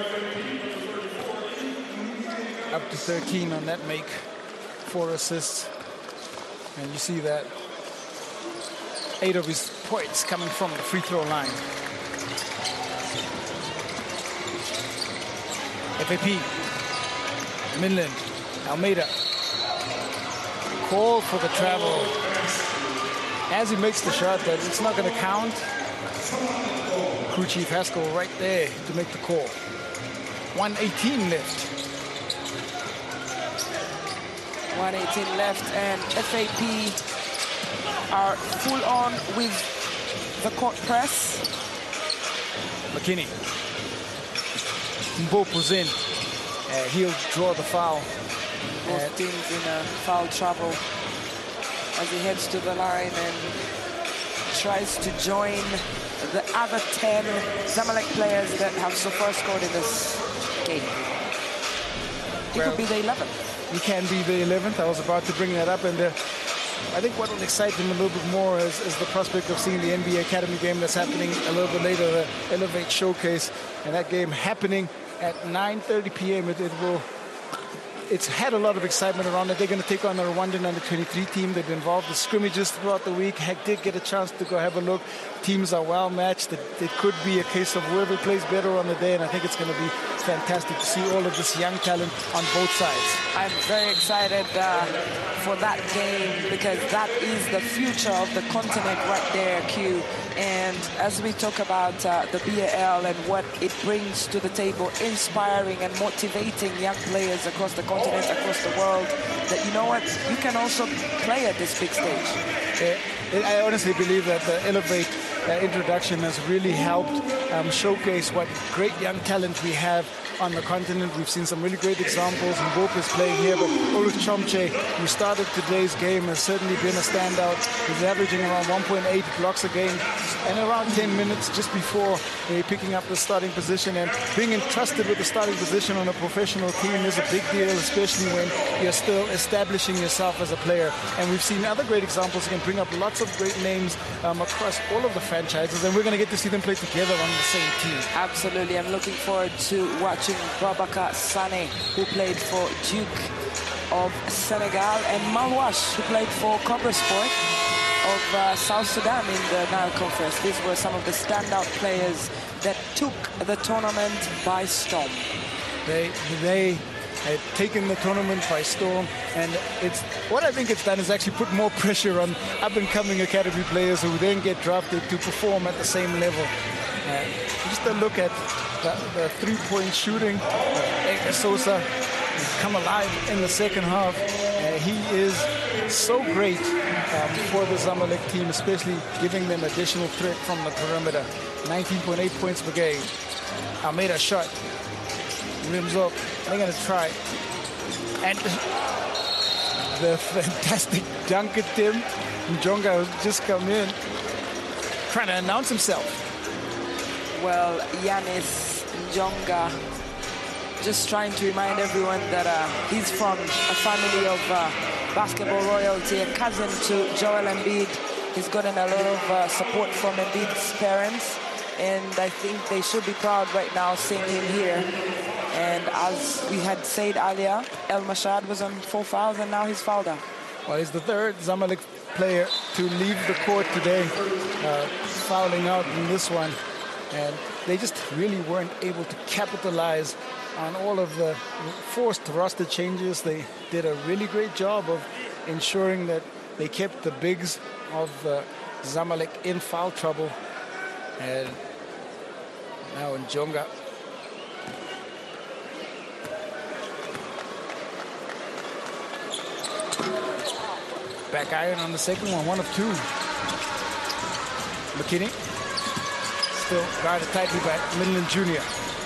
up to thirteen on that make, four assists, and you see that eight of his points coming from the free throw line. F A P, Midland, Almeida, call for the travel. As he makes the shot, but it's not going to count. Crew Chief Haskell right there to make the call. one eighteen left. one eighteen left, and F A P are full on with the court press. McKinney. Mbopo's in. uh, he'll draw the foul. Both teams in uh, foul trouble as he heads to the line and tries to join the other ten Zamalek players that have so far scored in this game. He Well, could be the eleventh. He can be the eleventh. I was about to bring that up, and uh, I think what will excite him a little bit more is, is the prospect of seeing the N B A Academy game that's happening a little bit later, the Elevate Showcase, and that game happening at nine thirty p.m. It, it will. It's had a lot of excitement around it. They're going to take on the Rwandan under twenty-three team. They've been involved in scrimmages throughout the week. Heck did get a chance to go have a look. Teams are well matched. It, it could be a case of whoever plays better on the day, and I think it's going to be fantastic to see all of this young talent on both sides. I'm very excited uh, for that game because that is the future of the continent right there, Q. And as we talk about uh, the B A L and what it brings to the table, inspiring and motivating young players across the continent, across the world, that you know what, you can also play at this big stage. Uh, I honestly believe that the Elevate uh, introduction has really helped um, showcase what great young talent we have on the continent. We've seen some really great examples. Mbope is playing here, but Olu Chomche, who started today's game, has certainly been a standout. He's averaging around one point eight blocks a game and around ten minutes just before uh, picking up the starting position. And being entrusted with the starting position on a professional team is a big deal, especially when you're still establishing yourself as a player. And we've seen other great examples. You can bring up lots of great names um, across all of the franchises, and we're going to get to see them play together on the same team. Absolutely. I'm looking forward to watching Babaka Sane, who played for Duke of Senegal, and Malwash, who played for Cobra Sport of uh, South Sudan in the Nile Conference. These were some of the standout players that took the tournament by storm. They, they had taken the tournament by storm, and it's what I think it's done is actually put more pressure on up-and-coming academy players who then get drafted to perform at the same level. Uh, just a look at the, the three-point shooting. Uh, Sosa has come alive in the second half. Uh, he is so great um, for the Zamalek team, especially giving them additional threat from the perimeter. nineteen point eight points per game. Almeida shot. Rims up. They're going to try. And the fantastic dunk attempt. Njonga has just come in, trying to announce himself. Well, Yanis Njonga just trying to remind everyone that uh, he's from a family of uh, basketball royalty, a cousin to Joel Embiid. He's gotten a lot of uh, support from Embiid's parents, and I think they should be proud right now seeing him here. And as we had said earlier, El Mashad was on four fouls, and now he's fouled out. Well, he's the third Zamalek player to leave the court today, uh, fouling out in this one. And they just really weren't able to capitalize on all of the forced roster changes. They did a really great job of ensuring that they kept the bigs of uh, Zamalek in foul trouble. And now Njonga. Back iron on the second one, one of two. McKinney. Still guarded tightly by Midland Junior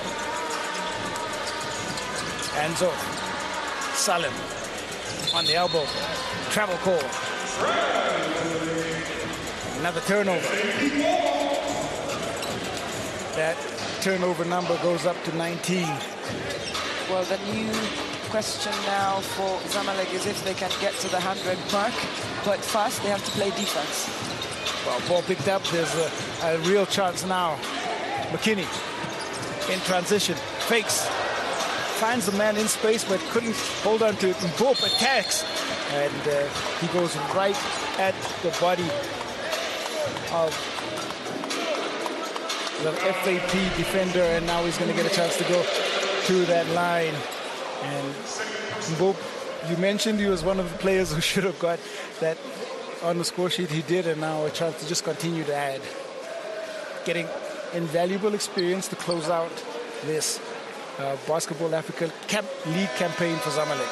Anzo. Salim on the elbow. Travel call. Another turnover. That turnover number goes up to nineteen. Well, the new question now for Zamalek is if they can get to the one hundred mark, but first they have to play defense. Well, ball picked up. There's a, a real chance now. McKinney in transition. Fakes. Finds the man in space, but couldn't hold on to it. Mbope attacks. And uh, he goes right at the body of the F A P defender. And now he's going to get a chance to go to that line. And Mbope, you mentioned he was one of the players who should have got that on the score sheet. He did, and now a chance to just continue to add. Getting invaluable experience to close out this uh, Basketball Africa Camp League campaign for Zamalek.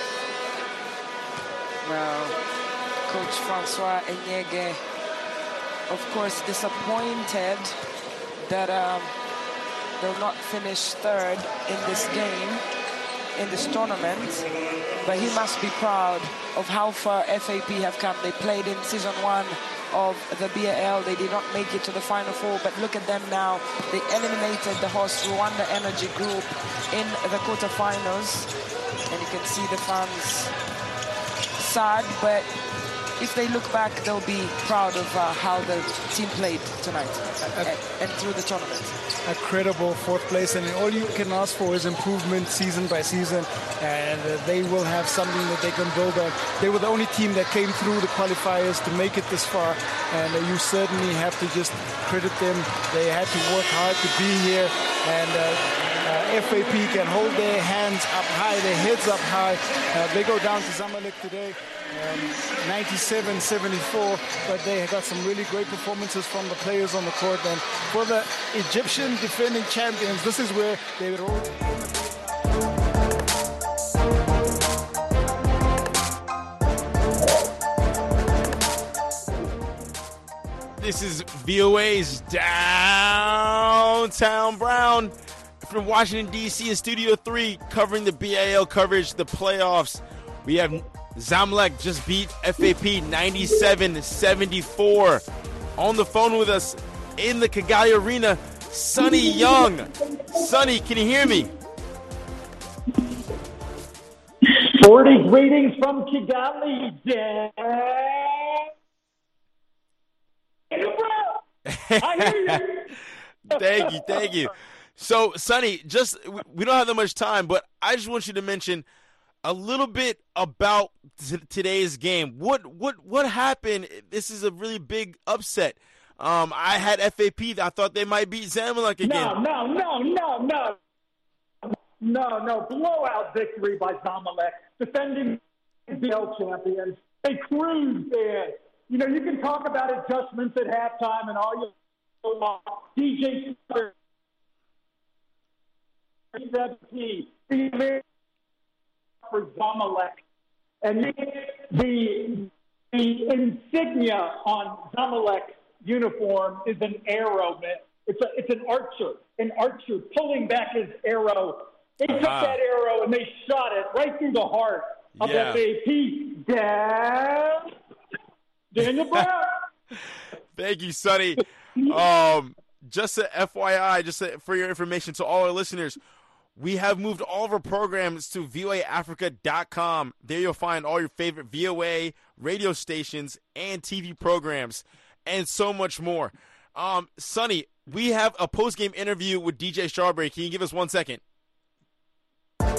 Well, Coach Francois Enyege, of course, disappointed that um, they'll not finish third in this game. in this tournament, but he must be proud of how far F A P have come. They played in season one of the B A L. They did not make it to the Final Four, but look at them now. They eliminated the host Rwanda Energy Group in the quarterfinals, and you can see the fans sad, but if they look back, they'll be proud of uh, how the team played tonight and, and through the tournament. A credible fourth place, and all you can ask for is improvement season by season, and uh, they will have something that they can build on. They were the only team that came through the qualifiers to make it this far, and uh, you certainly have to just credit them. They had to work hard to be here, and uh, uh, F A P can hold their hands up high, their heads up high. Uh, they go down to Zamalek today, um, ninety-seven seventy-four, but they got some really great performances from the players on the court. And for the Egyptian defending champions, this is where they would all... This is V O A's Downtown Brown from Washington, D C in Studio three, covering the B A L coverage, the playoffs. We have Zamalek just beat F A P ninety-seven seventy-four. On the phone with us in the Kigali Arena, Sonny Young. Sonny, can you hear me? forty greetings from Kigali, Dan. I hear you. Thank you, thank you. So, Sonny, just we don't have that much time, but I just want you to mention a little bit about t- today's game. What what what happened? This is a really big upset. Um, I had F A P. I thought they might beat Zamalek again. No, no, no, no, no. No, no. Blowout victory by Zamalek, defending B A L champions. They cruised there. You know, you can talk about adjustments at halftime and all your D J for Zamalek, and the the insignia on Zamalek's uniform is an arrow. Man. It's a it's an archer, an archer pulling back his arrow. They took uh-huh. that arrow and they shot it right through the heart of yeah. F A P. Dan, Daniel Brown. Thank you, Sonny. Um, just a F Y I, just a, for your information to all our listeners, we have moved all of our programs to V O A Africa dot com. There you'll find all your favorite V O A radio stations and T V programs and so much more. Um, Sonny, we have a post-game interview with D J Strawberry. Can you give us one second? Double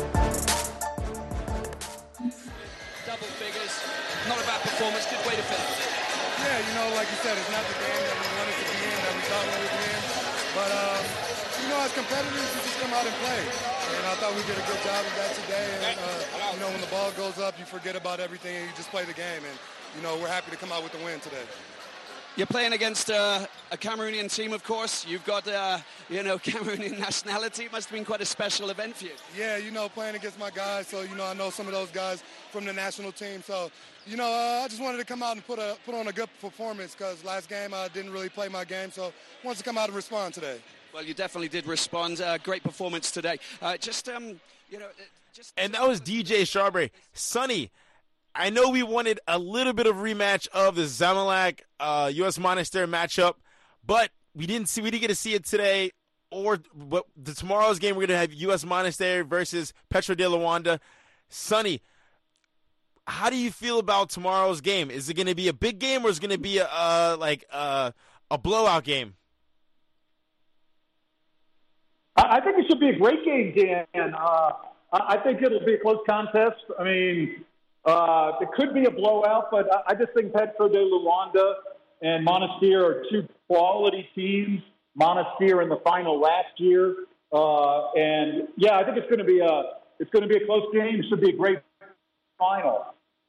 figures, not a bad performance, good way to finish. Yeah, you know, like you said, it's not the game that we wanted to be in, that we thought we would be in. But, um, you know, as competitors, we just come out and play. And I thought we did a good job of that today. And, uh, you know, when the ball goes up, you forget about everything and you just play the game. And, you know, we're happy to come out with the win today. You're playing against uh, a Cameroonian team, of course. You've got, uh, you know, Cameroonian nationality. It must have been quite a special event for you. Yeah, you know, playing against my guys. So, you know, I know some of those guys from the national team. So, you know, uh, I just wanted to come out and put a put on a good performance because last game I didn't really play my game. So, I wanted to come out and respond today. Well, you definitely did respond. Uh, great performance today. Uh, just, um, you know, just. And that was D J Strawberry. Sonny, I know we wanted a little bit of rematch of the Zamalek uh, U S Monastir matchup, but we didn't see we didn't get to see it today. Or but the tomorrow's game we're gonna have U S Monastir versus Petro de Luanda. Sonny, how do you feel about tomorrow's game? Is it gonna be a big game or is it gonna be a uh, like uh, a blowout game? I think it should be a great game, Dan. Uh, I think it'll be a close contest. I mean, uh, it could be a blowout, but I just think Petro de Luanda and Monastir are two quality teams. Monastir in the final last year, uh, and yeah, I think it's going to be a it's going to be a close game. It should be a great final.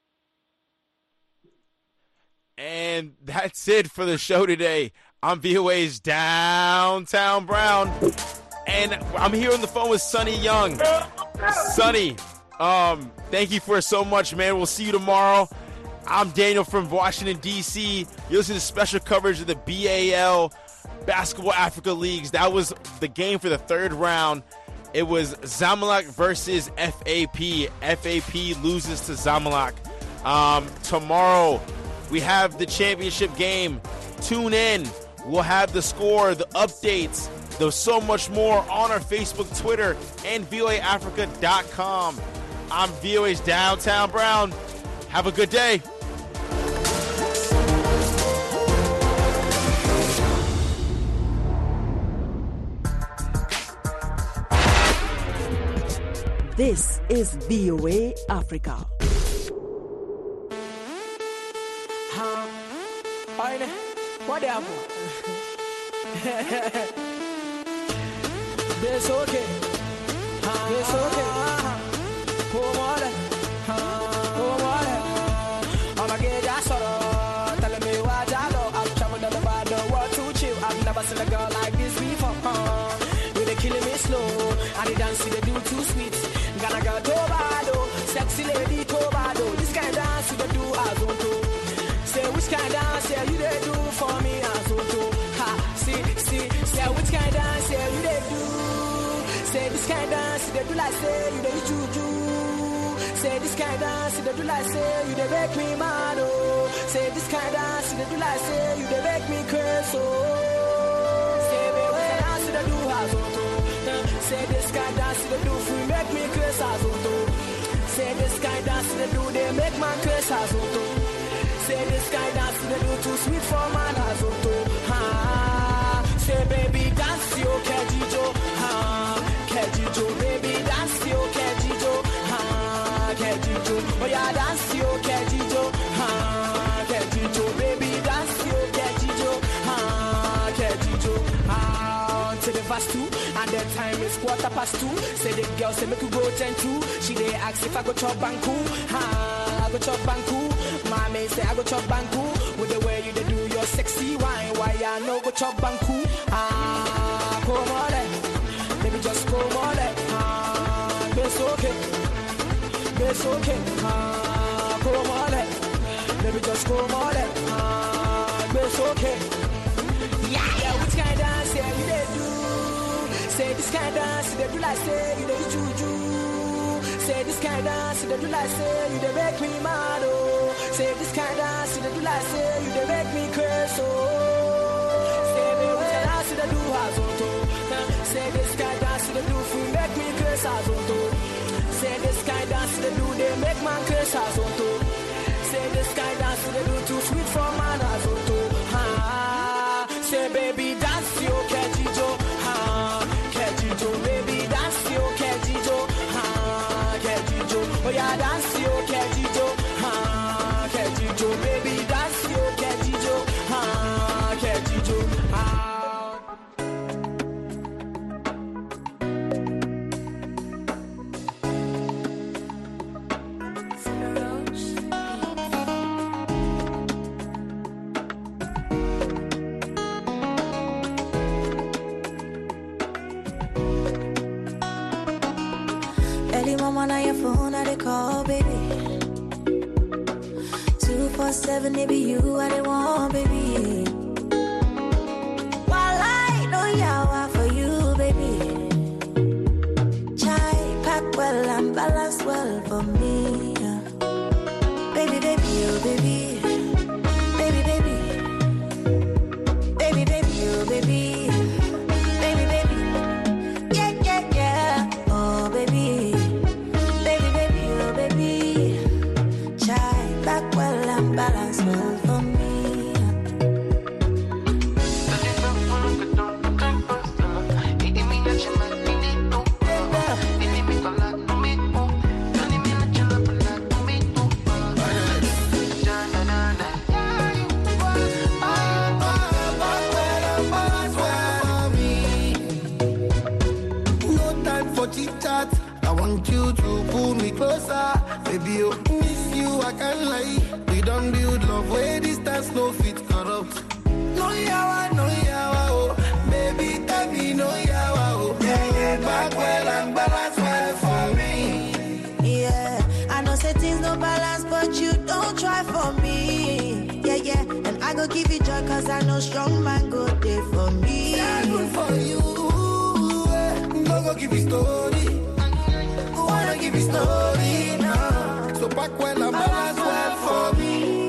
And that's it for the show today. I'm V O A's Downtown Brown. And I'm here on the phone with Sonny Young. Sonny, um, thank you for so much, man. We'll see you tomorrow. I'm Daniel from Washington, D C You're listening to special coverage of the B A L Basketball Africa Leagues. That was the game for the third round. It was Zamalek versus F A P. F A P loses to Zamalek. Um, tomorrow, we have the championship game. Tune in. We'll have the score, the updates, there's so much more on our Facebook, Twitter, and V O A Africa dot com. I'm V O A's Downtown Brown. Have a good day. This is V O A Africa. Huh? What happened? It's okay. It's okay. Come on. Come on. I'm a gay sort telling me what I know. I'm traveling all over the world to chill. I've never seen a girl like this before. Uh, they killing me slow. And the dance they do too sweet. Gonna go Tobado, sexy lady Tobado. This kind of dance they do as on to. Say which kind of dance yeah, you they do for me as on to. Ha, see, see, say which kind of dance yeah, you they do. Say this kind of dance they do like say you they juju. Say this kind of dance they do like say you they make me mad oh. Say this kind of dance they do like say you they make me crazy oh. Say baby dance they do as on to. Say this kind of dance they do free make me curse as auto. Say this kind of dance they do they make man curse as auto. Say this kind of dance they do too sweet for man as auto. Ha. Say baby dance yo kejijo. Ha. Kejijo baby dance yo kejijo. Ha. Kejijo. Oh yeah dance yo kejijo. Ha. Kejijo baby dance yo kejijo. Ha. Kejijo. Ha. To the verse two. And the time is quarter past two. Say the girl say make you go ten two. She they ask if I go chop banku. Ha, I go chop banku. Mommy say I go chop banku. With the way you they do your sexy wine, why I no go chop banku? Ah, come on there, baby just come on there. Ah, it's okay, it's okay. Ah, come on there, baby just come on there. Ah, it's okay. Yeah, yeah, which kind of dance yeah you they do? Say this kind of dance, they do like say you they juju. Say this kind of dance, they do like say you they make me mad oh. Say this kind of dance, they do like say you they make me curse oh. Say me what the dance they do as auto. Say this kind of dance they do free make me curse as auto. Say this kind of dance they do they make man curse as auto. Say this kind of dance they do too sweet for man as auto. Ha. Say baby dance yo kejijo. Ha. Kejijo, baby, dance yo, kejijo, ha, kejijo. Oh yeah, dance yo, kejijo, ha, kejijo, baby, dance yo, kejijo, ha, kejijo, ha. Early mama on your phone, I they call, baby. Two four seven, it be you, I they want, baby. While I know yawa for you, baby. Chai pack well and balance well for me. Baby, baby, oh baby. Baby, baby. Baby, baby, oh baby. Balance well for me. No time for chit chat. I want you to pull me closer, baby. Oh, miss you, I can't lie. Don't build love where distance no fit corrupt. No yawa, no yawa, oh. Baby, tell me no yawa, oh. Yeah, yeah, back well and balance well for me. Yeah, I know say things no balance, but you don't try for me. Yeah, yeah, and I go give you joy cause I know strong man go there for me. Yeah, good for you. Yeah. Don't go give give you story. Wanna give you story now. So back when I'm balance well for me.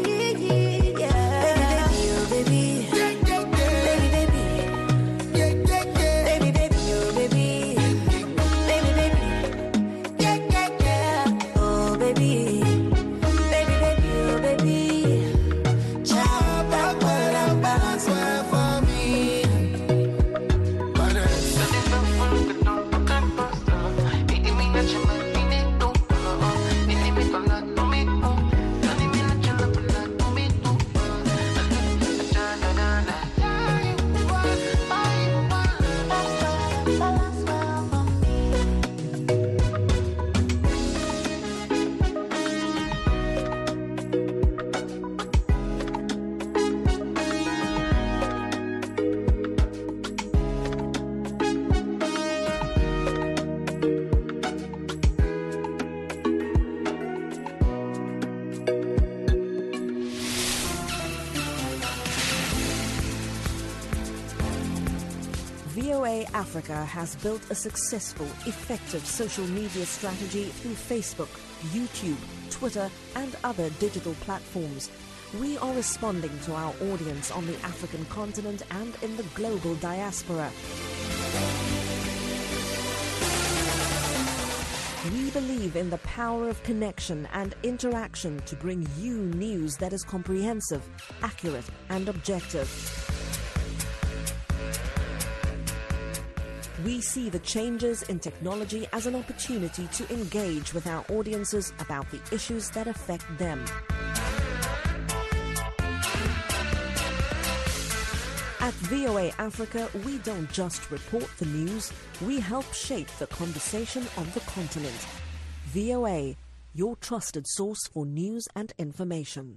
V O A Africa has built a successful, effective social media strategy through Facebook, YouTube, Twitter, and other digital platforms. We are responding to our audience on the African continent and in the global diaspora. We believe in the power of connection and interaction to bring you news that is comprehensive, accurate, and objective. We see the changes in technology as an opportunity to engage with our audiences about the issues that affect them. At V O A Africa, we don't just report the news, we help shape the conversation on the continent. V O A, your trusted source for news and information.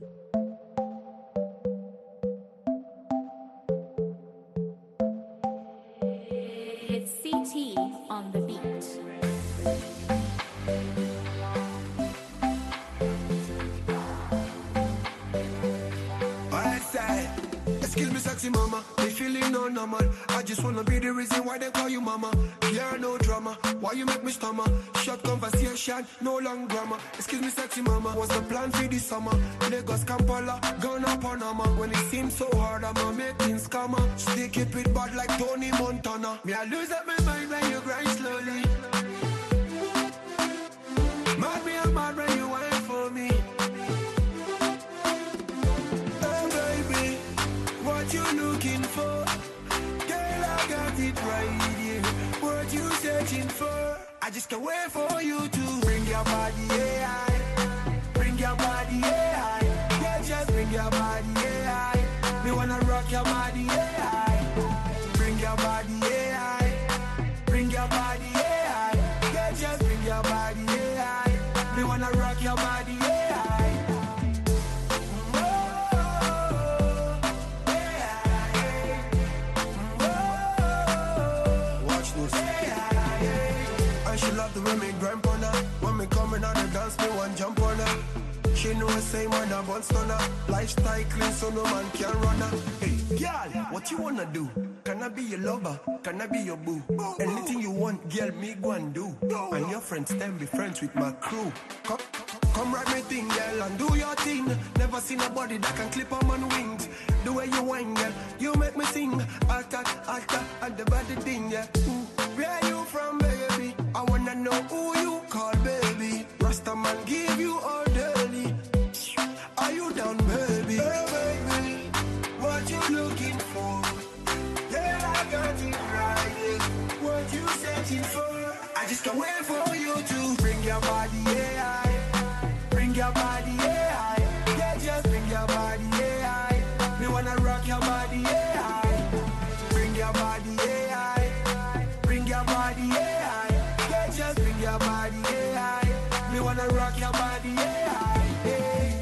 It's C T on the beat. I say, excuse me, sexy mama, they feeling no normal. I just wanna be the reason why they call you mama. Yeah, no drama, why you make me stammer? Short conversation, no long grammar. Excuse me, sexy mama, what's the plan for this summer? Lagos, Kampala, Ghana, Panama. When it seems so hard, I'ma make things calmer. Still keep it bad like Tony Montana. Me, I lose up my mind when you grind slowly. Mad me, I'm mad when you wait for me. What you looking for? Girl, I got it right here. What you searching for? I just can't wait for you to bring your body, yeah. Bring your body, yeah. Yeah, just bring your body, yeah. Me wanna rock your body, yeah. Bring your body, yeah. Bring your body, yeah. Yeah, just bring your body, yeah. Me wanna rock your body, yeah. She love the way me grind on her. When me coming on the dance, me one jump on her. She know I say man a bun stunner. Lifestyle clean so no man can run her. Hey, girl, what you wanna do? Can I be your lover? Can I be your boo? Anything you want, girl, me go and do. And your friends then be friends with my crew. Come, come ride me thing, girl, and do your thing. Never seen a body that can clip on man wings. The way you whine, girl, you make me sing. Alta, alta, and the body thing, yeah. Ooh, where you from, baby? I wanna know who you call, baby. Rasta man give you all daily. Are you down, baby? Hey, baby, what you looking for? Yeah, I got it right here. What you searching for? I just can't wait for you to bring your body, yeah. Bring your body, yeah. Yeah, just bring your body, yeah. Me wanna rock your body, yeah. Bring your body, yeah. Bring your body, yeah. Yeah, just bring your body, yeah. Me wanna rock your body, yeah. Hey.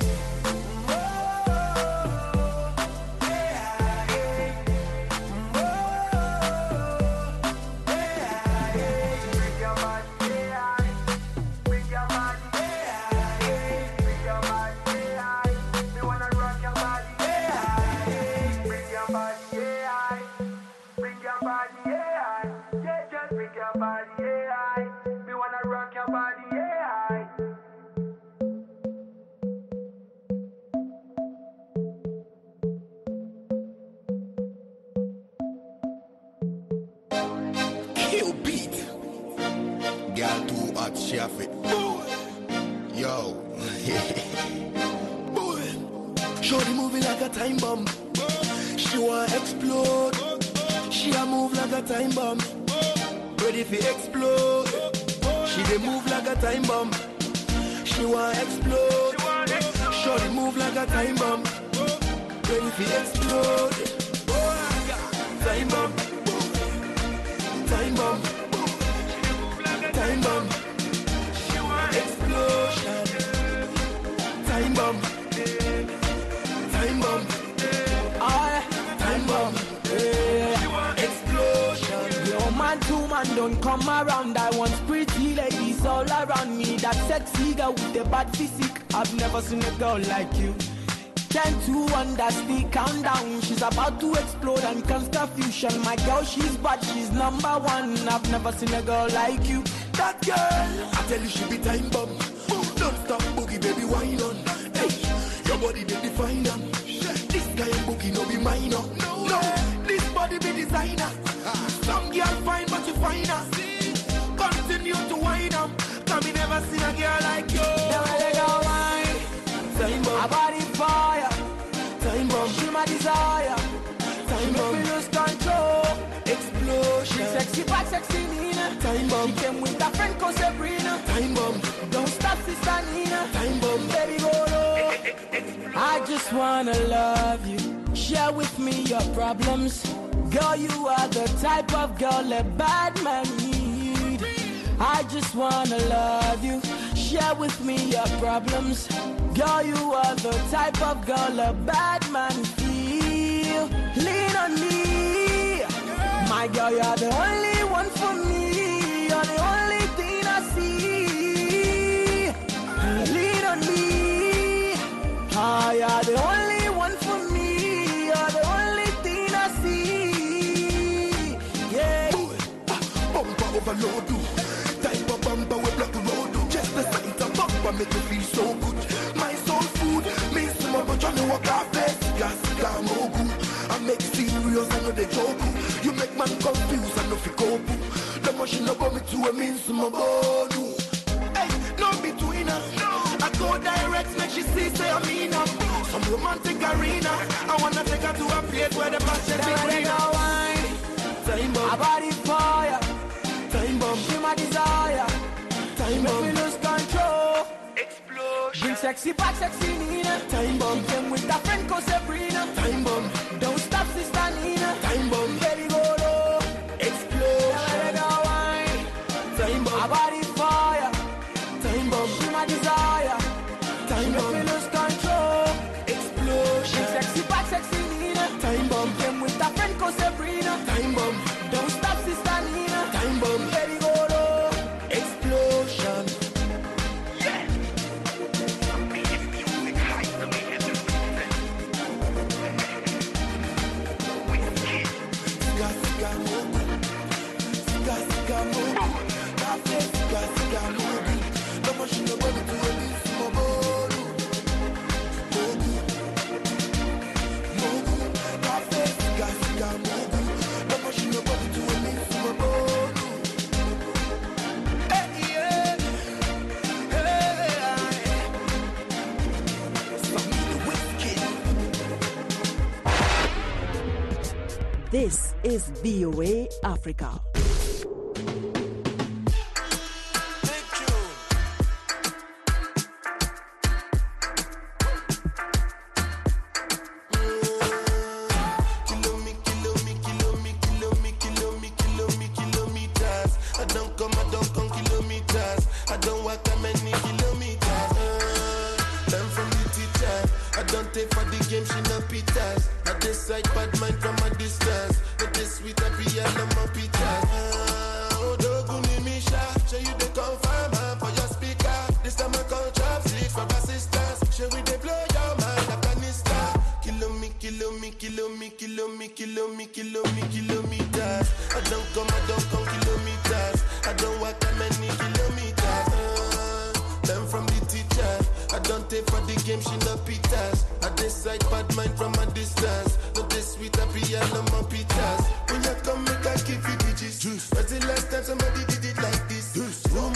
Bring your body, yeah. Yeah, just bring your body, yeah. girl too hot, she have it. Yo. Shorty moving like a time bomb. She want explode. She a move like a time bomb. Ready for explode. She dey move like a time bomb. She want explode. Shorty move like a time bomb. Ready for explode. Time bomb. Time bomb. Time bomb. Explosion. Time bomb. Time bomb. Ah, time bomb. Yeah. Explosion. Yo, man, two man don't come around. I want pretty ladies all around me. That sexy girl with the bad physique. I've never seen a girl like you. Ten to one, that's the countdown. She's about to explode and cause confusion. My girl, she's bad, she's number one. I've never seen a girl like you. That girl, I tell you she be time bomb. Don't stop boogie, baby, wine on. Hey, your body they define them. This guy and boogie no be minor. No, no, this body be designer. Some girl fine but you finer. Continue to wine up. Cause me never seen a girl like you. Never let go wine. Time bomb. A body fire. Time bomb. She my desire. Time bomb. Make me lose control. Explosion. She sexy back, sexy Nina. Time bomb. She came with a friend called Sabrina. Time bomb. Don't stop, sister Nina. Time bomb. Baby, go low. I just wanna love you. Share with me your problems. Girl, you are the type of girl a bad man need. I just wanna love you. Share with me your problems. Girl, you are the type of girl a bad man feel. Lean on me. My girl, you're the only one for me. You're the only thing I see. Lean on me. Ah, you're the only one for me. You're the only thing I see. Yeah. Bumper overload you. Type of bumper we block the road do. Just the sight of bumper make me feel so good. My soul food, me some of trying to walk our face. Gas, gas, mogu. I make serious, I know they joke. You make man confused, I know fi go. The machine about me to a mean some of bonu. Hey, no between us. I go direct, make she see say I mean her. Some romantic arena. I wanna take her to a place where the passion be greener. Time bomb. A body fire. Time bomb. She my desire. Time bomb. Make me lose control. Explosion. Bring sexy back, sexy Nina. Time bomb. She came with a friend called Sabrina. Time bomb. Don't stop, sister Nina. Time bomb. Baby, go low. Explosion. Never let go wine. Time bomb. A body fire. Time bomb. She my desire. Time Make bomb. me lose control. Explosion. Bring sexy back, sexy Nina. Time bomb. She came with a friend called Sabrina. Time bomb. Don't stop, sister Nina. Time bomb. Baby, go low. Explosion. This is V O A Africa. When's the last time somebody did it like this? Rumor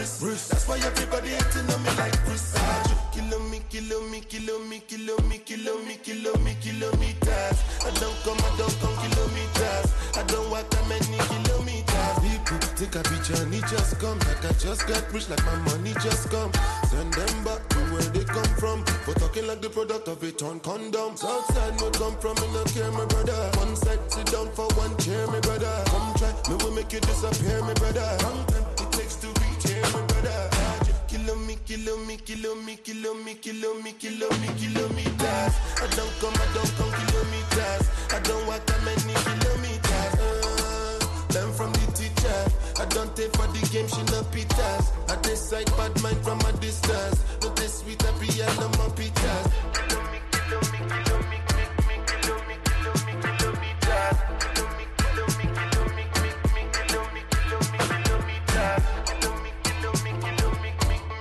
wrist. wrist. That's why everybody hating on me like Chris. Kilo me, kilo me, kilo me, kilo me, kilo me, kilo me, kilometers. I don't come, I don't come kilometers. I don't walk that many kilometers. People take a picture and it just come. Like I just got rich, like my money just come. Send them back to where they come from. For talking like the product of a torn condom. Southside no come from, me no care, my brother. One side sit down for one chair, my brother. Come try, me will make you disappear, my brother. Long time it takes to reach here, my brother. Kilo me, kilo me, kilo me, kilo me, kilo me, kilo me, kilometers. I don't come, I don't come kilometers. I don't walk that many kilometers. Uh, learn from the teacher. I don't take for the game, she no pitas. I decide bad mind from a distance. Not this sweet, I be all on my pitas. Kilo me, kilo me, kilo me, me, me, kilo me, kilo me, kilometers. Kilo me, kilo me, kilo me, me, me, kilo me, kilo me, kilometers. Kilo me, kilo me, kilo me.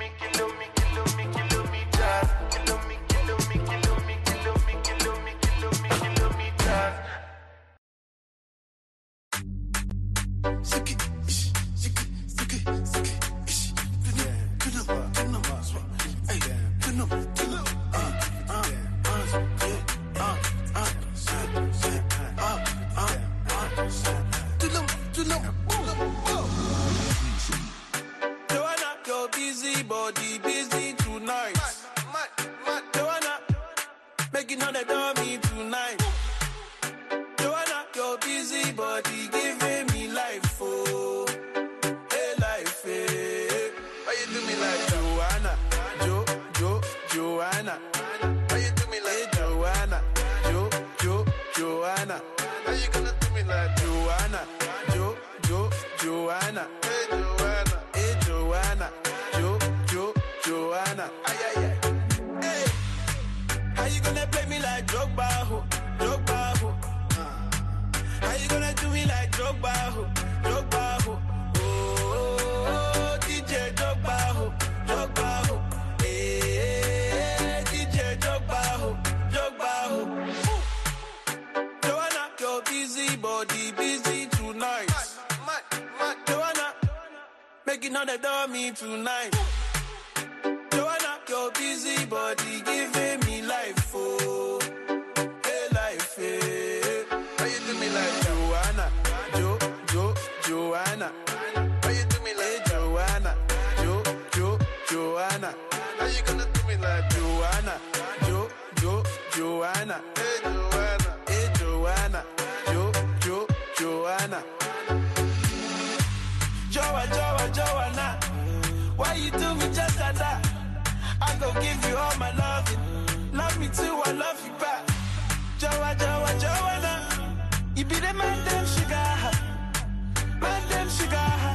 Busy, busy tonight. Mad, mad, mad. Joanna, making all the dummy tonight. Joanna, your busy body giving me life, oh, hey life, hey. Why you do me like Joanna, Jo, Jo, Joanna? Why you do me like hey, Joanna, Jo, Jo, Joanna? How you gonna do me like Joanna, Jo, Jo, Joanna? Hey Joanna, hey Joanna. Joanna, ay, ay, ay. Hey, how you gonna play me like Drogba, ho? Drogba, ho? Uh. How you gonna do me like Drogba, ho? Drogba, ho? Oh, D J Drogba, ho? Drogba, ho? Hey, D J Drogba, ho? Drogba, ho? Joanna, your busy body, busy tonight. Mad, mad, mad. Joanna, making all the dummy tonight. Your busy body giving me life, oh, hey life, hey. Why you do me like Joanna, Jo, Jo, Joanna? Why you do me like hey, Joanna, Jo, Jo, Joanna? How you gonna do me like Joanna, Jo, Jo, Joanna? Hey Joanna, hey Joanna, Jo, Jo, Joanna. Joa, Joa, Joanna, why you do me just like that? I go give you all my loving. Love me too, I love you back. Joa, Joa, Joanna, you be the man, them sugar. Man, them sugar.